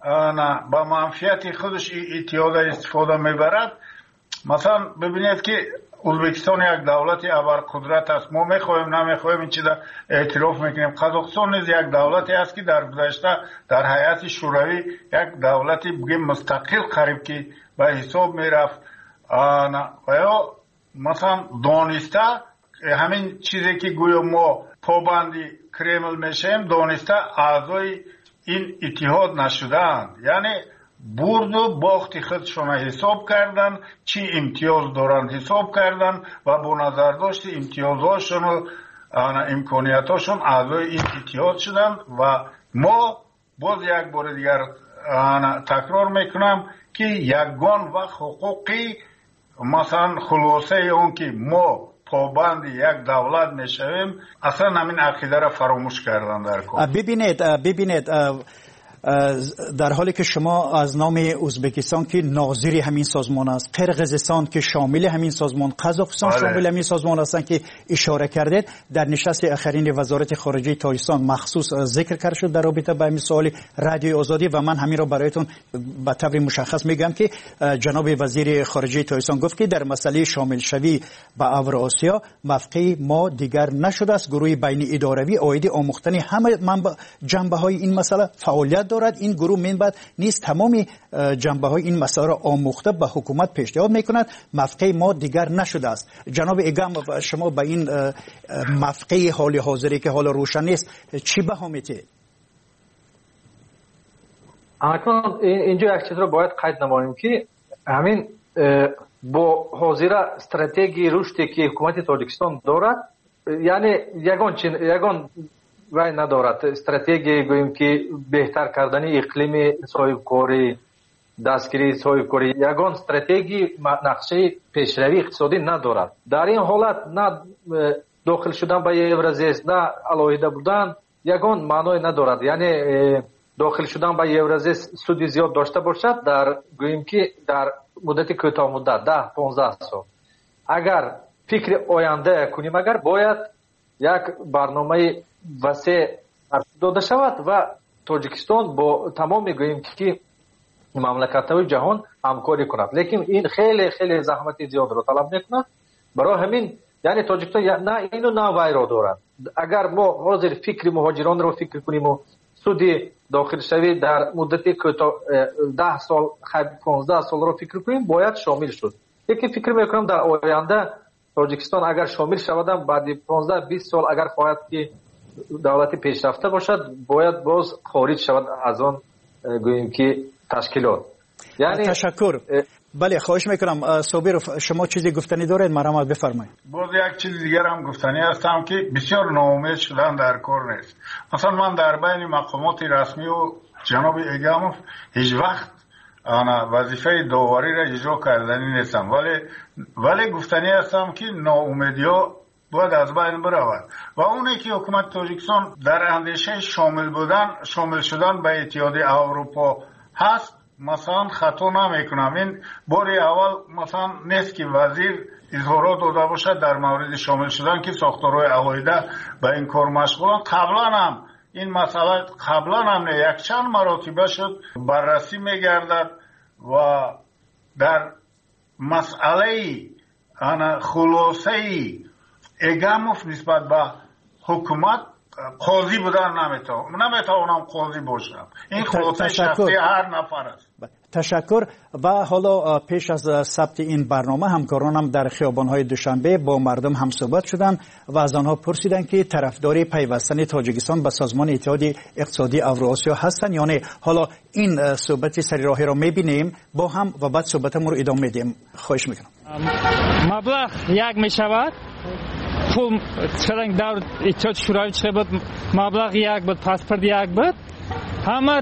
S2: با منفعت خودش اتحاد استفاده میبرد. مثلا ببینید که ازبکستان یک دولت ابرقدرت است. ما میخوایم نمیخوایم این چیزا اعتراف میکنیم. قزاقستان نیز یک دولتی است که در گذشته در هیئت شوروی یک دولتی بگیم مستقل قریب که به حساب میرفت و یا مثلا دانسته همین چیزی که گویا ما پابندی کرمل میشیم دانسته اعضای این اتحاد نشدند، یعنی برد و باخت خودشون حساب کردن، چی امتیاز دارن حساب کردن و با نظر داشت امتیازهاشون و امکانیتاشون اعضای این اتحاد شدن. و ما باز یک بار دیگر تکرار میکنم که یگان و حقوقی مثلا خلاصه اون که ما پابند یک دولت میشویم اصلا همین عقیده را فراموش کردن در کار.
S3: ببینید ببینید در حالی که شما از نام ازبکستان که ناظر همین سازمان است، قرقیزستان که شامل همین سازمان، قزاقستان شامل همین سازمان هستند که اشاره کردید، در نشست آخرین وزارت خارجه تاجیکستان مخصوص ذکر کرد شد در رابطه با همین سوال رادیوی آزادی و من همین را برایتون به طور مشخص میگم که جناب وزیر خارجه تاجیکستان گفت که در مسئله شامل شوی به اوراسیا موقع ما دیگر نشده است. گروه بین اداروی عاید آموختن همه جنبه های این مسئله فعالیت دارد. این گروه منبع نیست تمام جنبه های این مسائل را آموخته به حکومت پیشنهاد میکند. موقع ما دیگر نشده است. جناب ایگام شما به این موقع حال حاضری که حال روشن نیست چی بها میتید؟
S7: اکنون اینجا یک چیز را باید قید نماییم که همین با حاضر استراتژی رشدی که حکومت تاجیکستان دارد، یعنی یگان چین یگان وای ندارد استراتژی گوییم که بهتر کردن اقلیم صاحبکاری، دستگیری صاحبکاری، یگان استراتژی نقشه پیشروی اقتصادی ندارد. در این حالت نه داخل شدن به یورازیس نه علاهیده بودن یگان معنی ندارد. یعنی داخل شدن به یورازیس سودی زیاد داشته باشد در گوییم که در مدت کوتاه مدت ده پانزده سال اگر فکر آینده کنیم، اگر باید یک برنامه وسیع داده شود و تاجیکستان با تمام میگوییم که مملکت‌های جهان همکاری کند، لیکن این خیلی خیلی زحمت زیاد را طلب میکند. برای همین یعنی تاجیکستان نه اینو نه وای را دارد. اگر ما حاضر فکر مهاجران را فکر کنیم و سودی داخل شوی در مدت کوتاه ده سال پانزده سال را فکر کنیم باید شامل شد. یکی فکر میکنم در آینده تاجیکستان اگر شامل شود بعد پانزده بیست سال اگر خواهد که دولتی پیشرفته باشد باید باز خارج شود از آن گوییم که تشکیلات. یعنی
S3: تشکر. بله خواهش میکنم صابر شما چیزی گفتنی دارید مرحمت بفرمایید.
S2: باز یک چیز دیگر هم گفتنی هستم که بسیار ناامید شدن در کار نیست. مثلا من در بین مقامات رسمی و جناب ایگاموف هیچ وقت انا وظیفه داوری را اجرا کردنی نیستم، ولی ولی گفتنی هستم که ناامیدی‌ها باید از بین برود و اونی که حکومت تاجیکستان در اندیشه شامل بودن شامل شدن به اتحادیه اروپا هست مثلا خطا نمیکنم. این باری اول مثلا نیست که وزیر اظهارات داده باشد در مورد شامل شدن که ساختارهای علاهیده به این کار مشغولن. قبلا هم این مسئله قبلا هم یک چند مراتبه شد بررسی میگردد و در مسئله انا خلاصه ایگاموف نسبت به حکومت قاضی بودن نمیتونم نمیتونم قاضی باشم. این خلاصه شخصی هر نفر است.
S3: تشکر. و حالا پیش از ثبت این برنامه همکارانم در خیابان‌های دوشنبه با مردم هم صحبت شدند و از آنها پرسیدند که طرفدار پیوستن تاجیکستان به سازمان اتحاد اقتصادی اوراسیا هستند یا نه. حالا این صحبت سری راهی را می‌بینیم با هم و بعد صحبتمون رو ادامه میدیم. خواهش می‌کنم.
S6: مبلغ یک میشود پول چرنگ در اتحاد شوروی چه بود مبلغ یک بود پاسپورت یک بود همه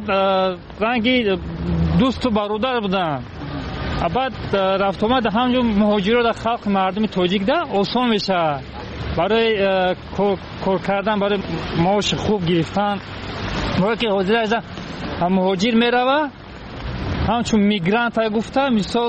S6: رنگی دوست و برادر بودن. بعد رفت آمد همجور مهاجرا در خلق مردم تاجیک ده آسان میشه برای کار کردن، برای معاش خوب گرفتن. موقعی که حاضر از مهاجر میروه همچون میگرانت ها گفته مثال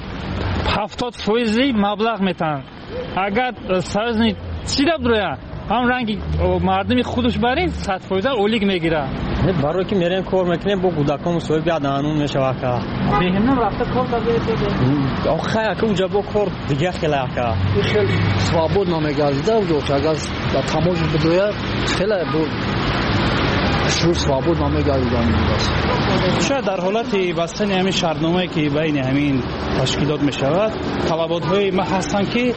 S6: هفتاد فیصدی مبلغ میتن. اگر سرزنی چی را بروید هم رنگی مردمی خودش برین صد فیصد اولیگ میگیره.
S10: برای که میریم کار میکنیم با کودکان مسابقه بیاد نانون میشوه که
S3: بهمون رفته کار تا بیاد بده
S10: آخه که اونجا با کار دیگه خیلی که
S11: خیلی свободно میگردیده و که اگر تماش بدوید خیلی بود شروع свободно میگردیدن
S10: شاید در حالت بستن همین شرطنامه‌ای که بین همین تشکیلات میشود طلبات‌های ما هستند که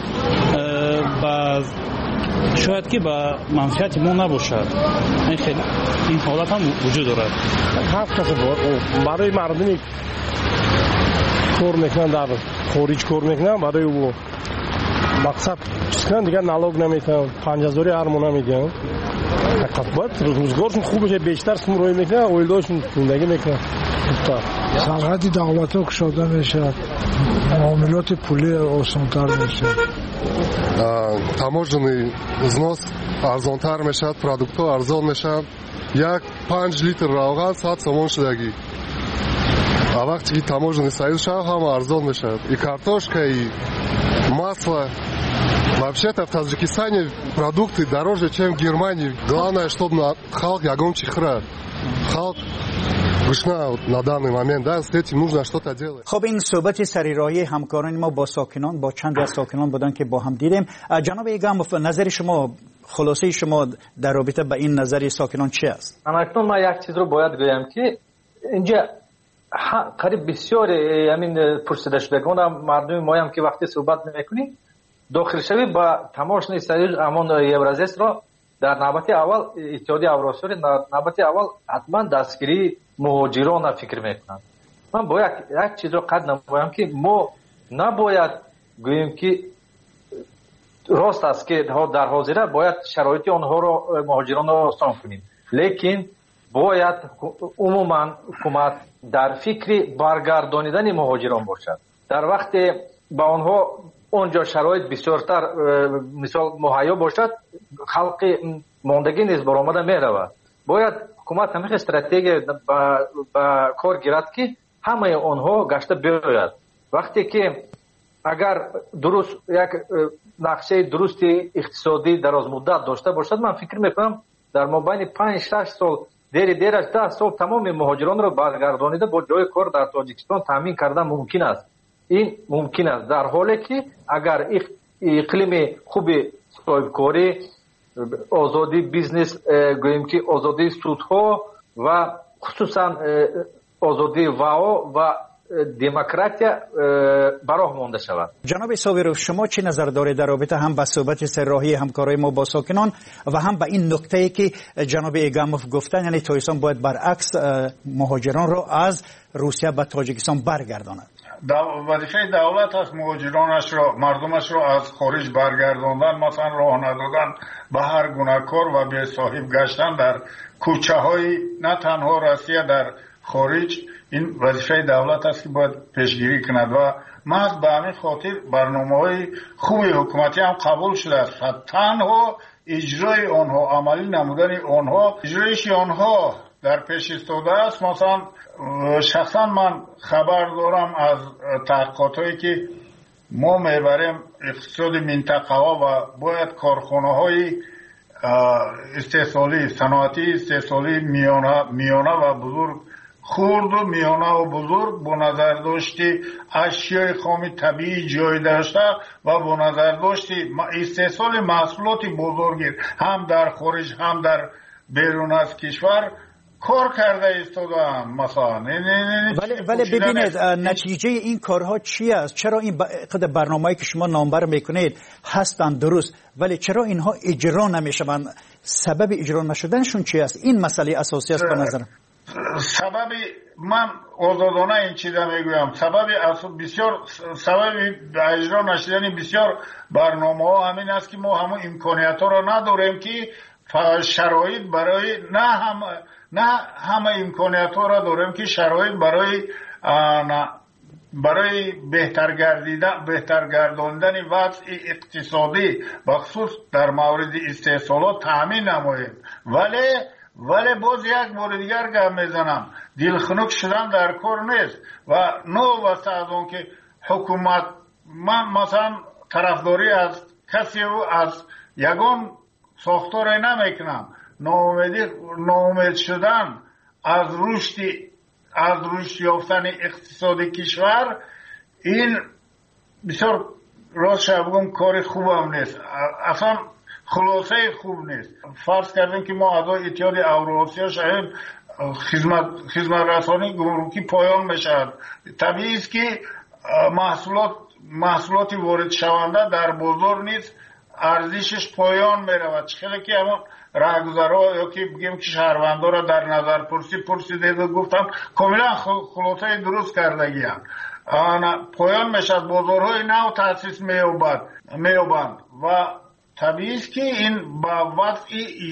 S10: با شاید که با منفعت ما نباشد این خیلی این حالت هم وجود دارد
S5: هفت کسی برای مردمی کار میکنن در خارج کار میکنن برای او مقصد چیز کنن دیگه نالوگ نمیتن پنج هزاری ارمون نمیدن باید روزگارشون خوب بشه بیشتر سم روی میکنن اویلداشون زندگی میکنن
S14: سرحد دولت ها کشاده میشه معاملات پولی آسانتر میشه
S21: таможенный взнос арзонтар мешавад, продуктҳо арзон мешавад. як панҷ литр равған сад сомон шудагӣ. А вақте ки таможенный союз шавад, ҳама арзон мешавад. И картошка, и масло. Вообще-то в Таджикистане продукты дороже, чем в Германии. Главное, чтобы халк ягон чихра. Халк на данный момент, да, с этим нужно что-то делать.
S3: خب این صحبت سریراهی همکاران ما با ساکنان با چند از ساکنان بودن که با هم دیدیم. جناب ایگاموف نظر شما خلاصه شما در رابطه با این نظر ساکنان چی است؟
S7: اکنون ما یک چیز رو باید بگم که اینجا قریب بسیار همین پرسیده شدگان مردم ما هم که وقتی صحبت میکنیم داخل شوی با تماشای سریع امان یورازیس را در نوبت اول اتحادیه اوراسیایی در نوبت اول حتما دستگیری مهاجران فکر میکنند. من باید یک چیز رو قد نمایم که ما نباید گوییم که راست است که در حاضره باید شرایط آنها رو مهاجران رو آسان کنیم، لیکن باید عموما حکومت در فکر برگردانیدن مهاجران باشد. در وقت با آنها اونجا شرایط بسیارتر مثال مهیا باشد، خلق ماندگی نیز برآمده میرود. باید حکومت همه استراتژی با, با کار گیرد که همه آنها گشته بیاید. وقتی که اگر درست یک نقشه درست اقتصادی دراز مدت داشته باشد، من فکر میکنم در مابین پنج شش سال دیر دیرش ده سال تمام مهاجران را برگردانیده با جای کار در تاجیکستان تامین کردن ممکن است. این ممکن است در حالی که اگر اقلیم خوب صاحبکاری، آزادی بیزنس، گوییم که آزادی سودها و خصوصا آزادی واو و دموکراتیا براه مانده شود.
S3: جناب صابرов شما چه نظر دارید در رابطه هم با صحبت سرراهی همکارای ما با ساکنان و هم با این نکته‌ای که جناب ایگاموف گفتن، یعنی تاجیکستان باید برعکس مهاجران را از روسیه به تاجیکستان برگرداند؟
S2: وظیفه دولت است مهاجرانش را، مردمش را از خارج برگرداندن، مثلا راه ندادن به هر گونه کار و به صاحب گشتن در کوچه های نه تنها روسیه در خارج. این وظیفه دولت است که باید پیشگیری کند و محض به همین خاطر برنامه‌های خوب حکومتی هم قبول شده است. تنها اجرای آنها، عملی نمودن آنها، اجرایش آنها در پیش ایستاده است. مثلا شخصا من خبر دارم از تحقیقاتی که ما میبریم اقتصاد منطقه ها و باید کارخانه های استحصالی، صنعتی استحصالی میانه, میانه و بزرگ، خرد و میانه و بزرگ با نظر داشتی اشیای خام طبیعی جای داشته و با نظر داشتی استحصال محصولات بزرگی هم در خارج هم در بیرون از کشور کار کرده ایستادن مثلا.
S3: ولی ولی ببینید نتیجه این کارها چی است؟ چرا این قدر برنامه‌ای که شما نامبر میکنید هستند درست، ولی چرا اینها اجرا نمیشوند؟ سبب اجرا نشدنشون چی است؟ این مسئله اساسی است به نظرم.
S2: سبب من آزادانه این چیزا میگویم، سبب بسیار سبب اجرا نشدن بسیار برنامه‌ها همین است که ما همون امکانیت ها را نداریم که شرایط برای نه هم نه همه امکانیت ها را داریم که شرایط برای برای بهتر گردیدن بهتر گرداندن وضع اقتصادی بخصوص در مورد استحصالات تامین نماییم. ولی ولی باز یک بار دیگر گام میزنم، دلخنک شدن در کار نیست و نو واسه از اون که حکومت، من مثلا طرفداری از کسی و از یگان ساختار نمیکنم. ناامیدی ناامید شدن از رشد از رشد یافتن اقتصاد کشور، این بسیار راست بگم کار خوب هم نیست، اصلا خلاصه خوب نیست. فرض کردیم که ما اعضای اتحاد اوراسیا شاید خدمت خدمت رسانی گمرکی پایان بشد، طبیعی است که محصولات محصولات وارد شونده در بازار نیست ارزشش پایان میرود. چخیلی که اما راهگذرها یا که بگیم که شهروندان را در نظر پرسی پرسیده و گفتم کاملا خلاصه درست کردگی هم پایان میشد، بازارهای نو تأسیس میابند و طبیعی است که این با وضع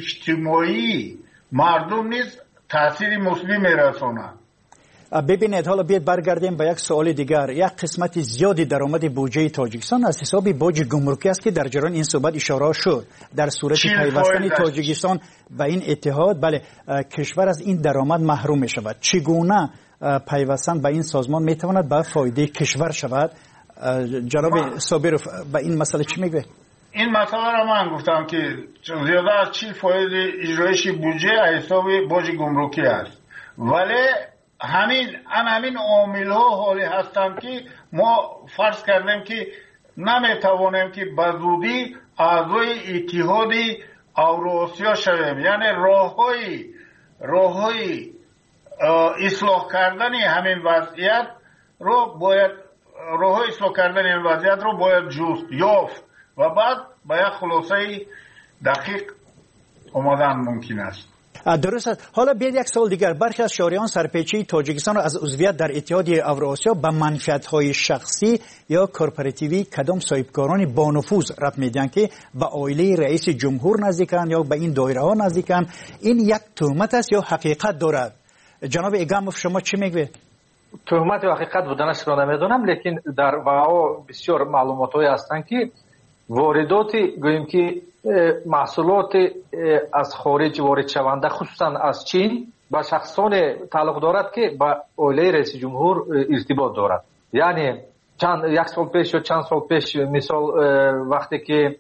S2: اجتماعی مردم نیز تأثیر مثبت میرساند.
S3: ببینید حالا بیاید برگردیم به یک سوال دیگر. یک قسمت زیادی درآمد بودجه تاجیکستان از حساب بوج گمرکی است که در جریان این صحبت اشاره شد. در صورت پیوستن تاجیکستان به این اتحاد، بله، کشور از این درآمد محروم می شود. چگونه پیوستن به این سازمان می تواند به فایده کشور شود؟ جناب صابرов به این مسئله چی میگه؟
S2: این مسئله را من گفتم که زیاده از چهل فایز اجرایش بودجه از حساب بوج گمرکی است، ولی همین ان همین عامل ها حالی هستند که ما فرض کردیم که نمیتوانیم که به زودی اعضای اتحاد اوراسیا شویم، یعنی راههای راههای اصلاح کردن همین وضعیت رو باید راههای اصلاح کردن این وضعیت رو باید جست یافت و بعد به یک خلاصه دقیق آمدن ممکن است.
S3: درست است. حالا بیاید یک سوال دیگر. برخی از شهریان سرپیچی تاجیکستان را از عضویت در اتحاد اوراسیا به منفعت‌های شخصی یا کورپوراتیوی کدام صاحبکاران با نفوذ ربط میدن که به عائله رئیس جمهور نزدیکند یا به این دایره ها نزدیکند. این یک تهمت است یا حقیقت دارد؟ جناب ایگاموف شما چی میگوید؟
S7: تهمت و حقیقت بودنش را نمیدونم، لیکن در واقع بسیار معلوماتی هستند که واردات گوییم که محصولات از خارج وارد شونده خصوصا از چین با شخصان تعلق دارد که با عائله رئیس جمهور ارتباط دارد. یعنی چند یک سال پیش یا چند سال پیش مثال وقتی که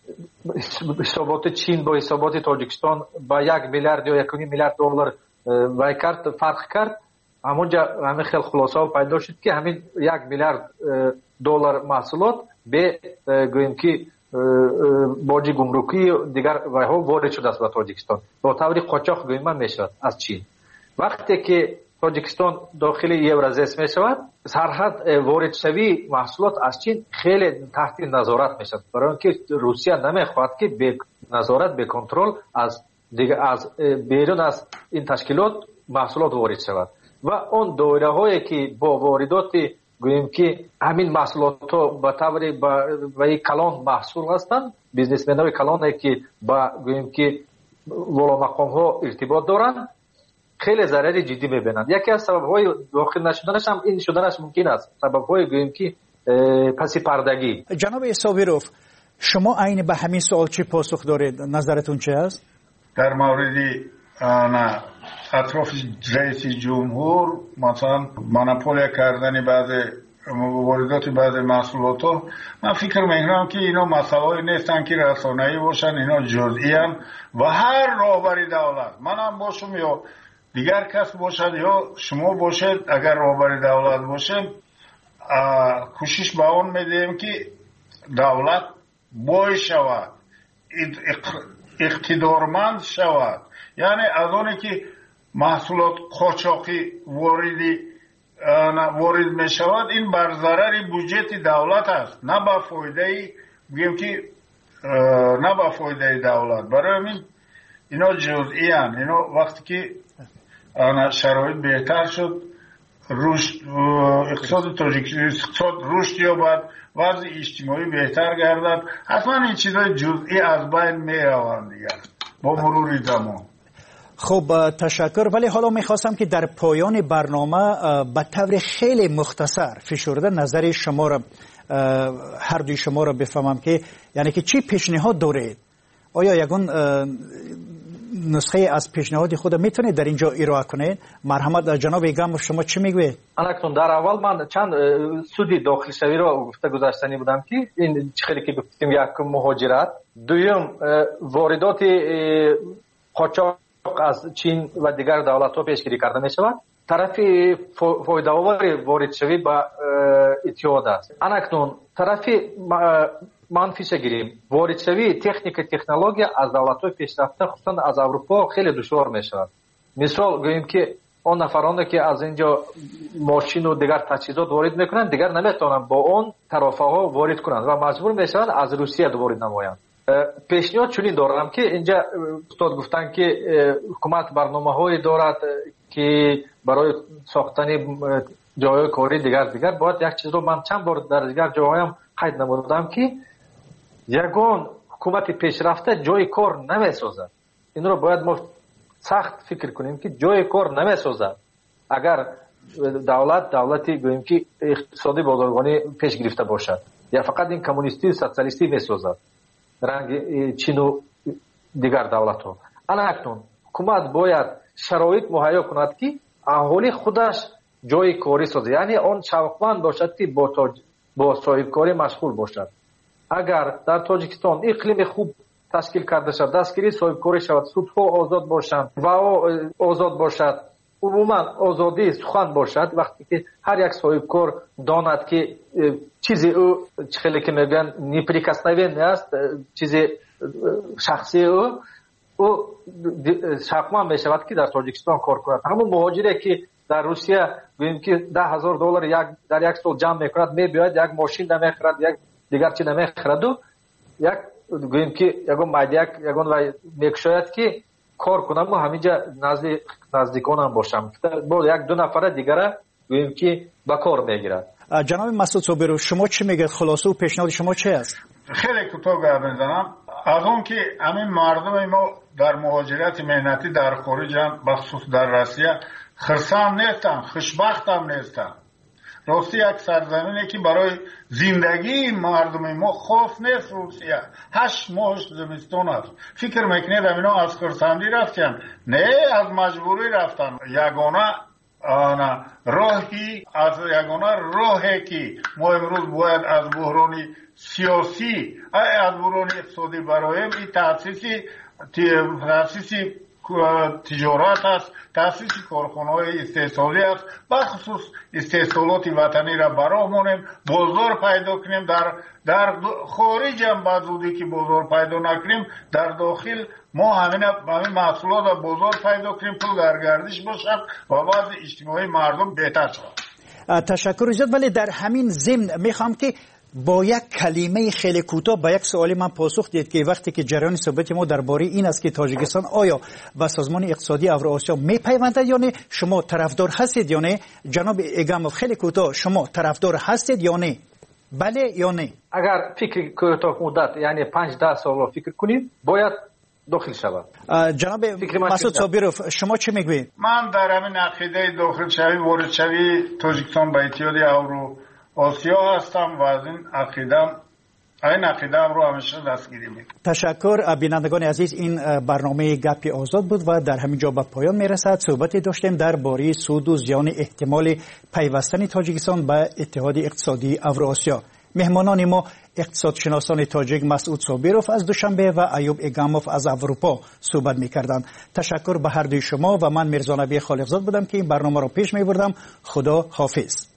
S7: حسابات چین با حسابات تاجیکستان با یک میلیارد یا یک میلیارد دلار وای کرد فرق کرد، همونجا همین خیلی خلاصه پیدا شد که همین یک میلیارد دلار محصولات به گوییم که بوج گمرکی دیگر وایها وارد شده است به تاجیکستان با طور قاچاق گویم میشود از چین. وقتی که تاجیکستان داخل یورازیس میشود، سرحد وارد شوی محصولات از چین خیلی تحت نظارت میشود، برای اینکه روسیه نمیخواهد که به نظارت به کنترل از دیگر از بیرون از این تشکیلات محصولات وارد شود و اون دایره هایی که با واردات گوییم که همین محصولات ها به طور با یک کلان محصول هستند، بیزنسمن های کلان که با گوییم که والا مقام ها ارتباط دارند، خیلی ضرر جدی میبینند. یکی از سبب های داخل نشدنش هم این شدنش ممکن است، سبب های گوییم که پسی پردگی.
S3: جناب صابرов شما عین به همین سوال چی پاسخ دارید؟ نظرتون چه است؟
S2: در مورد نه اطراف رئیس جمهور مثلا مونوپول کردن بعض واردات بعض محصولات ها، من فکر میکنم که اینا مسائلی نیستن که رسانه‌ای باشن، اینا جزئی ان و هر راهبر دولت، منم باشم یا دیگر کس باشد یا شما باشید، اگر راهبر دولت باشه کوشش به اون میدیم که دولت بای شود، اقتدارمند شود، یعنی از اونی که محصولات قاچاقی واردی وارد می شود این بر ضرر بودجه دولت است، نه با فایده بگیم که نه با فایده دولت. برای همین اینا جزئی ان، اینا وقتی که شرایط بهتر شد، رشد اقتصاد تاجیکستان اقتصاد رشد یابد، وضع اجتماعی بهتر گردد، حتما این چیزای جزئی از بین می روند دیگر با مرور زمان.
S3: خب تشکر. ولی حالا میخواستم که در پایان برنامه به طور خیلی مختصر فشرده نظر شما را، هر دوی شما را بفهمم که یعنی که چی پیشنهاد دارید؟ آیا یگون نسخه از پیشنهاد خود میتونید در اینجا ارائه کنید؟ مرحمت جناب ایگاموف شما چی میگوید؟
S7: الان در اول من چند سودی داخل شوی را گفته گذاشتنی بودم که این خیلی که گفتیم یک مهاجرت، دوم واردات قاچاق از چین و دیگر دولت‌ها پیشگیری کرده می‌شود. طرف فایده‌آور واردشوی به اتحاد است. اکنون طرف منفیش گیریم واردشوی تکنیک تکنولوژی از دولت‌های پیشرفته خصوصا از اروپا خیلی دشوار می‌شود. مثال گوییم که اون نفرانی که از اینجا ماشین و دیگر تجهیزات وارد میکنند دیگر نمیتونن با اون طرفه ها وارد کنند و مجبور میشن از روسیه وارد نمایند. پیشنهاد چنین دارم که اینجا استاد گفتن که حکومت برنامه‌هایی دارد که برای ساختن جای کاری دیگر دیگر باید یک چیز رو من چند بار در دیگر جاهایم قید نمودم که یگان حکومت پیشرفته جای کار نمیسازد. این رو باید ما سخت فکر کنیم که جای کار نمیسازد. اگر دولت دولتی گوییم که اقتصادی بازرگانی پیش گرفته باشد یا فقط این کمونیستی سوسیالیستی میسازد رنگ چین و دیگر دولت ها. اکنون حکومت باید شرایط مهیا کند که اهالی خودش جای کاری سازد، یعنی آن شوقمند باشد که با تاج... با صاحب کاری مشغول باشد. اگر در تاجیکستان اقلیم خوب تشکیل کرده شد، دستگیری صاحب کاری شود، سودها آزاد باشند و آزاد باشد، عموما آزادی سخن باشد، وقتی که هر یک صاحب کار داند که چیزی او خیلی که میگن نیپریکسنوین است، چیزی شخصی او او شاقمان می شود که در تاجیکستان کار کند. همون مهاجری که در روسیه گوییم که ده هزار دلار یک در یک سال جمع میکند، میباید یک ماشین نمیخرد، یک دیگر چی نمیخرد و یک گوییم که یگان مایدیک یگان و میکشاید که کار کنم و همینجا نزد نزدیکانم باشم با یک دو نفر دیگر گوییم که به کار میگیرد.
S3: جناب مسعود صابرو شما چی میگید؟ خلاصه و پیشنهاد شما چی است؟
S2: خیلی کوتاه گپ میزنم. از اون که همین مردم ما در مهاجرت مهنتی در خارج هم بخصوص در روسیه خرسند نیستن، خوشبخت هم نیستن. راستی یک سرزمینی که برای زندگی مردم ما خاص نیست. روسیه هشت ماهش زمستان است. فکر میکنید اینا از خرسندی رفتن؟ نه، از مجبوری رفتن. یگانه آنا راهی از یگانه راهی که ما امروز باید از بحران سیاسی از بحران اقتصادی برایم این تاسیسی تاسیسی تجارت است، تاسیس کارخانه‌های استحصالی است، بخصوص استحصالات وطنی را برامونیم، بازار پیدا کنیم. در در خارج هم بعضی که بازار پیدا نکنیم، در داخل ما همین همین محصولات را بازار پیدا کنیم، پول در گردش باشد و بعد اجتماعی مردم بهتر شود.
S3: تشکر زیاد. ولی در همین ضمن میخوام که با یک کلمه خیلی کوتاه با یک سوالی من پاسخ دید که وقتی که جریان ثابت ما درباره این است که تاجیکستان آیا به سازمان اقتصادی اوراسیا میپیوندد یا نه، شما طرفدار هستید یا نه؟ جناب ایگاموف خیلی کوتاه شما طرفدار هستید یا نه؟ بله یا نه؟
S7: اگر فکر کوتاه مدت یعنی پنج ده سال فکر کنیم باید داخل شود.
S3: جناب مسعود صابروف شما چه میگویید؟
S2: من در همین عقیده داخل شوی وارد شوی تاجیکستان به اتحاد اورو آسیا هستم و از این عقیدم این عقیدم رو همیشه دستگیری میکنم.
S3: تشکر. بینندگان عزیز، این برنامه گپی آزاد بود و در همین جا به پایان میرسد. صحبتی داشتیم درباره سود و زیان احتمال پیوستن تاجیکستان به اتحاد اقتصادی اوراسیا. مهمانان ما اقتصادشناسان تاجیک مسعود صابروف از دوشنبه و ایوب ایگاموف از اروپا صحبت می‌کردند. تشکر به هر دوی شما و من میرزا نبی خالقزاد بودم که این برنامه را پیش می‌بردم. خدا حافظ.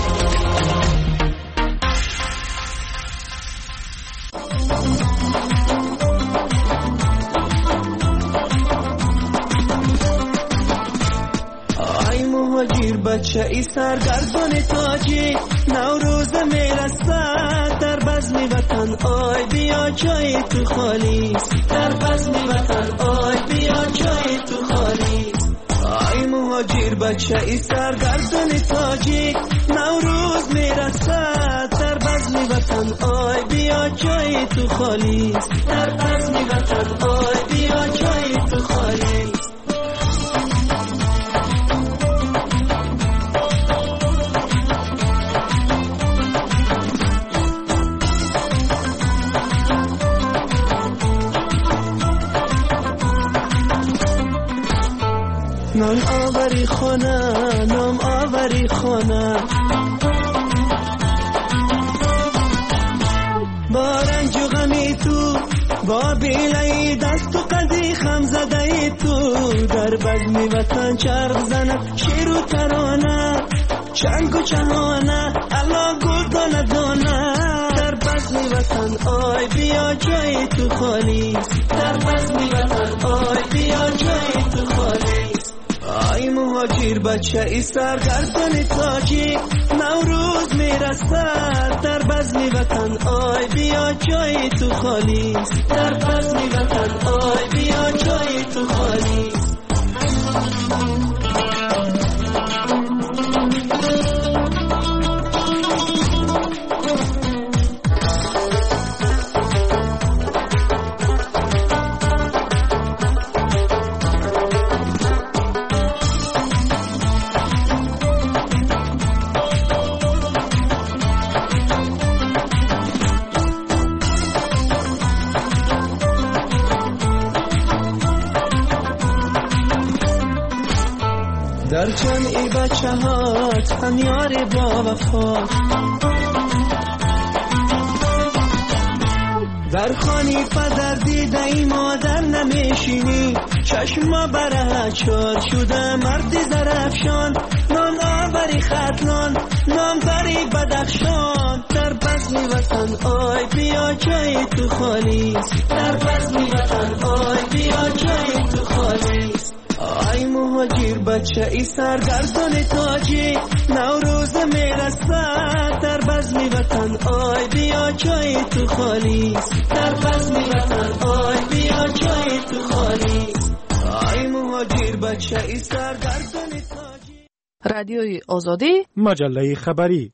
S1: مهاجر بچه ای سرگردان تاجیک نوروز میرسد در بزم وطن آی بیا جای تو خالی در بزم وطن آی بیا جای تو خالی آی مهاجر بچه ای سرگردان تاجیک نوروز میرسد در بزم وطن آی بیا جای تو خالی در بزم وطن آی بیا جای تو خالی نام آوری خانه نام آوری خانه با رنج و غمی تو با بیلای دست و آمدی خم زده تو در بزم وطن چرخ زند شیر و ترانه چنگ و چهانه الله گل دانه دانه در بزم وطن آی بیا جای تو خالی در بزم وطن آی بیا جای تو خالی آی مهاجر بچه ای سرگردان تاجی نوروز میرسد در بزم وطن آی بیا جای تو خالی در بزم وطن آی بیا جای تو خالی در جمعی بچه هات هم یار با وفا در خانی پدر دیده ای مادر نمیشینی چشما بره چار شده مردی زرفشان نام آوری خطلان نام داری بدخشان در بزم وطن آی بیا جای تو خالی در بزم وطن آی بیا جای تو خالی آی مهاجر بچه ای سرگردان تاجی نوروز میرسد در بزم وطن آی بیا جای تو خالی در بزم وطن آی بیا جای تو خالی آی مهاجر بچه ای سرگردان تاجی.
S12: رادیوی آزادی
S5: مجله خبری.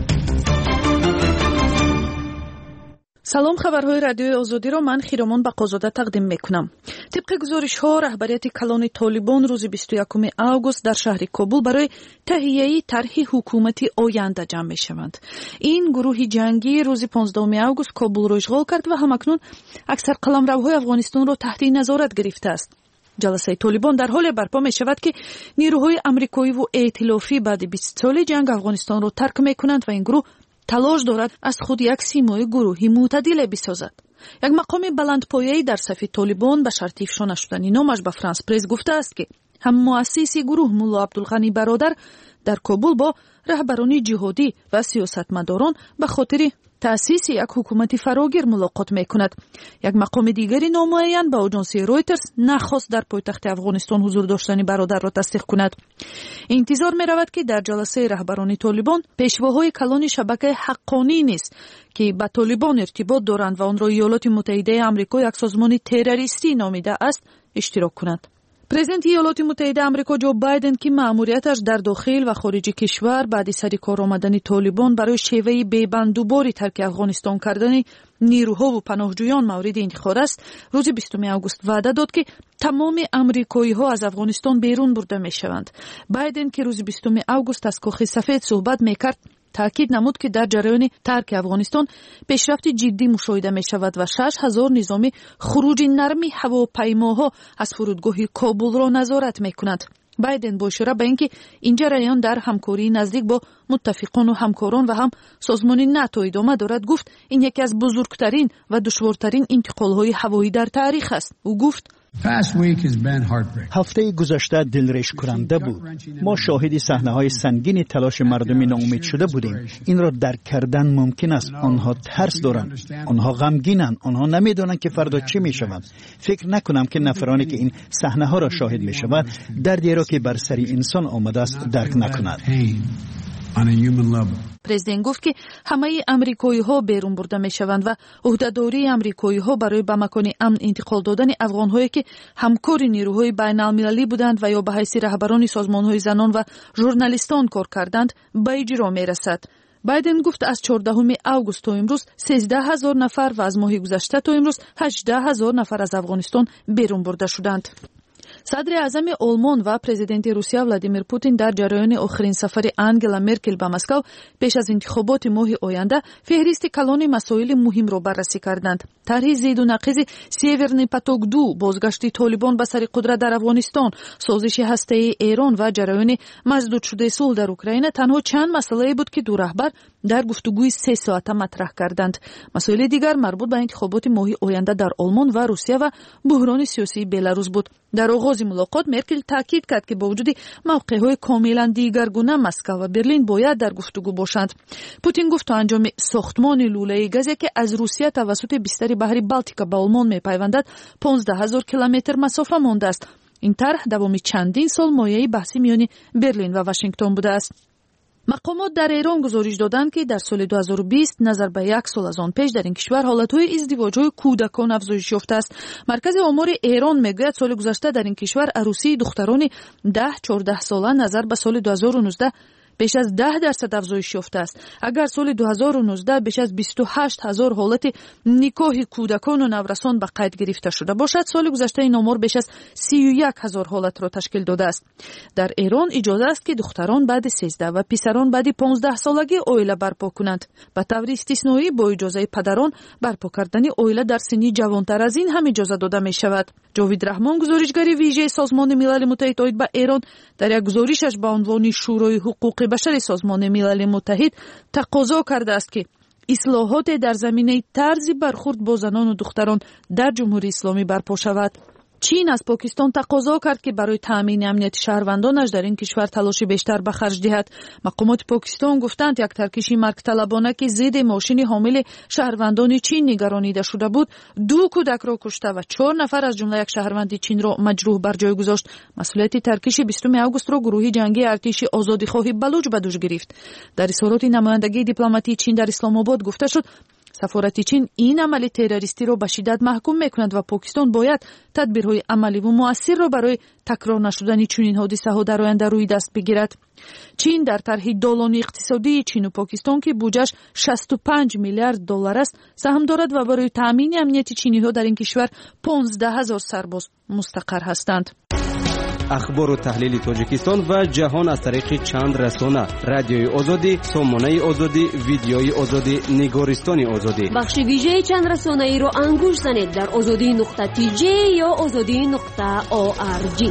S12: سلام، خبرهای رادیوی آزادی را من خیرامان بقازاده تقدیم میکنم. طبق گزارش ها رهبریت کلان طالبان روز بیست و یکم آگوست در شهر کابل برای تهیه طرح حکومتی آینده جمع می شوند. این گروه جنگی روز پانزدهم آگوست کابل را اشغال کرد و همکنون اکثر قلمروهای افغانستان را تحت نظارت گرفته است. جلسه طالبان در حال برپا می شود که نیروهای آمریکایی و ائتلافی بعد بیست سال جنگ افغانستان را ترک می کنند و این گروه تلاش دارد از خود یک سیمای گروهی معتدل بسازد. یک مقام بلندپایه‌ای در صف طالبان به شرط افشا نشدن نامش به فرانس پرس گفته است که هم مؤسس گروه ملا عبدالغنی برادر در کابل با رهبران جهادی و سیاستمداران به خاطر تأسیس یک حکومت فراگیر ملاقات میکند. یک مقام دیگری نامعین به آژانس رویترز نخواست در پایتخت افغانستان حضور داشتن برادر را تصدیق کند. انتظار می رود که در جلسه رهبران طالبان پیشواهای کلان شبکه حقانی نیست که با طالبان ارتباط دارند و آن را ایالات متحده آمریکا یک سازمان تروریستی نامیده است اشتراک کنند. پرزیدنت ایالات متحده آمریکا جو بایدن که مأموریتش در داخل و خارج کشور بعد از سر کار آمدن طالبان برای شیوه بی‌بندوباری ترک افغانستان کردن نیروها و پناهجویان مورد انتخاب است، روز بیستم آگوست وعده داد که تمام آمریکایی‌ها از افغانستان بیرون برده می‌شوند. بایدن که روز بیستم آگوست از کاخ سفید صحبت می‌کرد تاکید نمود که در جریان ترک افغانستان پیشرفت جدی مشاهده می شود و شش هزار نظام خروج نرمی هواپیماها از فرودگاه کابل را نظارت می کند. بایدن با اشاره به اینکه این جریان در همکاری نزدیک با متفقان و همکاران و هم سازمان ناتو ادامه دارد گفت این یکی از بزرگترین و دشوارترین انتقال‌های هوایی در تاریخ است. او گفت
S3: هفته گذشته دلرش کننده بود. ما شاهد صحنه‌های سنگین تلاش مردم ناامید شده بودیم. این را درک کردن ممکن است. آنها ترس دارند. آنها غمگینند. آنها نمی‌دانند که فردا چه می‌شود. فکر نکنم که نفرانی که این صحنه‌ها را شاهد می‌شوند دردی را که بر سر انسان آمده است درک نکنند.
S12: پرزیدنت گفت که همه آمریکایی ها بیرون برده می شوند و عهدهداری آمریکایی ها برای به مکان امن انتقال دادن افغان هایی که همکار نیروهای بین المللی بودند و یا به حیث رهبران سازمان های زنان و ژورنالیستان کار کردند به اجرا می رسد. بایدن گفت از چهاردهم آگوست تا امروز سیزده هزار نفر و از ماه گذشته تا امروز هجده هزار نفر از افغانستان بیرون برده شدند. صدر اعظم آلمان و پرزیدنت روسیه ولادیمیر پوتین در جریان آخرین سفر انگلا مرکل به مسکو پیش از انتخابات ماه آینده فهرست کلان مسائل مهم را بررسی کردند. طرح زید و نقیض سیورنی پاتوک دو، بازگشت طالبان به سر قدرت در افغانستان، سازش هسته‌ای ایران و جریان مزدود شده صلح در اوکراین تنها چند مسئله بود که دو رهبر дар гуфтугӯи се соата матраҳ карданд. масоили дигар марбут ба интихоботи моҳи оянда дар олмон ва русия ва буҳрони сиёсии беларус буд. дар оғози мулоқот меркел таъкид кард ки бо вуҷуди мавқеъҳои комилан дигаргуна Москва ва Берлин бояд дар гуфтугӯ бошанд. Путин гуфт то анҷоми сохтмони лӯлаи газе ки аз Русия тавассути бистари баҳри Балтика ба Олмон мепайвандад понздаҳ ҳазор километр масофа мондааст. ин тарҳ давоми чандин сол мояи баҳси миёни Берлин ва Вашингтон будааст. мақомот дар Эрон гузориш доданд ки дар соли ду ҳазору бист назар ба як сол аз он пеш дар ин кишвар ҳолатҳои издивоҷҳои кӯдакон афзоиш ёфтааст. маркази омори Эрон мегӯяд соли гузашта дар ин кишвар арӯсии духтарони даҳ чордаҳ сола назар ба соли ду ҳазору нуздаҳ беш аз даҳ дарсад афзоиш ёфтааст. агар соли ду ҳазору нуздаҳ беш аз бисту ҳашт ҳазор ҳолати никоҳи кӯдакону наврасон ба қайд гирифта шуда бошад, соли гузашта ин омор беш аз сию як ҳазор ҳолатро ташкил додааст. дар Эрон иҷоза аст ки духтарон баъди сездаҳ ва писарон баъди понздаҳ солагӣ оила барпо кунанд. ба таври истисноӣ бо иҷозаи падарон барпо кардани оила дар синни ҷавонтар аз ин ҳам иҷоза дода мешавад. ҷовид раҳмон, гузоришгари вижеи Созмони Милали Муттаҳид оид ба Эрон, дар як гузоришаш ба унвони Шӯрои ҳуқуқи башари Созмони Милали Муттаҳид тақозо кардааст ки ислоҳоте дар заминаи тарзи бархурд бо занону духтарон дар ҷумҳурии исломӣ барпо шавад. чин аз покистон тақозо кард ки барои таъмини амнияти шаҳрвандонаш дар ин кишвар талоши бештар ба харҷ диҳад. мақомоти покистон гуфтанд як таркиши маргталабона ки зидди мошини ҳомили шаҳрвандони чин нигаронида шуда буд, ду кӯдакро кушта ва чор нафар аз ҷумла як шаҳрванди чинро маҷрӯҳ бар ҷой гузошт. масъулияти таркиши бистуми августро гурӯҳи ҷангии артиши озодихоҳи Балуч ба дӯш гирифт. дар изҳороти намояндагии дипломатии чин дар исломобод гуфта шуд, сафорати чин ин амали террористиро ба шиддат маҳкум мекунад ва покистон бояд тадбирҳои амаливу муассирро барои такрор нашудани чунин ҳодисаҳо дар оянда рӯи даст бигирад. чин дар тарҳи долони иқтисодии чину покистон ки буҷааш шасту панҷ миллиард доллар аст саҳм дорад ва барои таъмини амнияти чиниҳо дар ин кишвар понздаҳ ҳазор сарбоз мустақар ҳастанд.
S13: ахбору таҳлили тоҷикистон ва ҷаҳон аз тариқи чанд расона: радиои озодӣ, сомонаи озодӣ, видеои озодӣ, нигористони озодӣ.
S4: бахши вижеи чанд расонаиро ангуш занед дар озодӣ нуқта ти ҷе ё озодӣ нуқта о ар ҷи.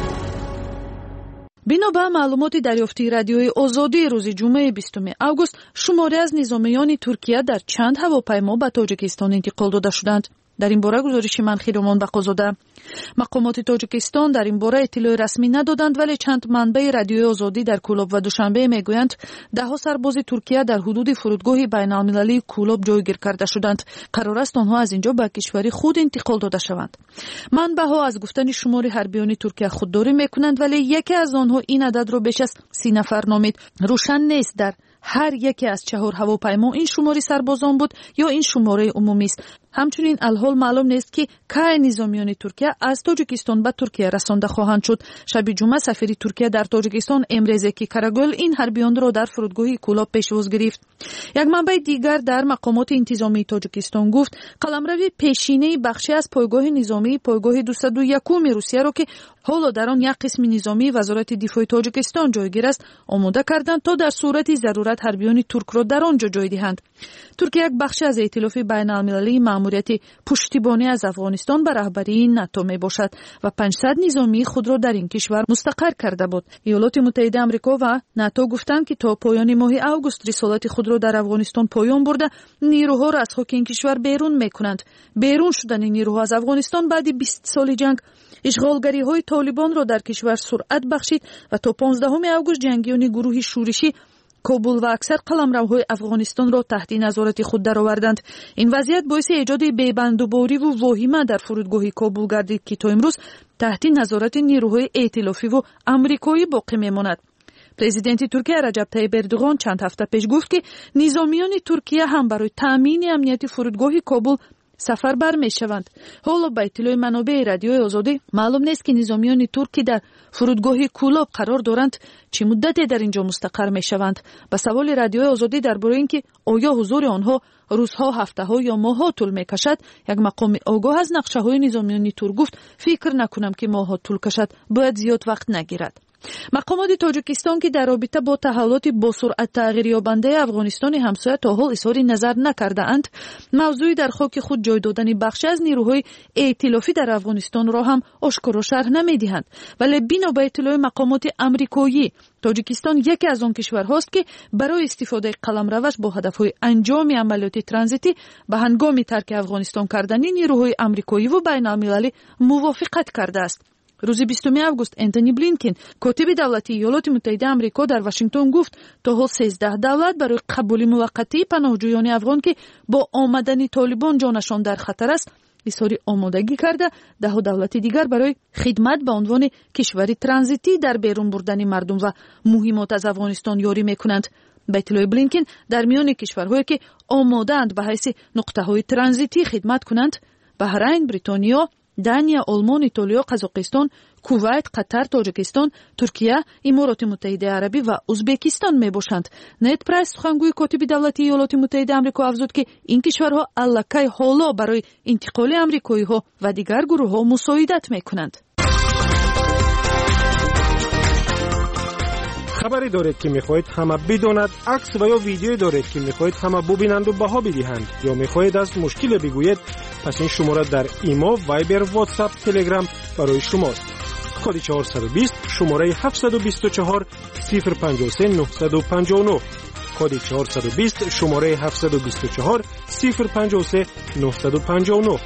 S4: бино ба маълумоти дарёфтии радиои озодӣ рӯзи ҷумъаи бистуми август, шуморе аз низомиёни Туркия дар чанд ҳавопаймо ба Тоҷикистон интиқол дода шуданд. дар ин бора гузориши ман Хиромон Бақозода. мақомоти Тоҷикистон дар ин бора иттилои расмӣ надоданд, вале чанд манбаи радиои озодӣ дар Кӯлоб ва Душанбе мегӯянд даҳҳо сарбози Туркия дар ҳудуди фурудгоҳи байналмилалии Кӯлоб ҷойгир карда шуданд. қарор аст онҳо аз ин ҷо ба кишвари худ интиқол дода шаванд. манбаъҳо аз гуфтани шумори ҳарбиёни Туркия худдорӣ мекунанд, вале яке аз онҳо ин ададро беш аз си нафар номид. рӯшан нест дар ҳар яке аз чаҳор ҳавопаймо ин шумори сарбозон буд ё ин шумораи умумист. ҳамчунин алҳол маълум нест ки кай низомиёни Туркия аз Тоҷикистон ба Туркия расонда хоҳанд шуд. шаби ҷумъа сафири Туркия дар Тоҷикистон Эмрезеки Карагӯл ин ҳарбиёнро дар фурудгоҳи Кӯлоб пешвоз гирифт. як манбаи дигар дар мақомоти интизомии Тоҷикистон гуфт, қаламрави пешинаи бахше аз пойгоҳи низомии пойгоҳи дусаду якуми Русияро ки ҳоло дар он як қисми низомии вазорати дифои Тоҷикистон ҷойгир аст, омода карданд то дар сурати зарурат ҳарбиёни туркро дар он ҷо ҷой диҳанд. Туркия як бахше аз эътилофи байналмилалии маъмурияти пуштибонӣ аз Афғонистон ба раҳбарии НАТО мебошад ва панҷсад низомии худро дар ин кишвар мустақар карда буд. иёлоти муттаҳидаи Амрико ва НАТО гуфтанд ки то поёни моҳи август рисолати худро дар Афғонистон поён бурда, нирӯҳоро аз хоки ин кишвар берун мекунанд. берун шудани нирӯҳо аз Афғонистон баъди бист соли ҷанг ишғолгариҳои Толибонро дар кишвар суръат бахшид ва то понздаҳуми август ҷангиёни гурӯҳи шӯришӣ Кобул ва аксар қаламравҳои Афғонистонро таҳти назорати худ дароварданд. ин вазъият боиси эҷоди бебандубориву воҳима дар фурудгоҳи Кобул гардид ки то имрӯз таҳти назорати нирӯҳои эътилофиву амрикоӣ боқӣ мемонад. президенти Туркия Раҷаб Таyyib Эрдуғон чанд ҳафта пеш гуфт ки низомиёни Туркия ҳам барои таъмини амнияти фурудгоҳи Кобул сафарбар мешаванд. ҳоло ба иттилои манобеи радиои озодӣ маълум нест ки низомиёни турк ки дар фурудгоҳи Кӯлоб қарор доранд чӣ муддате дар ин ҷо мустақар мешаванд. ба саволи радиои озодӣ дар бораи ин ки оё ҳузури онҳо рӯзҳо, ҳафтаҳо ё моҳҳо тӯл мекашад, як мақоми огоҳ аз нақшаҳои низомиёни турк гуфт, фикр накунам ки моҳҳо тӯл кашад, бояд зиёд вақт нагирад. مقامات تاجیکستان که در رابطه با تحولات با سرعت تغییر یابنده افغانستان همسایه تا حال اظهار نظر نکرده‌اند، موضوع در خاک خود جای دادن بخشی از نیروهای ائتلافی در افغانستان را هم آشکار و شرح نمی‌دهند. ولی بنا به اطلاع مقامات آمریکایی، تاجیکستان یکی از آن کشورهاست که برای استفاده قلمروش با هدف‌های انجام عملیات ترانزیتی به هنگام ترک افغانستان کردن نیروهای آمریکایی و بین‌المللی موافقت کرده است. روز بیستم آگوست انتونی بلینکن کاتب دولتی ایالات متحده آمریکا در واشنگتن گفت تا حال سیزده دولت برای قبول موقتی پناهجویان افغان که با آمدن طالبان جانشان در خطر است اظهار آمادگی کرده، ده دولت دیگر برای خدمت به عنوان کشوری ترانزیتی در بیرون بردن مردم و مهمات از افغانستان یاری میکنند. به اطلاع بلینکن در میان کشورهایی که آماده‌اند به حیث نقطه‌های ترانزیتی خدمت کنند بحرین، بریتانیا، دانیا، آلمان، ایتالیا، قزاقستان، کویت، قطر، تاجیکستان، ترکیه، امارات متحده عربی و ازبکستان می باشند. نت پرایس سخنگوی کاتب دولتی ایالات متحده آمریکا افزود که این کشورها الکی حالا برای انتقال آمریکایی ها و دیگر گروه ها مساعدت می کنند.
S5: خبری دارید که میخواهید همه بداند، عکس و یا ویدیو دارید که میخواهید همه ببینند و بها بدهند یا میخواهید از مشکل بگویید، پس این شماره در ایمو، وایبر، واتساپ، تلگرام برای شماست. کد چهارصد و بیست شماره هفتصد و بیست و چهار صفر پنجاه و سه نهصد و پنجاه و نه. کد چهارصد و بیست شماره هفتصد و بیست و چهار صفر پنجاه و سه نهصد و پنجاه و نه.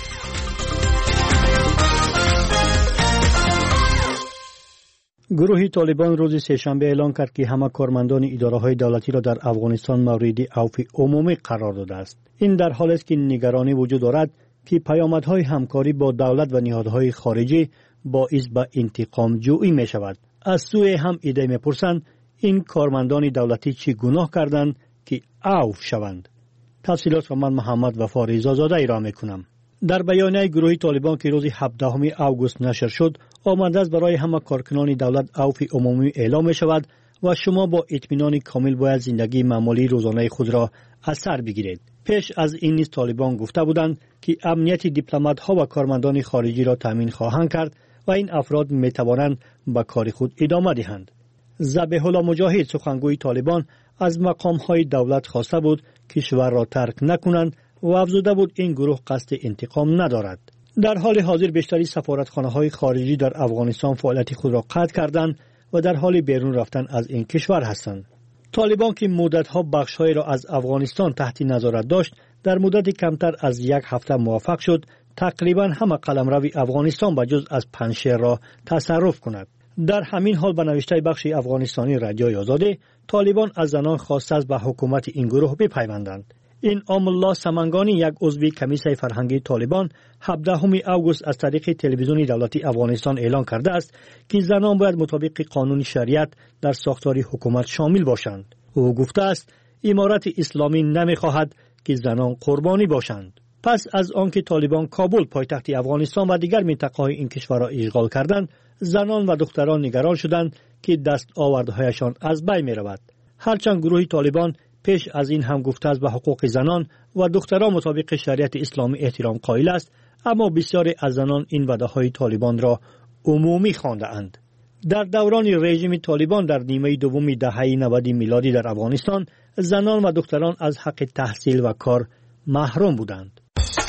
S3: گروه طالبان روز سه‌شنبه اعلام کرد که همه کارمندان اداره‌های دولتی را در افغانستان مورد عفو عمومی قرار داده است. این در حالی است که نگرانی وجود دارد که پیامدهای همکاری با دولت و نهادهای خارجی باعث به انتقام جویی می شود. از سوی هم ایده می‌پرسند این کارمندان دولتی چی گناه کردند که عفو شوند. تفصیلات را من محمد وفا رضازاده ارائه می‌کنم. در بیانیه گروه طالبان که روز هفدهم آگوست نشر شد، آمده است برای همه کارکنان دولت عفو عمومی اعلام می شود و شما با اطمینان کامل باید زندگی معمولی روزانه خود را از سر بگیرید. پیش از این نیز طالبان گفته بودند که امنیت دیپلمات‌ها و کارمندان خارجی را تامین خواهند کرد و این افراد می توانند به کار خود ادامه دهند. ذبیح الله مجاهد سخنگوی طالبان از مقام‌های دولت خواسته بود کشور را ترک نکنند و افزوده بود این گروه قصد انتقام ندارد. در حال حاضر بیشتری سفارتخانه‌های خارجی در افغانستان فعالیت خود را قطع کردند و در حال بیرون رفتن از این کشور هستند. طالبان که مدت‌ها بخش‌هایی را از افغانستان تحت نظارت داشت، در مدت کمتر از یک هفته موفق شد تقریباً همه قلمرو افغانستان به جز از پنجشیر را تصرف کند. در همین حال به نوشته بخش افغانستانی رادیوی آزادی، طالبان از زنان خواسته است به حکومت این گروه بپیوندند. این آمالله سمنگانی یک عضو کمیته فرهنگی طالبان هفدهم آگوست از طریق تلویزیون دولتی افغانستان اعلام کرده است که زنان باید مطابق قانون شریعت در ساختار حکومت شامل باشند. او گفته است امارت اسلامی نمی‌خواهد که زنان قربانی باشند. پس از آنکه طالبان کابل پایتخت افغانستان و دیگر منطقه‌های این کشور را اشغال کردند، زنان و دختران نگران شدند که دستاوردهایشان از بین می‌رود. هرچند گروه طالبان پیش از این هم گفته است به حقوق زنان و دختران مطابق شریعت اسلامی احترام قائل است، اما بسیاری از زنان این وعده‌های طالبان را عمومی خوانده اند. در دوران رژیم طالبان در نیمه دوم دهه نود میلادی در افغانستان زنان و دختران از حق تحصیل و کار محروم بودند.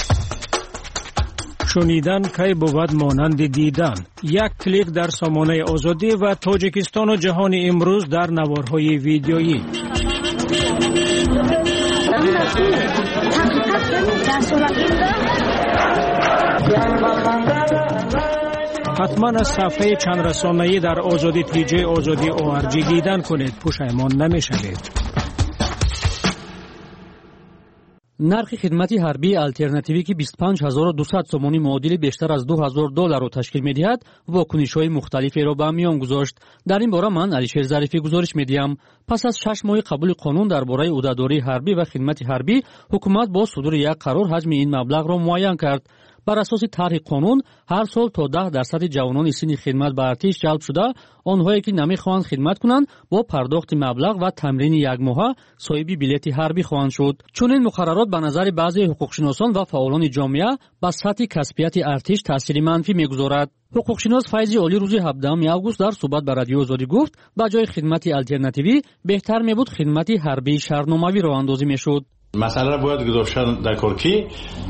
S5: شنیدن کی بود مانند دیدن. یک کلیک در سامانه آزادی و تاجیکستان و جهان امروز در نوارهای ویدیویی. حتما از صفحه چند رسانه‌ای در آزادی تیجه آزادی اوارجی دیدن کنید، پشیمان نمی‌شوید.
S15: نرخ خدمت حربی الтернативی که بیست و پنج هزار و دویست سومانی معادل بیشتر از دو هزار دلار را تشکیل می‌دهد، واکنش‌های مختلفی را به میان گذاشت. در این باره من علیشیر ظریفی گزارش می‌دهم. پس از شش ماه قبول قانون درباره عهده‌داری حربی و خدمت حربی، حکومت با صدور یک قرار حجم این مبلغ را معین کرد. بر اساس طرح قانون هر سال تا ده درصد جوانان سن خدمت به ارتش جلب شده آنهایی که نمیخواهند خدمت کنند با پرداخت مبلغ و تمرین یک ماهه صاحب بلیط حربی خواهند شد. چون این مقررات به نظر بعضی حقوقشناسان و فعالان جامعه به سطح کسبیت ارتش تاثیر منفی میگذارد. حقوقشناس فیضی علی روز هفدهم آگوست در صحبت با رادیو آزادی گفت با جای خدمت آلترناتیوی بهتر میبود خدمت حربی شهرناموی راه اندازی میشد.
S16: مسئله را باید گذاشتن در کار که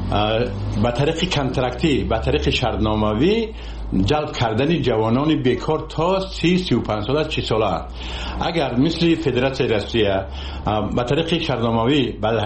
S16: به طریق کنترکتی به طریق شرطنامه‌ای جلب کردن جوانان بیکار تا سی سی و پنج ساله چهل ساله اگر مثل فدراسیون روسیه به طریق شرطنامه‌ای به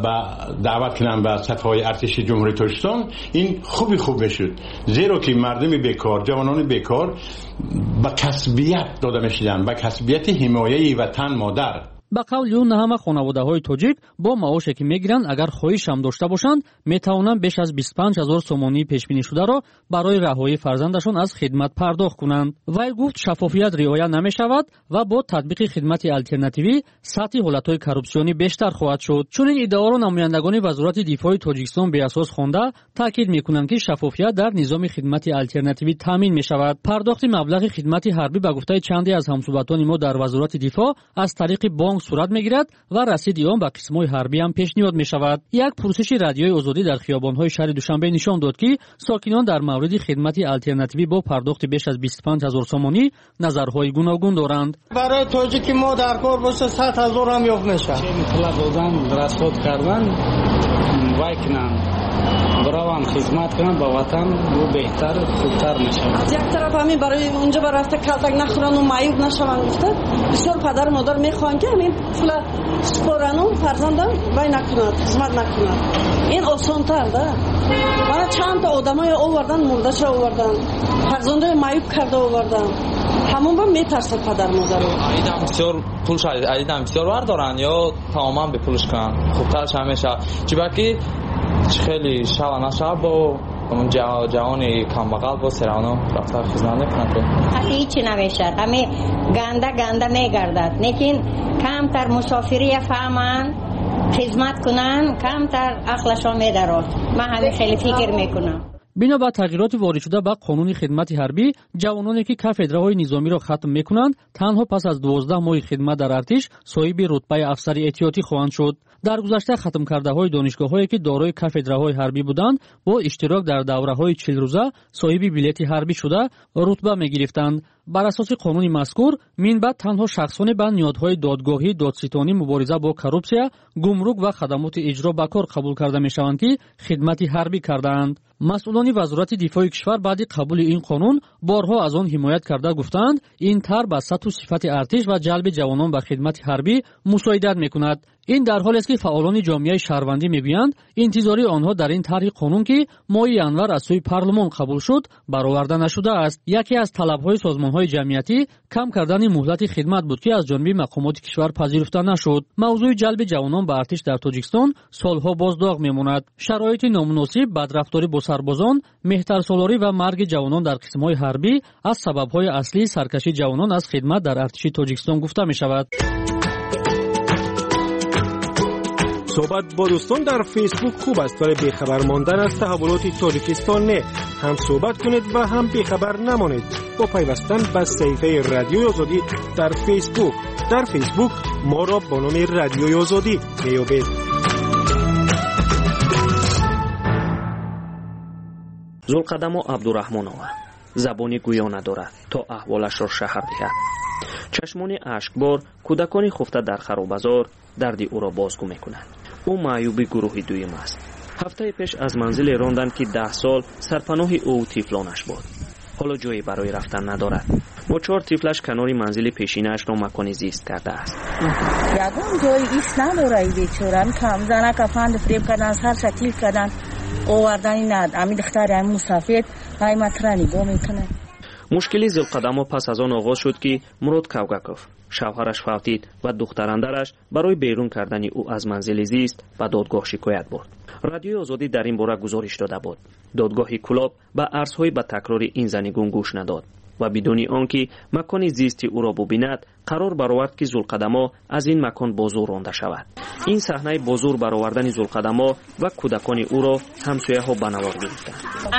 S16: دعوت کنن به صفهای ارتش جمهوری تاجیکستان این خوبی خوب میشد، زیرا که مردم بیکار جوانان بیکار به کسبیت داده میشدن، به کسبیت حمایه وطن مادر.
S15: با قول اون همه خانواده‌های تاجیک با معاشی که میگیرند اگر خواهش هم داشته باشند میتوانند بیش از بیست و پنج هزار سومانی پیش بینی شده را برای رهایی فرزندشان از خدمت پرداخت کنند. وی گفت شفافیت رعایت نمی‌شود و با تطبیق خدمت آلترناتیوی سطح حالت‌های کورپسیونی بیشتر خواهد شد. چون این ادعا را نمایندگان وزارت دفاع تاجیکستان به اساس خوانده تاکید می‌کنند که شفافیت در نظام خدمت آلترناتیوی تامین می‌شود. پرداخت مبلغ خدمت حربی به گفته چندی از همصحبتان ما در وزارت دفاع از طریق بانک صورت میگیرد و رسید آن به قسم‌های حربی هم پیشنهاد میشود. یک پرسش رادیوی آزادی در خیابان‌های شهر دوشنبه نشان داد که ساکنان در مورد خدمت آلترناتیوی با پرداخت بیش از بیست و پنج هزار سومانی نظرهای گوناگون دارند.
S17: برای تاجیک ما در کار باشه صد هزار هم یافت میشه. چه مطلب دادن رسد کردن وای کنن بروان خدمت کنن با وطن و بهتر خوبتر میشه. از یک طرف همین برای اونجا برفته کلتک نخورن و معیوب نشون گفته بسیار پدر مادر میخوان که همین پول سپارن و فرزندان وای نکنند خدمت نکنند. این آسان تر ده. من چند تا آدمای آوردن مردش آوردن فرزندای معیوب کرده آوردن همون با میترسه پدر مادر رو.
S22: ایدم بسیار پول شاید ایدم بسیار وردارن یا تماما به پولش کنن خوبترش همیشه چی باقی خیلی شب نشب با اون جوانی کمبغل با سرانو رفته خدمت نکنه
S23: اصلا هیچی نمیشه همه گنده گنده میگردد لیکن کمتر مسافری فهمن خدمت کنن کمتر عقلشون میدرد. من همین خیلی فکر میکنم.
S15: بنا به تغییرات وارد شده به قانون خدمت حربی جوانانی که کافدرهای نظامی را ختم میکنند تنها پس از دوازده ماه خدمت در ارتش صاحب رتبه افسر احتیاطی خواهند شد. در گذشته ختم کرده های دانشگاه‌هایی که دارای کافدرهای حربی بودند با اشتراک در دوره‌های چهل روزه صاحب بلیط حربی شده رتبه می‌گرفتند. بر اساس قانون مذکور منبع تنها شخصانی به نیازهای دادگاهی دادستانی مبارزه با کورپسیا گمرک و خدمات اجرا به کار قبول کرده می‌شوند که خدمت حربی کرده‌اند. مسئولان وزارت دفاع کشور بعد قبول این قانون بارها از آن حمایت کرده گفتند این طرح به سطح و صفت ارتش و جلب جوانان به خدمت حربی مساعدت می‌کند. این در حالی است که فعالان جامعه شهروندی میگویند انتظاری آنها در این طرح قانون که ماه ینور از سوی پارلمان قبول شد برآورده نشده است. یکی از طلب‌های سازمان‌های جمعیتی کم کردن مهلت خدمت بود که از جانب مقامات کشور پذیرفته نشد. موضوع جلب جوانان به ارتش در تاجیکستان سالها بازداغ میماند. شرایط نامناسب، بدرفتاری با سربازان، مهترسالاری و مرگ جوانان در قسم‌های حربی از سبب‌های اصلی سرکشی جوانان از خدمت در ارتش تاجیکستان گفته می‌شود.
S5: صحبت با دوستان در فیسبوک خوب است ولی بیخبر ماندن از تحولات تاجیکستان نه. هم صحبت کنید و هم بیخبر نمانید با پیوستن به صفحه رادیوی آزادی در فیسبوک. در فیسبوک ما را با نام رادیوی آزادی میابید.
S25: زلقدم عبدالرحمنова زبانی گویا ندارد تا احوالش را شرح دهد. چشمان اشکبار کودکانی خفته در خرابزار دردی او را بازگو میکنند. او معیوب گروه دویم است. هفته پیش از منزل راندند که ده سال سرپناه او طفلانش بود. حالا جایی برای رفتن ندارد. با چهار طفلش کنار منزل پیشینش را مکانی زیست کرده است.
S24: یگان جایی ایست نداره ای بیچاره. کم زنه کفند فریب کردن هر شکل کردن آوردنی ند. امی دختر هم مسافر های مطرح نگاه میکنه.
S25: مشکلی زلقدم پس از آن آغاز شد که مراد کوگاکوف شوهرش فوتید و دختراندرش برای بیرون کردن او از منزل زیست به دادگاه شکایت برد. رادیوی آزادی در این باره گزارش داده بود. دادگاه کلاب به عرضهای به تکرار این زنیگون گوش نداد و بدون آنکه مکان زیستی او را ببیند қарор баровард ки зулқадамо аз ин макон бозур ронда шавад. ин саҳнаи бозур баровардани зулқадамо ва кӯдакони ӯро ҳамсояҳо ба навор гирифтанд.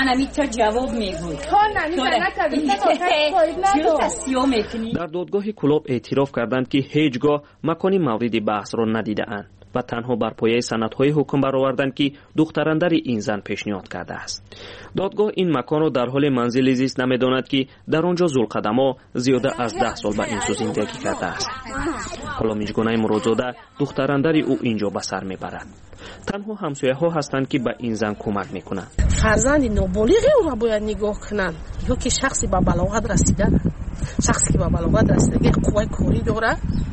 S25: дар додгоҳи кӯлоб эътироф карданд ки ҳеҷ гоҳ макони мавриди баҳсро надидаанд ва танҳо бар пояи санадҳои ҳукм бароварданд ки духтарандари ин зан пешниҳод кардааст. додгоҳ ин маконро дар ҳоли манзили зист намедонад ки дар он ҷо зулқадамо зиёда аз даҳ сол ба инсу зиндагӣ кардааст. ҳоло миҷгонаи муродзода духтарандари ӯ ин ҷо ба сар мебарад. танҳо ҳамсояҳо ҳастанд ки ба ин зан кӯмак мекунанд.
S8: фарзанди ноболиғи ӯро бояд нигоҳ кунанд ё ки шахси ба балоғат расида, шахсе ки ба балоғат расидагӣ қувваи корӣ дорад,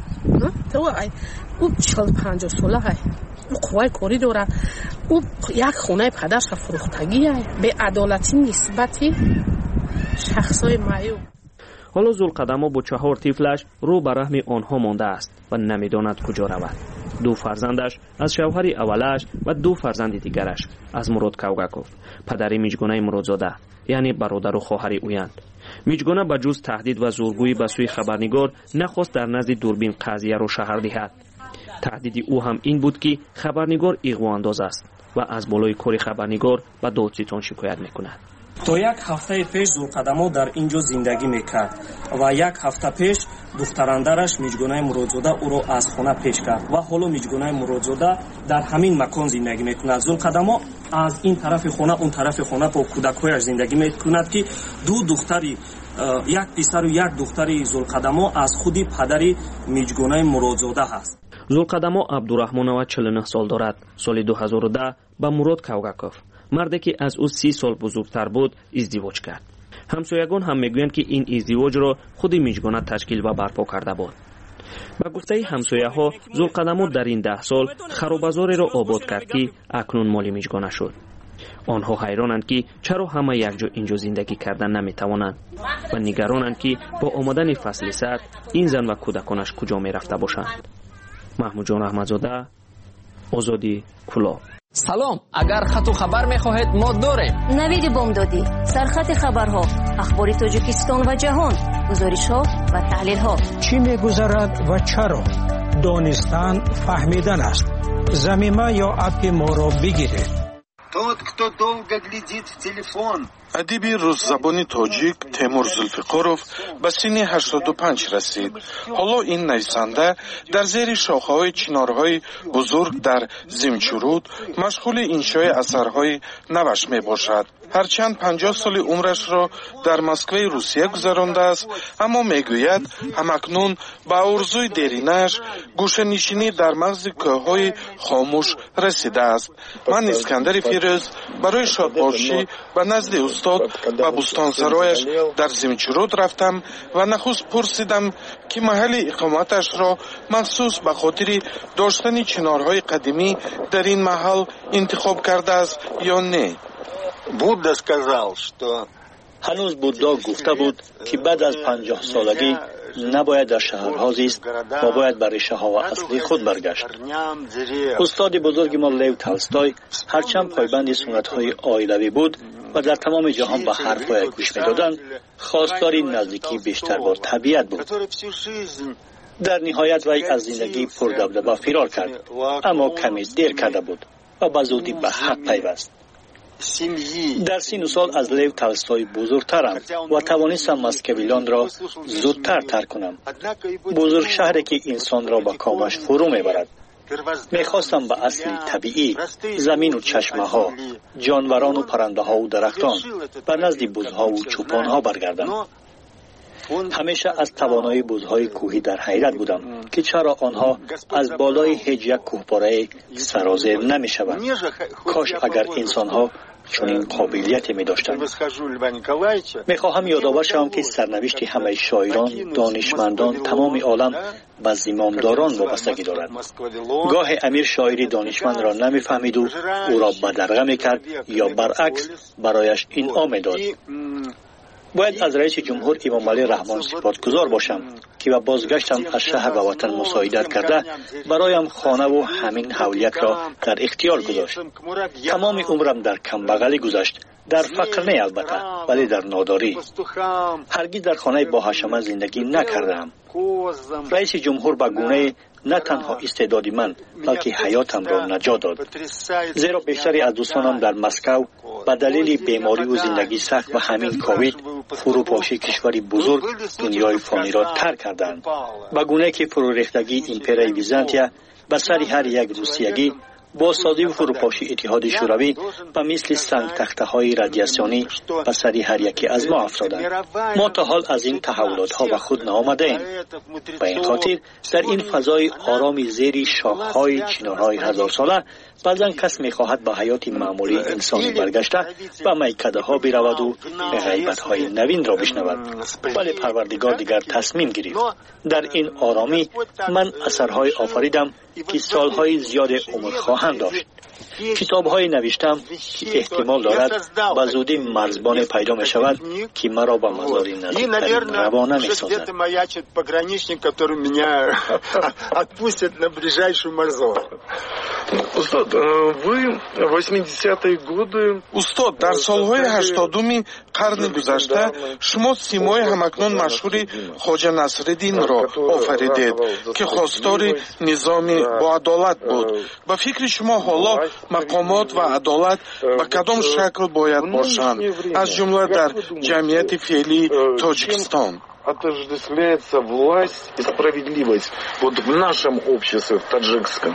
S8: то ай ӯ чил панҷоҳ сола ай ӯ қувваи корӣ дорад, ӯ як хонаи падарша фурӯхтагӣ ай беадолати нисбати шахсҳои маъюб.
S25: ҳоло зулқадамо бо чаҳор тифлаш рӯ ба раҳми онҳо мондааст ва намедонад куҷо равад. ду фарзандаш аз шавҳари аввалааш ва ду фарзанди дигараш аз Мурод Кавгаков, падари Миҷгонаи Муродзода, яъне бародару хоҳари ӯянд. миҷгона ба ҷуз таҳдид ва зӯргӯӣ ба сӯи хабарнигор нахост дар назди дурбин қазияро шаҳр диҳад. таҳдиди ӯ ҳам ин буд ки хабарнигор иғвоандоз аст ва аз болои кори хабарнигор ба додситон шикоят мекунад.
S9: то як ҳафтаи пеш зулқадамо дар ин ҷо зиндагӣ мекард ва як ҳафта пеш духтарандараш Миҷгонаи Муродзода ӯро аз хона пеш кард ва ҳоло Миҷгонаи Муродзода дар ҳамин макон зиндагӣ мекунад. Зулқадамо аз ин тарафи хона он тарафи хона бо кӯдакҳояш зиндагӣ мекунад ки ду духтари як писару як духтари Зулқадамо аз худи падари Миҷгонаи Муродзода ҳаст.
S25: зулқадамо Абдурахмонова чилу нӯҳ сол дорад. соли ду ҳазору даҳ ба Мурод Кавгаков, марде ки аз ӯ си сол бузургтар буд, издивоҷ кард. ҳамсоягон ҳам мегӯянд ки ин издивоҷро худи миҷгона ташкил ва барпо карда буд. ба гуфтаи ҳамсояҳо, зулқадамо дар ин даҳ сол харобазореро обод кард ки акнун моли миҷгона шуд. онҳо ҳайронанд ки чаро ҳама якҷо ин ҷо зиндагӣ кардан наметавонанд ва нигаронанд ки бо омадани фасли сард ин зан ва кӯдаконаш куҷо мерафта бошанд. маҳмудҷон раҳматзода, озодӣ, кӯлоб.
S18: салом, агар хату хабар мехоҳед мо дорем.
S19: навиди бомдодӣ, сархати хабарҳо, ахбори Тоҷикистон ва ҷаҳон, гузоришҳо ва таҳлилҳо.
S20: чӣ мегузарад ва чаро? донистан фаҳмидан аст. замима ё апи моро бигиред.
S26: Тот, кто долго глядит в телефон.
S27: адиби рӯззабони тоҷик Темур Зулфиқоров ба синни ҳаштоду панҷ расид. ҳоло ин нависанда дар зери шохаҳои чинорҳои бузург дар Зимчуруд машғули иншои асарҳои наваш мебошад. ҳарчанд панҷоҳ соли умрашро дар Москваи Русия гузарондааст, аммо мегӯяд ҳамакнун ба орзуи деринаш гӯшанишинӣ дар мағзи кӯҳҳои хомӯш расидааст. ман Искандари Фирӯз барои шодбошӣ ба назди устод ба бустонсарояш дар Зимчуруд рафтам ва нахуст пурсидам ки маҳалли иқоматашро махсус ба хотири доштани чинорҳои қадимӣ дар ин маҳал интихоб кардааст ё не.
S26: Будда сказал, что
S28: ҳанӯз буддо гуфта буд ки баъд аз панҷоҳ солагӣ набояд дар шаҳрҳо зист ва бояд ба решаҳо ва асли худ баргашт. устоди бузурги мо Лев Толстой ҳарчанд пойбанди суннатҳои оилавӣ буд ва дар тамоми ҷаҳон ба ҳарфҳояш гӯш медоданд, хостори наздикӣ бештар бо табиат буд. дар ниҳоят вай аз зиндагии пурдабдаба фирор кард, аммо каме дер карда буд ва ба зудӣ ба ҳақ пайваст. дар сину сол аз Лев Толстой бузургтарам ва тавонистам Москавилонро зудтар тарк кунам. бузург шаҳре ки инсонро ба комаш фурӯ мебарад. мехостам ба асли табиӣ, замину чашмаҳо, ҷонварону паррандаҳову дарахтон, ба назди бузҳову чӯпонҳо баргардам. ҳамеша аз тавонои бузҳои кӯҳӣ дар ҳайрат будам ки чаро онҳо аз болои ҳеҷ як кӯҳпорае сарозер намешаванд. кош агар инсонҳо чунин қобилияте медоштанд. мехоҳам ёдовар шавам ки сарнавишти ҳамаи шоирон, донишмандон, тамоми олам ба зимомдорон вобастагӣ дорад. гоҳе амир шоири донишмандро намефаҳмиду ӯро бадарға мекард ё баръакс барояш инъом медод. бояд аз раиси ҷумҳур Имомалӣ Раҳмон сипотгузор бошам ки ба бозгаштам аз шаҳр ва ватан мусоидат карда бароям хонаву ҳамин ҳавлиятро дар ихтиёр гузошт. тамоми умрам дар камбағалӣ гузашт, در فقر نه البته، ولی در ناداری. هرگز در خانه با حشمه زندگی نکردم. رئیس جمهور به گونه نه تنها استعدادی من بلکه حیاتم را نجات داد، زیرا بیشتری از دوستانم در مسکو به دلیل بیماری و زندگی سخت و همین کووید فروپاشی کشوری بزرگ دنیای فانی را ترک کردند، به گونه که فرو ریختگی امپرای بیزانتیا به سر هر یک روسیگی با سازی و فروپاشی اتحاد شوروی به مثل سنگ تخته های رادیاسیونی به سر هر یکی از ما افتادند. ما تا حال از این تحولات ها به خود نآمده ایم. به این خاطر در این فضای آرامی زیر شاخهای چنارهای هزار ساله بعضا کس میخواهد به حیات معمولی انسانی برگشته و میکده ها برود و غیبت های نوین را بشنود، ولی پروردگار دیگر تصمیم گرفت. در این آرامی من اثرهای آفریدم که سالهای زیاد عمر خواهند داشت. کتاب‌های نوشتم که احتمال دارد به زودی مرزبان پیدا می شود که مرا به مزاری نزدیکترین روانه می سازد.
S27: استاد، در سالهای هشتادم قرن گذشته شما سیمای همکنون مشهور خواجه نصرالدین را آفریدید که خواستار نظام با عدالت بود. به فکر شما حالا مقامات و عدالت به کدام شکل باید باشند، از جمله در جمعیت فعلی تاجیکستان؟
S1: Отождествляется власть и справедливость вот в нашем обществе, в таджикском.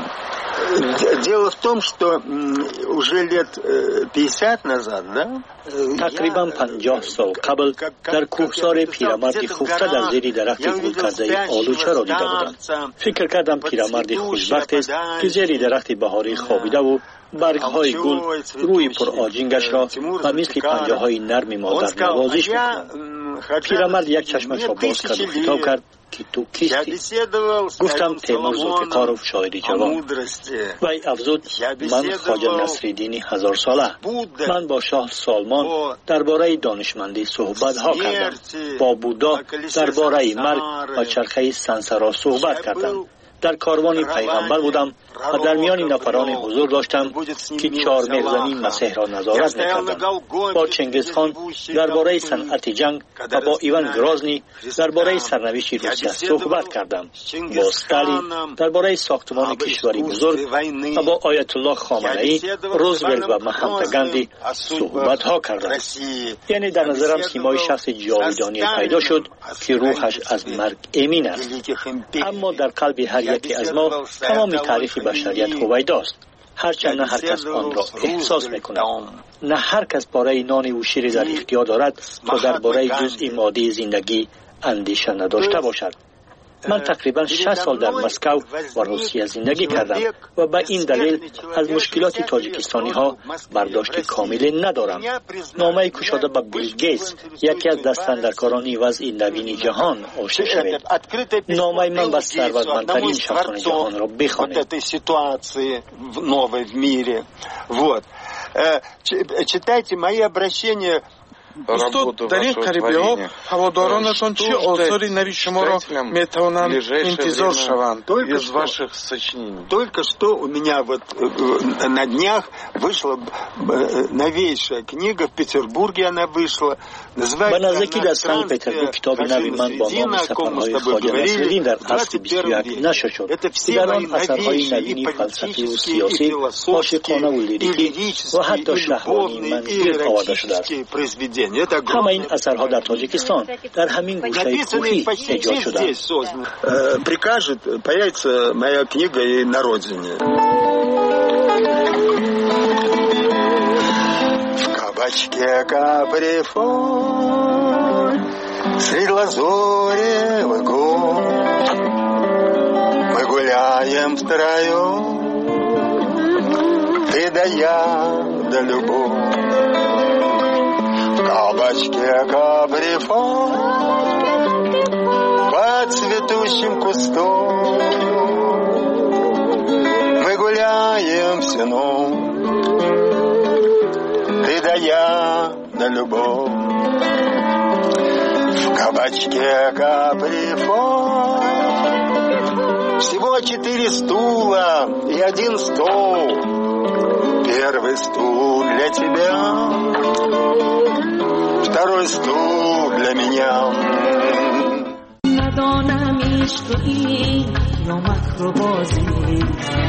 S26: Дело в том, что уже лет пятьдесят назад, да?
S28: تقریبا پنجاه سال قبل در کوهسار پیرمردی خفته در زیر درخت گل کرده آلوچه را دیده بودم. فکر کردم پیرمردی خوشبخت است که زیر درخت بهاری خوابیده و برگهای گل روی پر آجینگش را و مثل پنجه های نرم مادر نوازش می‌کند. پیرمرد یک چشمش را باز کرد و خطاب کرد که تو کیستی؟ گفتم تیمور ذوالفقارов شاعری جوان. وی افزود من خواجه نصرالدین هزار ساله. من با شاه سالمان درباره دانشمندی صحبت ها کردم، با بودا درباره مرگ و چرخه سنسرا صحبت کردم. در کاروان پیغمبر بودم و در میان نفران حضور داشتم که چهار مهزنی مسیح را نظارت می‌کردند. با چنگیزخان درباره صنعت جنگ و با ایوان گرازنی درباره سرنوشت روسیه صحبت کردم. با استالین درباره ساختمان کشوری بزرگ و با آیت الله خامنه‌ای، روزولت و مهاتما گاندی صحبت ها کردم. یعنی در نظرم سیمای شخص جاودانی پیدا شد که روحش از مرگ امین است. اما در قلب هر یکی از ما تمام تاریخ بشریت هویداست، هرچند نه هر کس آن را احساس میکند. نه هر کس برای نان و شیر در اختیار دارد تا درباره جزئی مادی زندگی اندیشه نداشته باشد. من تقریبا شش سال در مسکو و روسیه زندگی کردم و به این دلیل از مشکلات تاجیکستانی ها برداشت کامل ندارم. نامه کشاده به بیل گیتس، یکی از دستاندرکاران وضع نوین جهان، آشنا شوید. نامه من به ثروتمندترین شخصان جهان را بخوانید.
S26: Читайте мои обращения.
S27: استاد، در این قریبی ها هوادارانتان چه آثاری نوی شما را میتوانند انتظار شوند؟
S26: Только что у меня вот на днях вышла новейшая книга, в Петербурге она вышла.
S28: به نزدیکی در سنت پترزبورگ کتاب نوی من با نام سفرهای خواجه نصرالدین در اصل بیست و یک نشر شد. در آن اثرهای نوینی فلسفی و سیاسی، عاشقانه و لیریکی و حتی شهوانی منظور آورده شده است. همه این اثرها در تاجیکستان در همین گوشه کوهی ایجاد شده.
S26: Прикажет, появится моя книга и на родине. В кабачке каприфон, средь лазоревых гор, мы гуляем втроем, ты да я да любовь. В кабачке каприфон, под цветущим кустом, мы гуляем всю ночь, ты да я да любовь. В кабачке каприфон, всего четыре стула и один стол. Первый стул для тебя, второй стул для меня.
S2: ندانم عشق این یا مکر و بازی،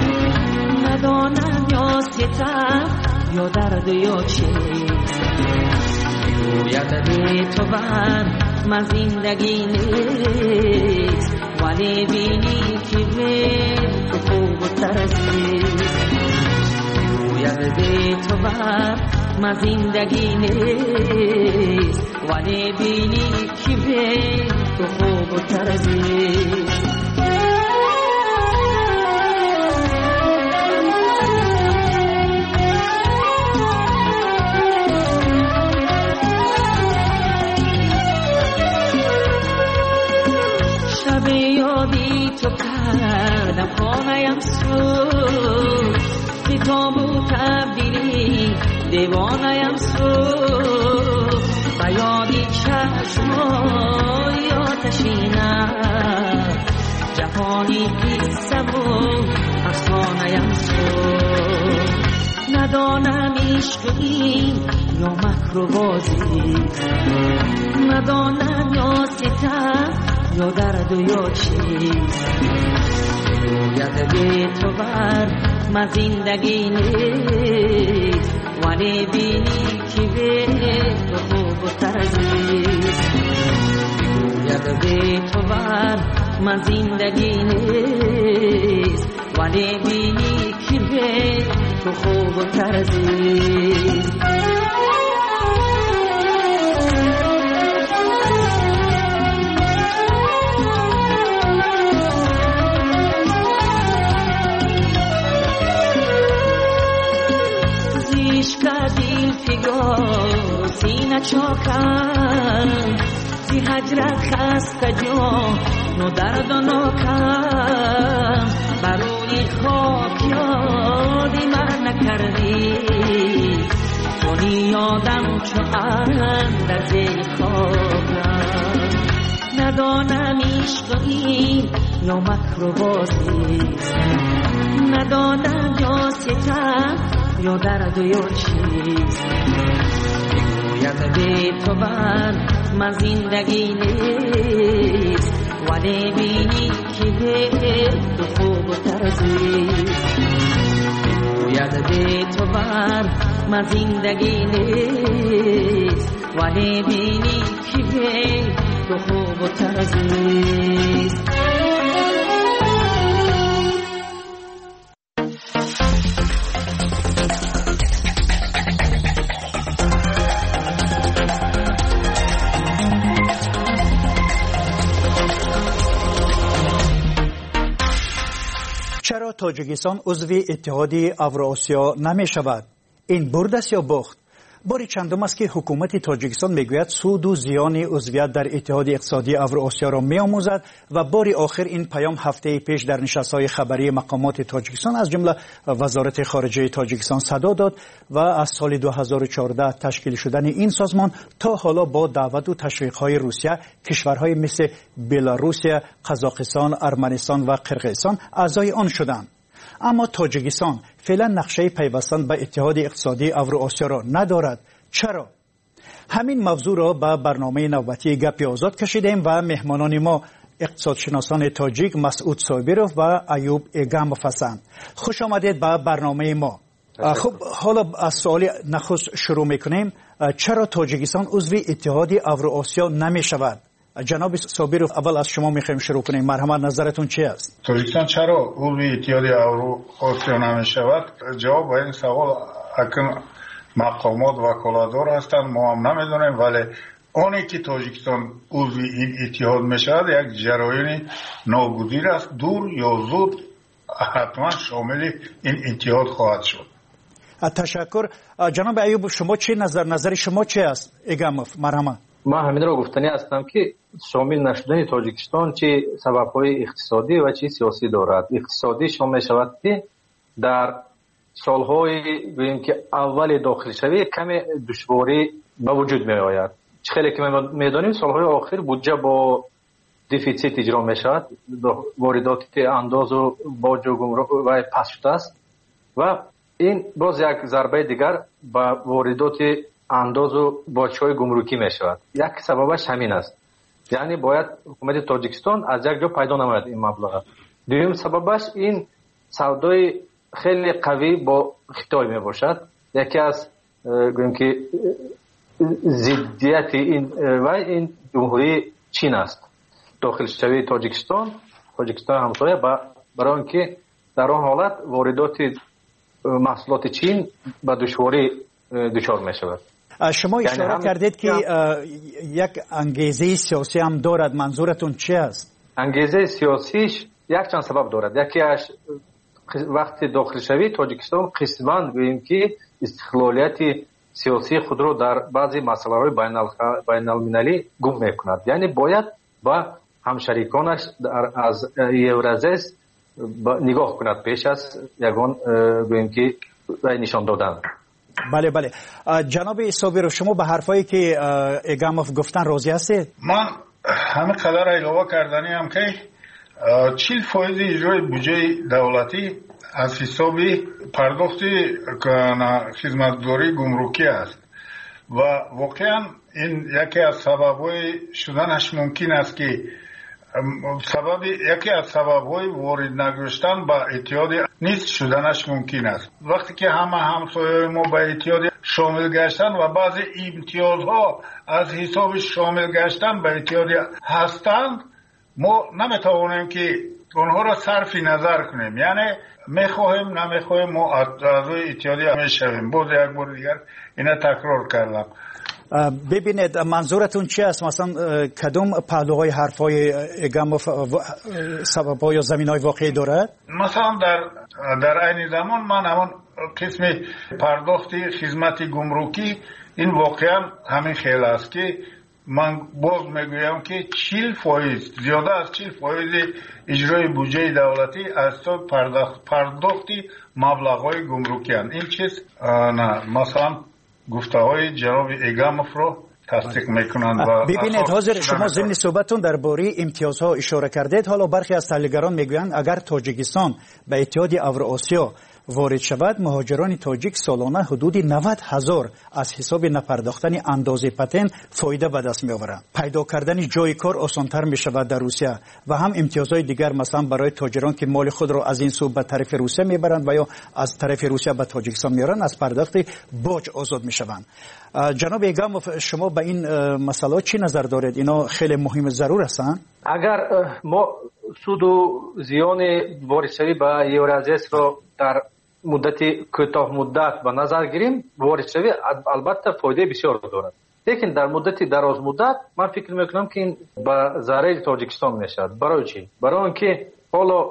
S2: ندانم یا ستم یا درد یا چیز، رویت به تو بر من زندگی نیست، ولی بینی که به تو خوب و ترسیز، رویت به تو بر من زندگی نیست، ولی بینی که به تو خوب و ترسیز. شب یادی تو کردم خانه‌ام سوز، بی تابو تبدیلی دیوانه‌ام سوز، و یادی چشمای آتشینم، جهانی قصه و افسانه‌ام سوز، ندانم عشق این یا مکر و بازی، ندانم یا ستم یا درد و یا چیز، رویت به تو بر من زندگی نیست، ولی بینی که به تو خوب و ترزیز، رویت به تو بر من زندگی نیست، ولی بینی که به تو خوب و ترزیز. کردیم فگار سینه چاکم، زی هجرت خسته جان و درد و ناکم، بروی خاک یادی من نکردی، کنی یادم چو اندر زیر خاکم، ندانم عشق این یا مکر و بازیست، ندانم یا ستم یا درد و یا چیز، رویت به تو بر من زندگی نیست، ولی بینی که به تو خوب و ترزیز، رویت به تو بر من زندگی نیست، ولی بینی که به تو خوب و ترزیز.
S3: چرا تاجیکستان عضو اتحاد اوراسیا نمی شود؟ این برد است یا باخت؟ باری چندم است که حکومت تاجیکستان میگوید سود و زیان عضویت در اتحاد اقتصادی اوراسیا را میآموزد و باری آخر این پیام هفته پیش در نشست‌های خبری مقامات تاجیکستان از جمله وزارت خارجه تاجیکستان صدا داد و از سال دو هزار و چهارده تشکیل شدن این سازمان تا حالا با دعوت و تشویق‌های روسیه کشورهای مثل بلاروسیه، قزاقستان، ارمنستان و قرقیزستان اعضای آن شدند. اما تاجیکستان فعلا نقشه پیوستن به اتحاد اقتصادی اوراسیا را ندارد. چرا؟ همین موضوع را به برنامه نوبتی گپ آزاد کشیدیم و مهمانان ما اقتصادشناسان تاجیک مسعود صابروف و ایوب ایگاموف هستند. خوش آمدید به برنامه ما. خب حالا از سوال نخست شروع میکنیم. چرا تاجیکستان عضو اتحاد اوراسیا نمی شود؟ جناب صابروف اول از شما میخوایم شروع کنیم. مرحمت نظرتون چی است؟
S6: تاجیکستان چرا عضو اتحاد اوراسیا نمی شود؟ جواب به این سوال اکن مقامات وکالتدار هستند، ما هم نمیدونیم، ولی آنی که تاجیکستان عضو این اتحاد می شود یک جریان ناگزیر است، دور یا زود حتما شامل این اتحاد خواهد شد.
S3: تشکر. جناب ایوب شما چی نظر نظر شما چی است؟ ایگاموف مرحمت.
S7: ما همین را گفتنی هستم که شامل نشدن تاجیکستان چه سبب‌های اقتصادی و چه سیاسی دارد. اقتصادی شامل شود که در سالهای ببینیم که اول داخل شوی کمی دشواری به وجود می آید. خیلی که می دانیم سالهای آخر بودجه با دیفیسیت اجرا می شود، واردات انداز و باج و گمرک و پس شده است و این باز یک ضربه دیگر با واردات انداز و باج‌های گمرکی می شود. یک سببش همین است. یعنی باید حکومت تاجیکستان از یک جا پیدا نماید این مبلغ. دوم سببش این سودای خیلی قوی با خیتای می باشد. یکی از گویم که ضدیت این و این جمهوری چین است. داخل شوی تاجیکستان، تاجیکستان همسایه برای اینکه در آن حالت واردات محصولات چین به دشواری دچار می شود.
S3: شما اشاره یعنی کردید که یک انگیزه سیاسی هم دارد. منظورتون چی است؟
S7: انگیزه سیاسیش یک چند سبب دارد. یکیش وقتی داخل شوی تاجیکستان قسماً گوییم که استقلالیت سیاسی خود رو در بعضی مسائل بین المللی گم میکند. یعنی باید با همشریکانش از یورازیس نگاه کند پیش از یگان گوییم که نشان دادن.
S3: بله بله. جناب صابر، شما به حرفایی که اگاموف گفتن راضی هستید؟
S6: من همه قدر ایلاوه کردنی هم که چهل فایز اجرای بودجه دولتی از حساب پرداختی خدمتگزاری گمرکی است و واقعا این یکی از سبب‌های شدنش ممکن است که سبب یکی از سبب‌های وارد نگشتن به اتحاد نیست شدنش ممکن است. وقتی که همه همسایه‌های ما به اتحاد شامل گشتن و بعضی امتیازها از حساب شامل گشتن به اتحاد هستند، ما نمیتوانیم که اونها را صرف نظر کنیم. یعنی میخواهیم نمیخواهیم ما اعضای اتحادیه میشویم. باز یک بار دیگر اینا تکرار کردم.
S3: ببینید منظورتون چی است؟ مثلا کدوم پهلوهای حرفای اگاموف سبب‌ها یا زمین‌های واقعی دارد؟
S6: مثلا در در عین زمان من همون قسم پرداخت خدمت گمرکی این واقعا همین خیلی است که من باز میگویم که چهل فایز زیاده از چهل فایز اجرای بودجه دولتی از تو پرداخت پرداختی مبلغ‌های گمرکی هستند. این چیز نه مثلا گفته های جناب اگاموف رو تصدیق میکنند.
S3: ببینید حاضر شما ضمن صحبتتون درباره امتیازها اشاره کردید. حالا برخی از تحلیلگران میگویند اگر تاجیکستان به اتحاد اوراسیا وارد شود، مهاجران تاجیک سالانه حدود نود هزار از حساب نپرداختن اندازه پتن فایده به دست میآورند. پیدا کردن جای کار آسانتر می شود در روسیه و هم امتیازهای دیگر مثلا برای تاجران که مال خود را از این سو به طرف روسیه میبرند و یا از طرف روسیه به تاجیکستان میارند از پرداخت باج آزاد می شوند. جناب اگاموف، شما به این مسئله چی نظر دارید؟ اینا خیلی مهم ضرور هستند.
S7: اگر ما سود و زیان واردشوی به یورازیس را در مدت کوتاه مدت به نظر گیریم، واردشوی البته فایده بسیار دارد، لیکن در مدت دراز مدت من فکر میکنم که این به ضرر تاجیکستان میشد. برای چی؟ برای اینکه حالا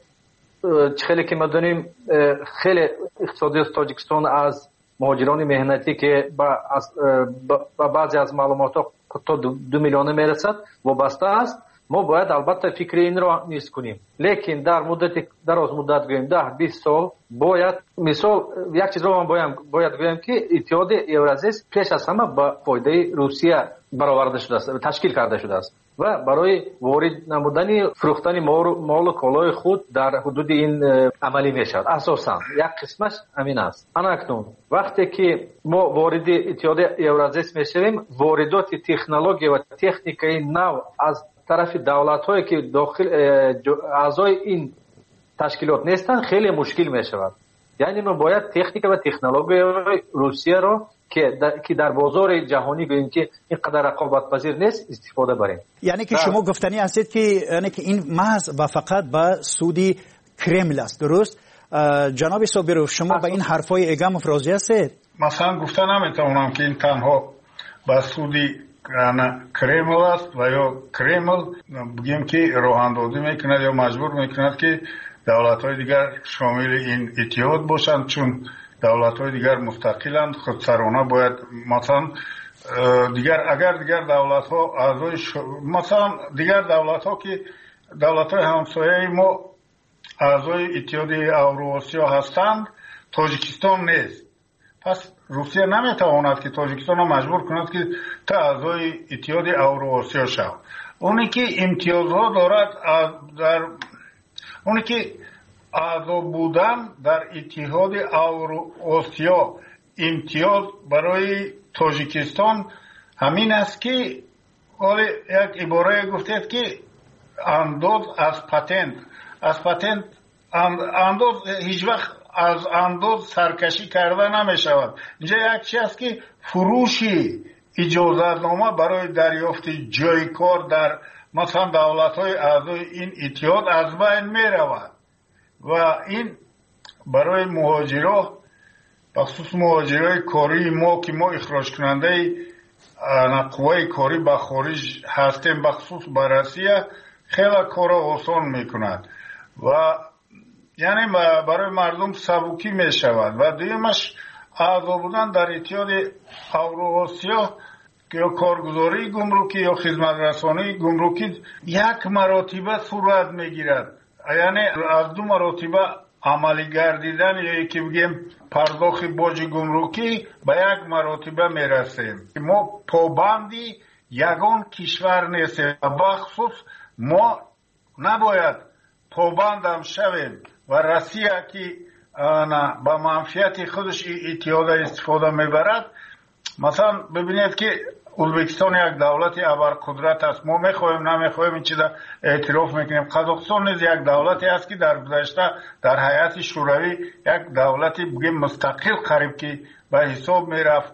S7: خیلی که ما دونیم خیلی اقتصادی تاجیکستان از مهاجران مهنتی که با, با بعضی از معلومات تا دو, دو میلیون میرسد وابسته است. ما باید البته فکر این را نیست کنیم، لیکن در مدت دراز مدت گویم ده بیست سال باید مثال یک چیز رو باید باید گویم که اتحاد یورازیس پیش از همه با فایده روسیه برآورده شده است، تشکیل کرده شده است و برای وارد نمودن فروختن مال و کالای خود در حدود این عملی میشود. اساسا یک قسمش همین است. اکنون وقتی که ما وارد اتحاد یورازیس میشویم، واردات تکنولوژی و تکنیکی نو از طرف دولت‌هایی که داخل اعضای این تشکیلات نیستن خیلی مشکل میشود. یعنی ما باید تکنیک و تکنولوژی روسیه را که در, که در بازار جهانی گوییم که اینقدر رقابت پذیر نیست استفاده بریم.
S3: یعنی که شما گفتنی هستید که یعنی که این محض و فقط به سودی کرمل است، درست؟ جناب صابرو، شما به این حرفای اگاموف راضی هستید؟
S6: مثلا گفتن نمیتونم که این تنها به سودی کرمل است و یا کرمل بگیم که راه اندازی میکند یا مجبور میکند که دولت‌های دیگر شامل این اتحاد باشند، چون دولت‌های دیگر مستقلند، خودسرانه باید مثلا دیگر اگر دیگر دولت‌ها اعضای ش... مثلا دیگر دولت‌ها که دولت‌های همسایه ما اعضای اتحاد اوراسیا هستند، تاجیکستان نیست. پس روسیه نمیتواند که تاجیکستان را مجبور کند که تا اعضای اتحاد اوراسیا شود. اونی که امتیازها دارد در اونی که اعضا بودن در اتحاد اوراسیا امتیاز برای تاجیکستان همین است که ولی یک عباره گفتید که انداز از پتنت از پتنت انداز هیچ وقت از انداز سرکشی کرده نمی شود. اینجا یک چیز است که فروشی اجازتنامه برای دریافت جای کار در مثلا دولت های اعضای این اتحاد از بین می رود و این برای مهاجرا بخصوص مهاجرای کاری ما که ما اخراج کننده قوه کاری به خارج هستیم بخصوص به روسیه خیلی کار آسان میکند و یعنی برای مردم سبکی می شود و دویمش اعضا بودن در اتحاد اوراسیا یا کارگزاری گمرکی یا خدمت رسانی گمرکی یک مراتبه صورت میگیرد، یعنی از دو مراتبه عملی گردیدن یا یکی بگیم پرداخت باج گمرکی به یک مراتبه میرسیم. ما پابندی یگان کشور نیستیم و بخصوص ما نباید پابندم شویم و روسیه که با منفعت خودش اتحاد استفاده میبرد. مثلا ببینید که ازبکستان یک دولت ابرقدرت است، ما میخوایم نمیخوایم این چیزا اعتراف میکنیم. قزاقستان نیز یک دولتی است که در گذشته در هیئت شوروی یک دولتی بگیم مستقل قریب که به حساب میرفت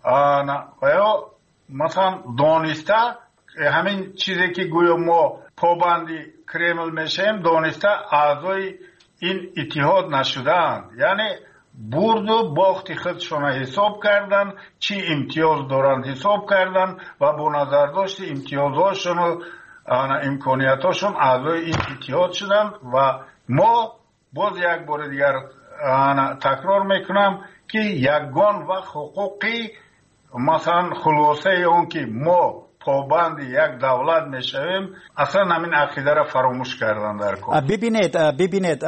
S6: و یا مثلا دانسته همین چیزی که گویا ما پابندی کرمل میشیم دانسته اعضای این اتحاد نشدند، یعنی برد و باخت خودشون حساب کردن، چی امتیاز دارند حساب کردن و با نظر داشت امتیازهاشون و امکانیتاشون اعضای این اتحاد شدن و ما باز یک بار دیگر تکرار میکنم که یگان و حقوقی مثلا خلاصه اون که ما پابند یک دولت میشویم اصلا همین عقیده را فراموش کردن در کار.
S3: ببینید ببینید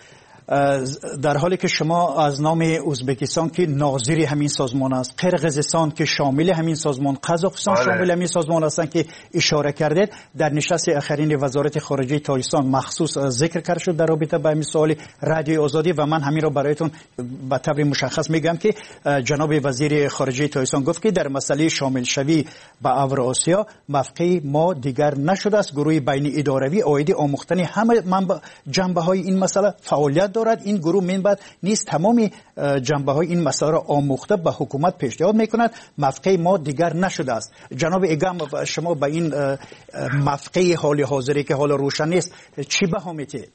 S3: در حالی که شما از نام ازبکستان که ناظر همین سازمان است، قرقیزستان که شامل همین سازمان، قزاقستان شامل همین سازمان هستند که اشاره کردید، در نشست اخرین وزارت خارجه تاجیکستان مخصوص ذکر کرده شد در رابطه با همین سوال رادیو آزادی و من همین را برایتون به طور مشخص میگم که جناب وزیر خارجه تاجیکستان گفت که در مسئله شامل شوی به اوراسیا موقع ما دیگر نشده است. گروه بین اداروی عاید آموختن همه جنبه های این مسئله فعالیت دارد. این گروه منبعد نیست تمامی جنبه های این مسئله را آموخته به حکومت پیشنهاد میکند. موقع ما دیگر نشده است. جناب ایگام شما به این موقع حال حاضری که حال روشن نیست چی بها میتید؟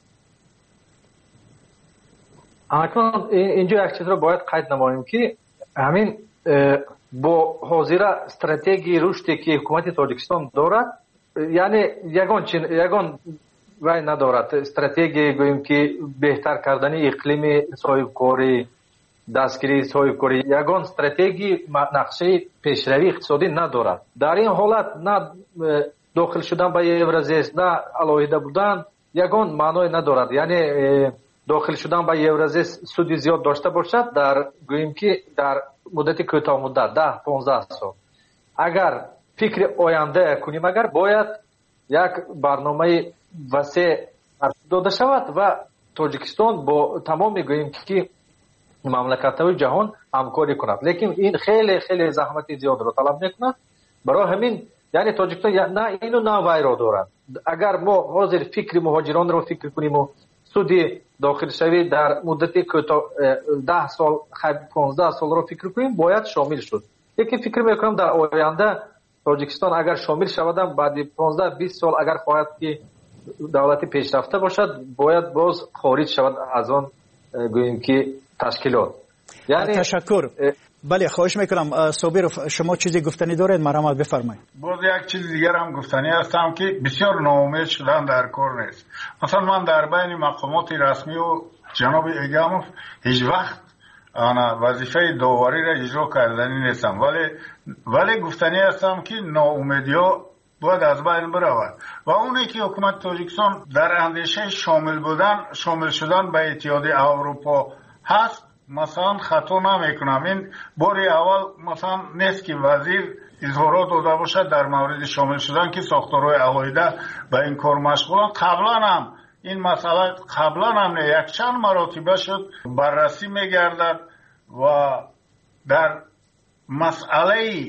S7: اکنون اینجا یک چیز را باید قید نماییم که همین با حاضر استراتژی رشدی که حکومت تاجیکستان دارد، یعنی یگان چین یگان وای ندارد استراتژی گوییم که بهتر کردن اقلیم صاحبکاری، دستگیری صاحبکاری، یگان استراتژی نقشه پیشروی اقتصادی ندارد. در این حالت نه داخل شدن به یورازیس نه علاوه بودن یگان معنی ندارد. یعنی داخل شدن به یورازیس سودی زیاد داشته باشد در گوییم که در مدت کوتاه مدت ده پانزده سال اگر فکر آینده کنیم، اگر باید یک برنامه وسیع داده شود و تاجیکستان با تمام میگوییم که مملکت‌های جهان همکاری کند، لیکن این خیلی خیلی زحمت زیاد را طلب میکند. برای همین یعنی تاجیکستان نه اینو نه وای را دارد. اگر ما حاضر فکر مهاجران را فکر کنیم و سودی داخل شوی در مدت کوتاه ده سال پانزده سال را فکر کنیم باید شامل شد. لیکن فکر میکنم در آینده تاجیکستان اگر شامل شود بعد پانزده بیست سال اگر خواهد که دولت پیشرفته باشد باید باز خارج شود از آن گوییم که تشکیلات.
S3: یعنی تشکر. بله خواهش میکنم صابر شما چیزی گفتنی دارید مرحمت بفرمایید.
S6: باز یک چیز دیگر هم گفتنی هستم که بسیار ناامید شدن در کار نیست. مثلا من در بین مقامات رسمی و جناب ایگاموف هیچ وقت انا وظیفه داوری را اجرا کردنی نیستم، ولی ولی گفتنی هستم که ناامیدی‌ها باید از بین برود و اونی که حکومت تاجیکستان در اندیشه شامل بودن شامل شدن به اتحاد اروپا هست مثلا خطا نمیکنم. این باری اول مثلا نیست که وزیر اظهارات داده باشد در مورد شامل شدن که ساختارهای عقایده به این کار مشغولن. قبلا هم این مسئله قبلا هم یک چند مراتبه شد بررسی میگردد و در مسئله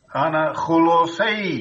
S6: خلاصه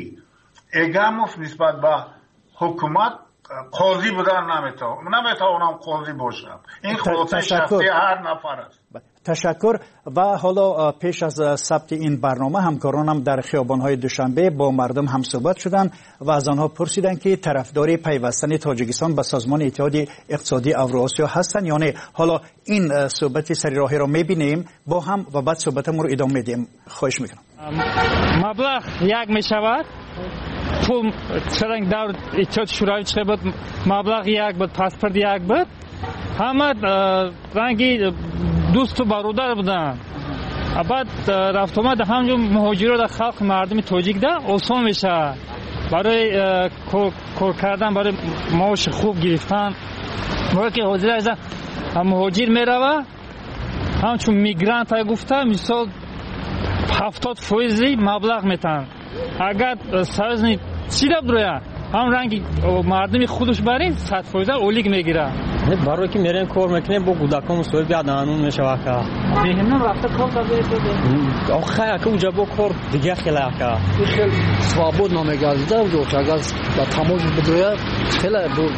S6: اگاموف نسبت به حکومت قاضی بودن نمیتونم نمیتونم قاضی باشم. این خلاصه شخصی هر نفر است.
S3: تشکر. و حالا پیش از ثبت این برنامه همکارانم در خیابان‌های دوشنبه با مردم هم صحبت شدند و از آنها پرسیدند که طرفدار پیوستن تاجیکستان به سازمان اتحاد اقتصادی اوراسیا هستند یا نه. حالا این صحبت سریراهی را می‌بینیم با هم و بعد صحبتمون رو ادامه میدیم. خواهش می‌کنم.
S4: مبلغ یک میشود پول چرنگ دور اتحاد شوروی چه بود مبلغ یک بود پاسپورت یک بود همه رنگی دوست و برادر بودن. بعد رفت آمد همجور مهاجرا در خلق مردم تاجیک ده آسان میشه برای کار کردن برای معاش خوب گرفتن. موقع که حاضر از مهاجر میروه همچون میگرانت های گفته مثال هفتاد فیصدی مبلغ میتن. اگر سازنی چی را بروید هم رنگی مردمی خودش برین صد فیصد اولیگ میگیره.
S10: برای که میرین کار میکنیم با کودکان مسئول بیاد قانون میشه که
S4: بهمون رفته کار داده
S10: آخه که اونجا با کار دیگه خیلی که
S11: خیلی свобод نمیگذره و که اگر با تماس بدوید خیلی بود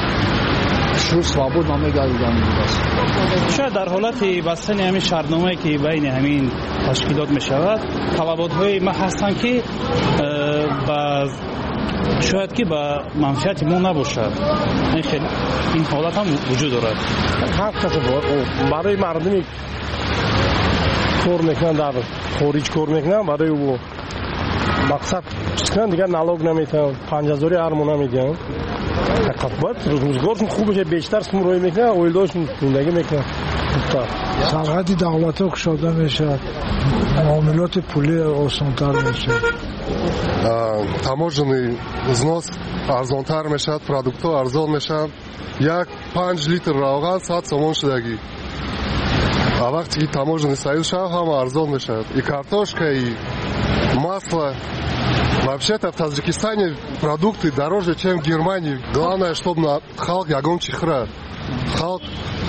S11: شروع свобод نمیگذره.
S10: شاید در حالت بستن همین شرطنامه‌ای که بین همین تشکیلات میشود طلبات‌های ما هستن که با شاید که با منفعت ما نباشد. این خیلی این حالت هم وجود دارد.
S5: حق کسی برای مردمی کار میکنن در خارج کار میکنن برای او مقصد چیکن دیگر نالوگ نمیتن پنج هزاری ارمون نمیدن. حقیقت روزگارشون خوب بشه بیشتر سم روی میکنن اویلداشون زندگی میکنن.
S11: سرحد دولت ها کشاده میشه معاملات پولی آسانتر میشه
S12: таможенный взнос арзонтар мешавад, продуктҳо арзон мешаванд. як панҷ литр равған сад сомон шудагӣ. А вақте ки таможенный союз шавад, ҳама арзон мешавад. И картошка, и масло. Вообще-то в Таджикистане продукты дороже, чем в Германии. Главное, чтобы халк ягон чихра. Халк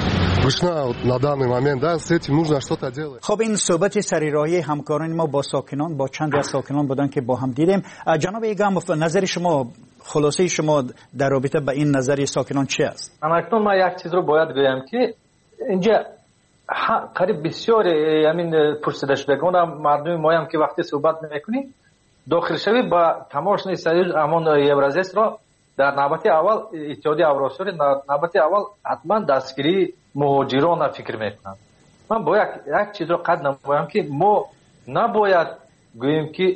S12: на данный момент, да, с этим нужно что-то делать.
S3: خب این صحبت سریراهی همکاران ما با ساکنان با چند از ساکنان بودن که با هم دیدیم. جناب ایگاموف نظر شما خلاصه شما در رابطه با این نظر ساکنان چی است؟
S7: اکنون ما یک چیز رو باید بگم که اینجا قریب بسیار همین پرسیده شدگان مردم ما هم که وقتی صحبت میکنیم داخل شوی با تماشای سریع امان یورازیس را در نوبت اول اتحادیه اوراسیا در نوبت اول حتما دستگیری مهاجران فکر میکنند. من باید یک چیز رو قد نمایم که ما نباید گوییم که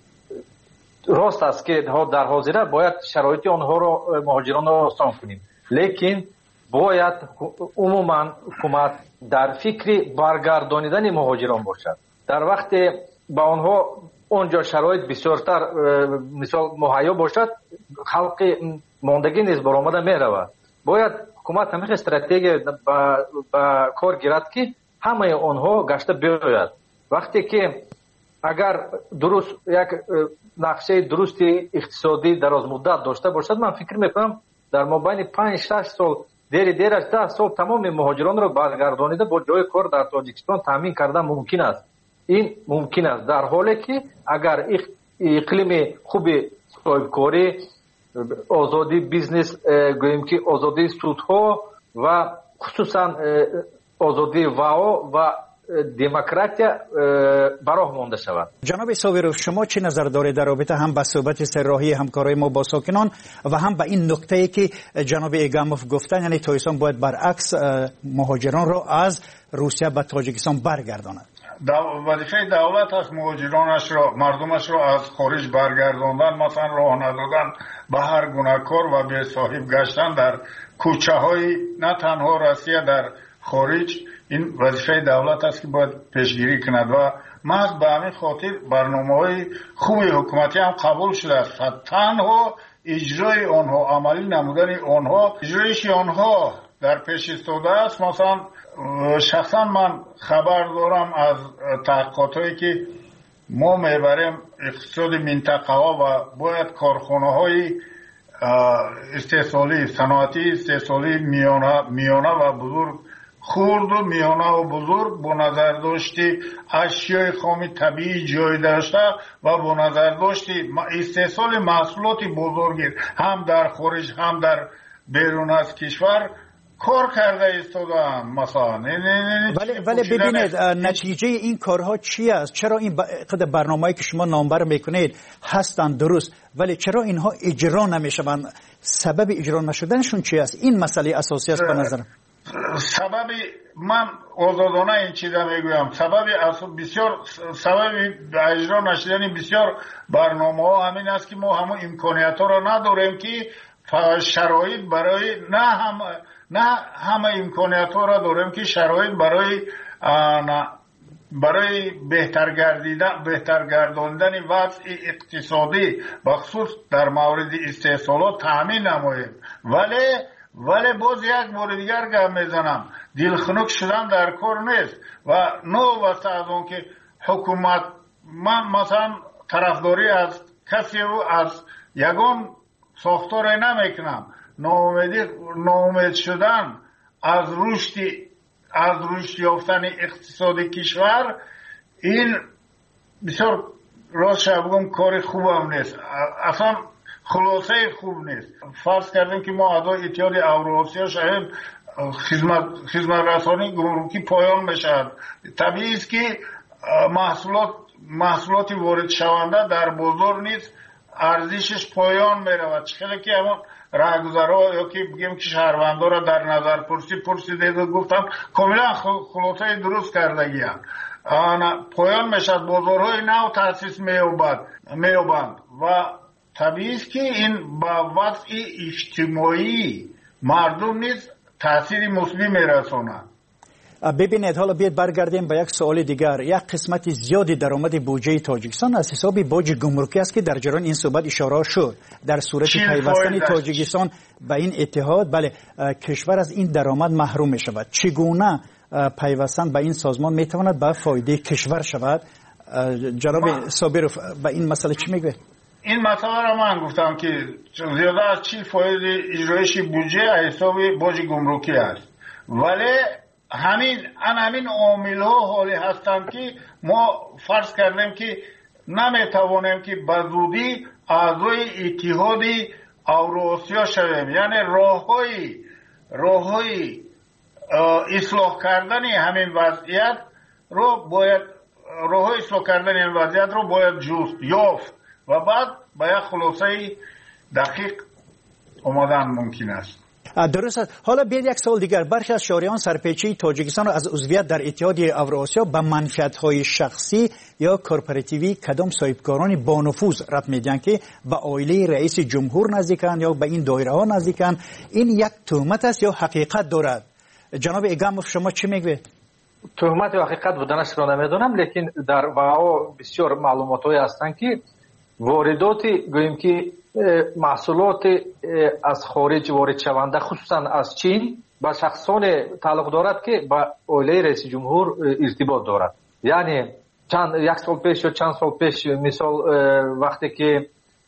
S7: راست است که در حاضره باید شرایط آنها رو مهاجران رو آسان کنیم، لیکن باید عموما حکومت در فکر برگردانیدن مهاجران باشد. در وقت با آنها اونجا شرایط بسیارتر مثال مهیا باشد خلق ماندگی نیز برآمده می رود. باید حکومت همیشه استراتژی با, با کار گیرد که همه آنها گشته بیاید. وقتی که اگر درست یک نقشه درست اقتصادی دراز مدت داشته باشد من فکر میکنم در مابین پنج شش سال دیر دیر از ده سال تمام مهاجران را برگردانیده با جای کار در تاجیکستان تامین کردن ممکن است. این ممکن است در حالی که اگر اقلیم خوبی صاحبکاری آزادی بیزنس گوییم که آزادی سودها و خصوصا آزادی واو و دموکراتیا براه مانده شود.
S3: جناب ساویروف شما چه نظر دارید در رابطه هم با صحبت سرراهی همکارای ما با ساکنان و هم با این نکته‌ای که جناب ایگاموف گفتن یعنی تاجیکستان باید برعکس مهاجران را از روسیه به تاجیکستان برگرداند؟
S6: وظیفه دولت است مهاجرانش را مردمش را از خارج برگرداندن، مثلا راه ندادن به هر گونه کار و به صاحب گشتن در کوچه های نه تنها روسیه در خارج. این وظیفه دولت است که باید پیشگیری کند و محض به همین خاطر برنامه‌های خوبی حکومتی هم قبول شده است. تنها اجرای آنها عملی نمودن آنها اجرایش آنها در پیش ایستاده است. مثلا شخصا من خبر دارم از تحقیقاتی که ما میبریم اقتصاد منطقه ها و باید کارخانه های استحصالی صنعتی استحصالی میانه میانه و بزرگ خرد و میانه و بزرگ با نظر داشتی اشیای خام طبیعی جای داشته و با نظر داشتی استحصال محصولات بزرگی هم در خارج هم در بیرون از کشور کار کرده ایستادن مثلا.
S3: ولی ولی ببینید نتیجه این کارها چی است؟ چرا این قدر برنامه‌ای که شما نامبر میکنید هستند درست ولی چرا اینها اجرا نمیشوند؟ سبب اجرا نشدنشون چی است؟ این مسئله اساسی است به نظرم.
S6: سبب من آزادانه این چیزا میگویم سبب بسیار سبب اجرا نشدن بسیار برنامه‌ها همین است که ما همون امکانیت‌ها را نداریم که شرایط برای نه هم نه همه امکانیت‌ها را داریم که شرایط برای برای بهتر گردیدن بهتر گرداندن وضع اقتصادی بخصوص در مورد استحصالات تامین نماییم. ولی ولی باز یک بار دیگر گپ میزنم دلخنک شدن در کار نیست و نو واسه از اون که حکومت من مثلا طرفداری از کسی رو از یگان ساختار نمیکنم. ناامیدی ناامید شدن از رشد از رشد یافتن اقتصاد کشور این بسیار راست بگم کار خوب هم نیست، اصلا خلاصه خوب نیست. فرض کردیم که ما اعضای اتحاد اوراسیا شاید خدمت خدمت رسانی گمرکی پایان بشد. طبیعی است که محصولات محصولات وارد شونده در بازار نیست ارزشش پایان میرود. خیلی که همون راهگذرها یا که بگیم که شهروندان را در نظر پرسی پرسیده و گفتم کاملا خلاصه درست کردگی هم پایان میشد، بازارهای نو تاسیس میوبند میوبند و طبیعی است که این با وضع اجتماعی مردم نیز تاثیر مثبت میرساند.
S3: ببینید حالا بیاید برگردیم به یک سوال دیگر. یک قسمت زیادی درآمد بودجه تاجیکستان از حساب باج گمرکی است که در جریان این صحبت اشاره شد. در صورت پیوستن تاجیکستان به این اتحاد بله کشور از این درآمد محروم می شود. چگونه پیوستن به این سازمان می تواند به فایده کشور شود؟ جناب صابرов به این مسئله چی میگه؟
S6: این مسئله را من گفتم که زیاده از چی فایده اجرایش بودجه از حساب باج گمرکی است، ولی همین ان همین عامل ها حالی هستند که ما فرض کردیم که نمیتوانیم که بزودی اعضای اتحاد اوراسیا شویم. یعنی راههای راههای اصلاح کردن همین وضعیت رو باید راههای اصلاح کردن این وضعیت رو باید جست یافت و بعد با یک خلاصه دقیق آمدن ممکن است.
S3: درست است. حالا بیاید یک سوال دیگر. برخی از شهریان سرپیچی تاجیکستان را از عضویت در اتحاد اوراسیا به منفعت‌های شخصی یا کورپوراتیوی کدام صاحبکاران با نفوذ ربط میدن که به عائله رئیس جمهور نزدیکند یا به این دایره ها نزدیکند. این یک تهمت است یا حقیقت دارد؟ جناب اگاموف شما چی میگوید؟
S7: تهمت و حقیقت بودنش را نمیدونم، لیکن در واقع بسیار معلوماتی هستند که وارداتی گوییم که محصولات از خارج وارد شونده خصوصا از چین با شخصان تعلق دارد که با عائله رئیس جمهور ارتباط دارد. یعنی چند یک سال پیش یا چند سال پیش مثال وقتی که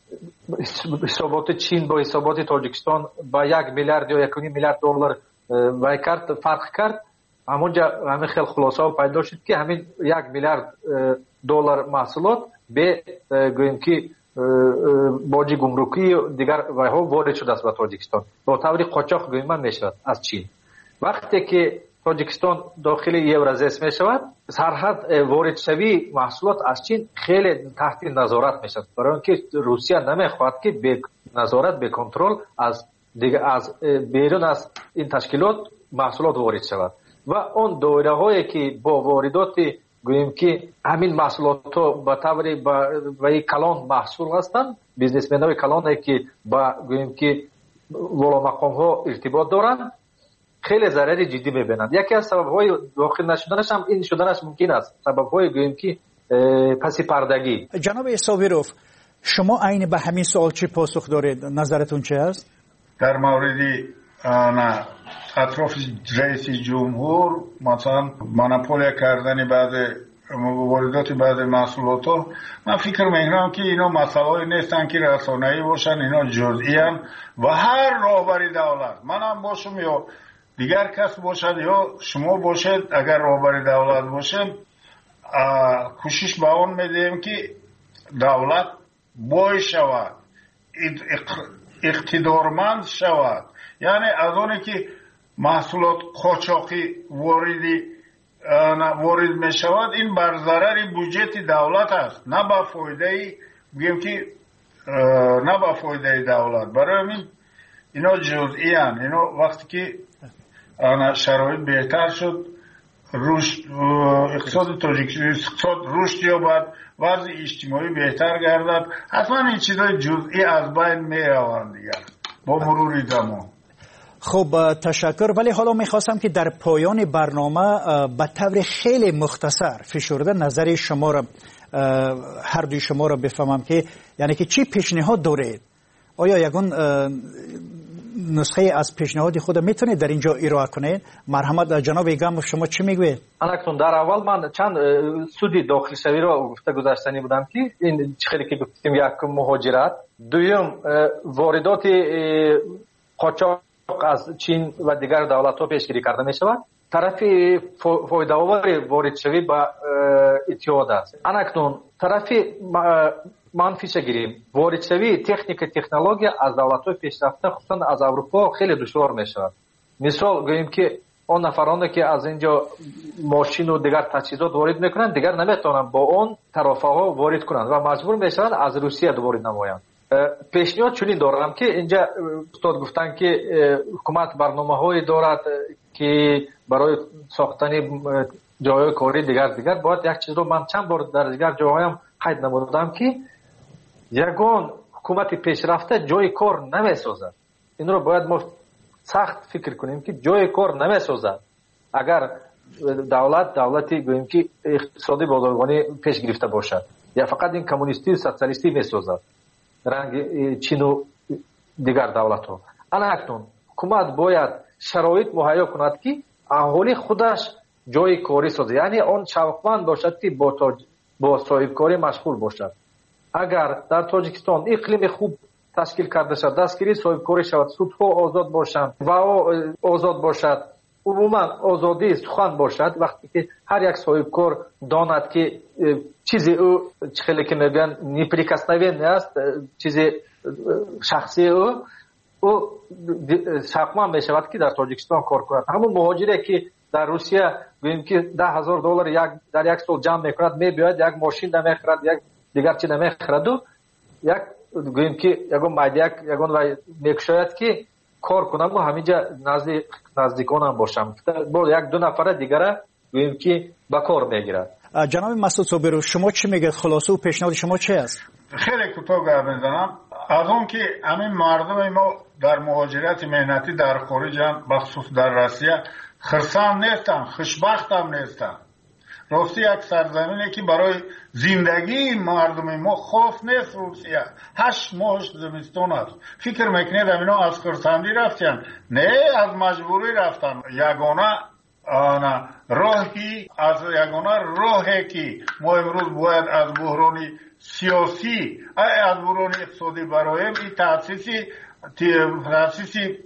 S7: حسابات چین با حسابات تاجیکستان با یک میلیارد یا یک و نیم میلیارد دلار وای کرد فرق کرد، همونجا همین خیلی خلاصه پیدا شد که همین یک میلیارد دلار محصولات به گوییم که باج گمرکی دیگر وایها وارد شده است به تاجیکستان با طور قاچاق گویم میشود از چین. وقتی که تاجیکستان داخل یورازیس میشود سرحد وارد شوی محصولات از چین خیلی تحت نظارت میشود، برای اینکه روسیه نمیخواهد که به نظارت به کنترل از دیگر از بیرون از این تشکیلات محصولات وارد شود و اون دایره هایی که با واردات گوییم که همین محصولات ها با طور با کلان محصول هستند، بیزنسمن های کلان که با گوییم که والا مقام ها ارتباط دارند خیلی ضرر جدی میبینند. یکی از سبب های داخل نشدنش هم این شدنش ممکن است، سبب های گوییم که پس پردگی.
S3: جناب صابرов شما عین به همین سوال چی پاسخ دارید؟ نظرتون چه است؟
S6: در مورد نه اطراف رئیس جمهور مثلا مانیپوله کردن بعض واردات بعض محصولات ها، من فکر میکنم که اینا مسائل نیستن که رسانه‌ای باشن، اینا جزئی ان و هر راهبر دولت، منم باشم یا دیگر کس باشد یا شما باشد، اگر راهبر دولت باشه کوشش به اون میدیم که دولت بای شود، اقتدارمند شود. یعنی از اونی که محصولات قاچاقی واردی وارد می شود، این بر ضرر بودجه دولت است، نه به فایده بگیم که نه به فایده دولت. برای همین اینا جزئی ان. اینا وقتی که شرایط بهتر شد، رشد اقتصاد تاجیکستان اقتصاد رشد یابد، وضع اجتماعی بهتر گردد، حتما این چیزای جزئی از بین می روند دیگر با مرور زمان.
S3: خب تشکر. ولی حالا میخواستم که در پایان برنامه به طور خیلی مختصر فشرده نظر شما را، هر دوی شما را بفهمم که یعنی که چی پیشنهاد دارید؟ آیا یگان نسخه از پیشنهاد خود میتونید در اینجا ارائه کنید؟ مرحمت جناب ایگم، شما چی میگوید؟
S7: انکتون در اول من چند سودی داخل شوی را گفته گذاشتنی بودم که این خیلی که گفتیم، یک مهاجرت، دوم واردات قاچاق از چین و دیگر دولت‌ها پیشگیری کرده می شود. طرف فایده آور وارد شوی با اتحاد است. انکتون طرف منفیش گیریم، وارد شوی تکنیک تکنولوژی از دولت‌های پیشرفته خصوصا از اروپا خیلی دشوار می شود. مثال گوییم که اون نفرانی که از اینجا ماشین و دیگر تجهیزات وارد میکنند دیگر نمیتونن با اون طرفه ها وارد کنند و مجبور میشن از روسیه وارد نمایند. پیشنهاد چنین دارم که اینجا استاد گفتن که حکومت برنامه‌هایی دارد که برای ساختن جای کاری دیگر دیگر باید یک چیز رو من چند بار در دیگر جاهایم قید نمودم که یگان حکومت پیشرفته جای کار نمیسازد. این رو باید ما سخت فکر کنیم که جای کار نمیسازد. اگر دولت دولتی گوییم که اقتصادی بازرگانی پیش گرفته باشد یا فقط این کمونیستی سوسیالیستی میسازد رنگ چین و دیگر دولت ها. الان اکنون حکومت باید شرایط مهیا کند که اهالی خودش جای کاری سازد، یعنی آن شوقمند باشد که با تاج... با صاحب کاری مشغول باشد. اگر در تاجیکستان اقلیم خوب تشکیل کرده شد، دستگیری صاحب کاری شود، سودها آزاد باشند و آزاد باشد، عموما آزادی سخن باشد، وقتی که هر یک صاحب کار داند که چیزی او خیلی که میگن نیپریکسنوین است، چیزی شخصی او او شاقمان میشود که در تاجیکستان کار کند. همون مهاجری که در روسیه گوییم که ده هزار دلار یک در یک سال جمع میکند، میباید یک ماشین نمیخرد، یک دیگر چی نمیخرد و یک گوییم که یگون مایدیک یگون و میکشاید که کار کنم و همینجا نزدیک نزدیکانم باشم، با یک دو نفر دیگر گوییم که با کار میگیرد.
S3: جناب مسعود صابرو، شما چی میگید؟ خلاصه و پیشنهاد شما چی است؟
S6: خیلی کوتاه گپ میزنم. از اون که همین مردم ما در مهاجرت مهنتی در خارجن، بخصوص در روسیه، خرسند نیستن، خوشبخت هم نیستن. راستی یک سرزمینی که برای زندگی مردم ما خوف نیست. روسیه هشت ماهش زمستان است. فکر میکنید اینا از خرسندی رفتن؟ نه، از مجبوری رفتن. یگانه آنا راهی از یگانه راهی که ما امروز باید از بحران سیاسی از بحران اقتصادی برایم این تأسیسی تأسیسی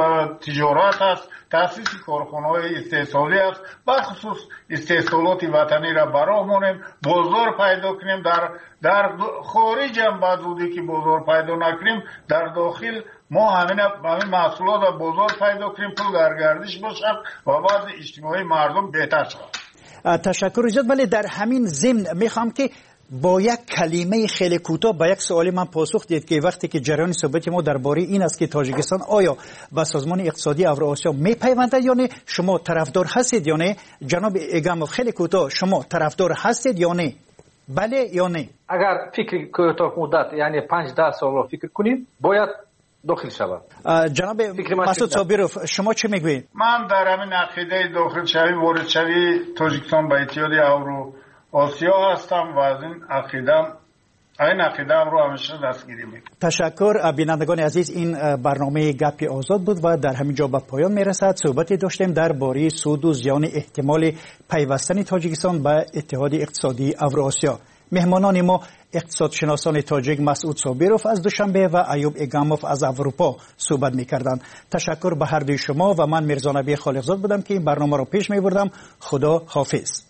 S6: تجارت است، تأسیس کارخانه‌های استحصالی است، بخصوص استحصالات وطنی را برامونیم، بازار پیدا کنیم. در در خارج هم بعد بودی که بازار پیدا نکنیم، در داخل ما همین همین محصولات را بازار پیدا کنیم، پول در گردش باشد و وضع اجتماعی مردم بهتر شود.
S3: تشکر جد. ولی در همین ضمن میخوام که با یک کلمه خیلی کوتاه با یک سوالی من پاسخ دید که وقتی که جریان صحبت ما درباره این است که تاجیکستان آیا به سازمان اقتصادی اوراسیا میپیونده یا نه، شما طرفدار هستید یا نه؟ جناب ایگامو خیلی کوتاه، شما طرفدار هستید یا نه؟ بله یا نه؟
S7: اگر فکر کوتاه مدت یعنی پنج ده سال فکر کنیم باید داخل شود.
S3: جناب مسعود صابرو، شما چه میگویید؟
S6: من در همین عقیده داخل شوی وارد شوی تاجیکستان به اتحاد اورو آسیا هستم و از این عقیدم این عقیده هم رو همیشه دستگیری میکنه.
S3: تشکر بینندگان عزیز، این برنامه گپی آزاد بود و در همین جا به پایان میرسد. صحبتی داشتیم درباره سود و زیان احتمال پیوستن تاجیکستان به اتحاد اقتصادی اوراسیا. مهمانان ما اقتصادشناسان تاجیک مسعود صابروف از دوشنبه و ایوب اگاموف از اروپا صحبت می‌کردند. تشکر به هر دوی شما و من میرزا نبی خالقزاد بودم که این برنامه را پیش می‌بردم. خدا حافظ.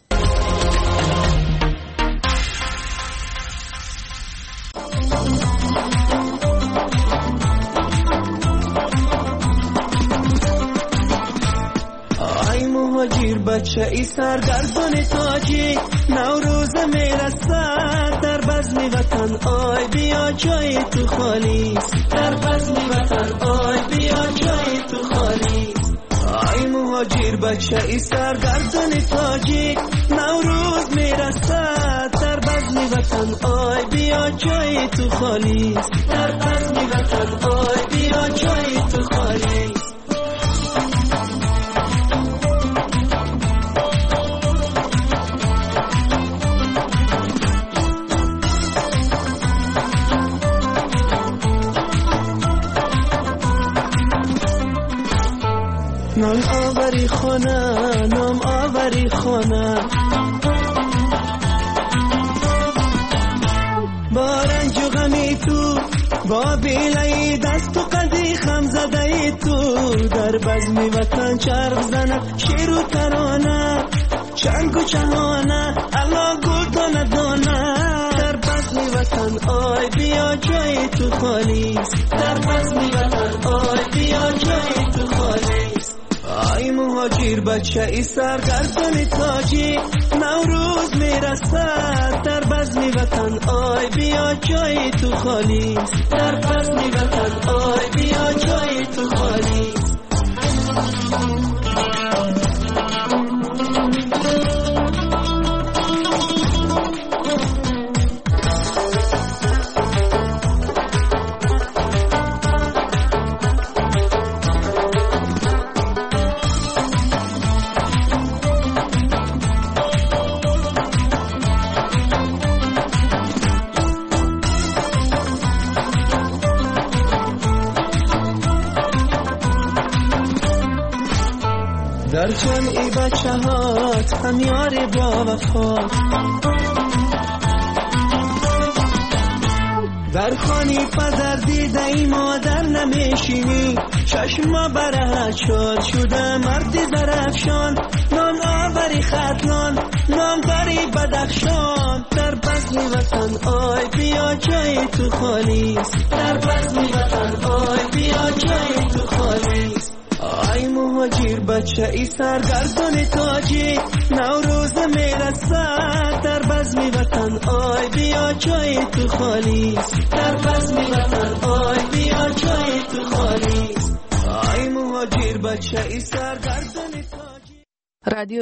S13: مهاجر بچه ای سرگردان تاجیک نوروز میرسد در بزم وطن آی بیا جای تو خالیست در بزم وطن آی بیا جای تو خالیست آی مهاجر بچه ای سرگردان تاجیک نوروز میرسد در بزم وطن آی بیا جای تو خالیست در بزم وطن آی بیا جای تو خالیست نام آوری خانه نام آوری خانه با رنج و غمی تو با بیلای دست و قدی خم زده تو در بزم وطن چرخ زنه شیر و ترانه چنگ و چهانه الله گل دانه دانه در بزم وطن آی بیا جای تو خالیست در بزم وطن آی بیا جای تو خالیست آی مهاجر بچه ای سرگردان تاجیک نوروز میرسد در بزم وطن آی بیا جای تو خالیست در بزم وطن آی بیا جای تو خالیست در جمعی بچه هات هم یاری با وفا در خانی پدر دیده ای مادر نمیشینی چشم برهت شد شده مردی زرفشان نام آوری خطلان نام داری بدخشان در بزم وطن آی بیا جای تو خالیست در بزم وطن آی بیا جای تو خالیست آی مهاجر بچه ای سرگردان تاجیک نوروز میرسد در بزم وطن آی بیا جای تو خالیست در بزم وطن آی بیا جای تو خالیست آی مهاجر بچه ای سرگردان تاجیک. رادیو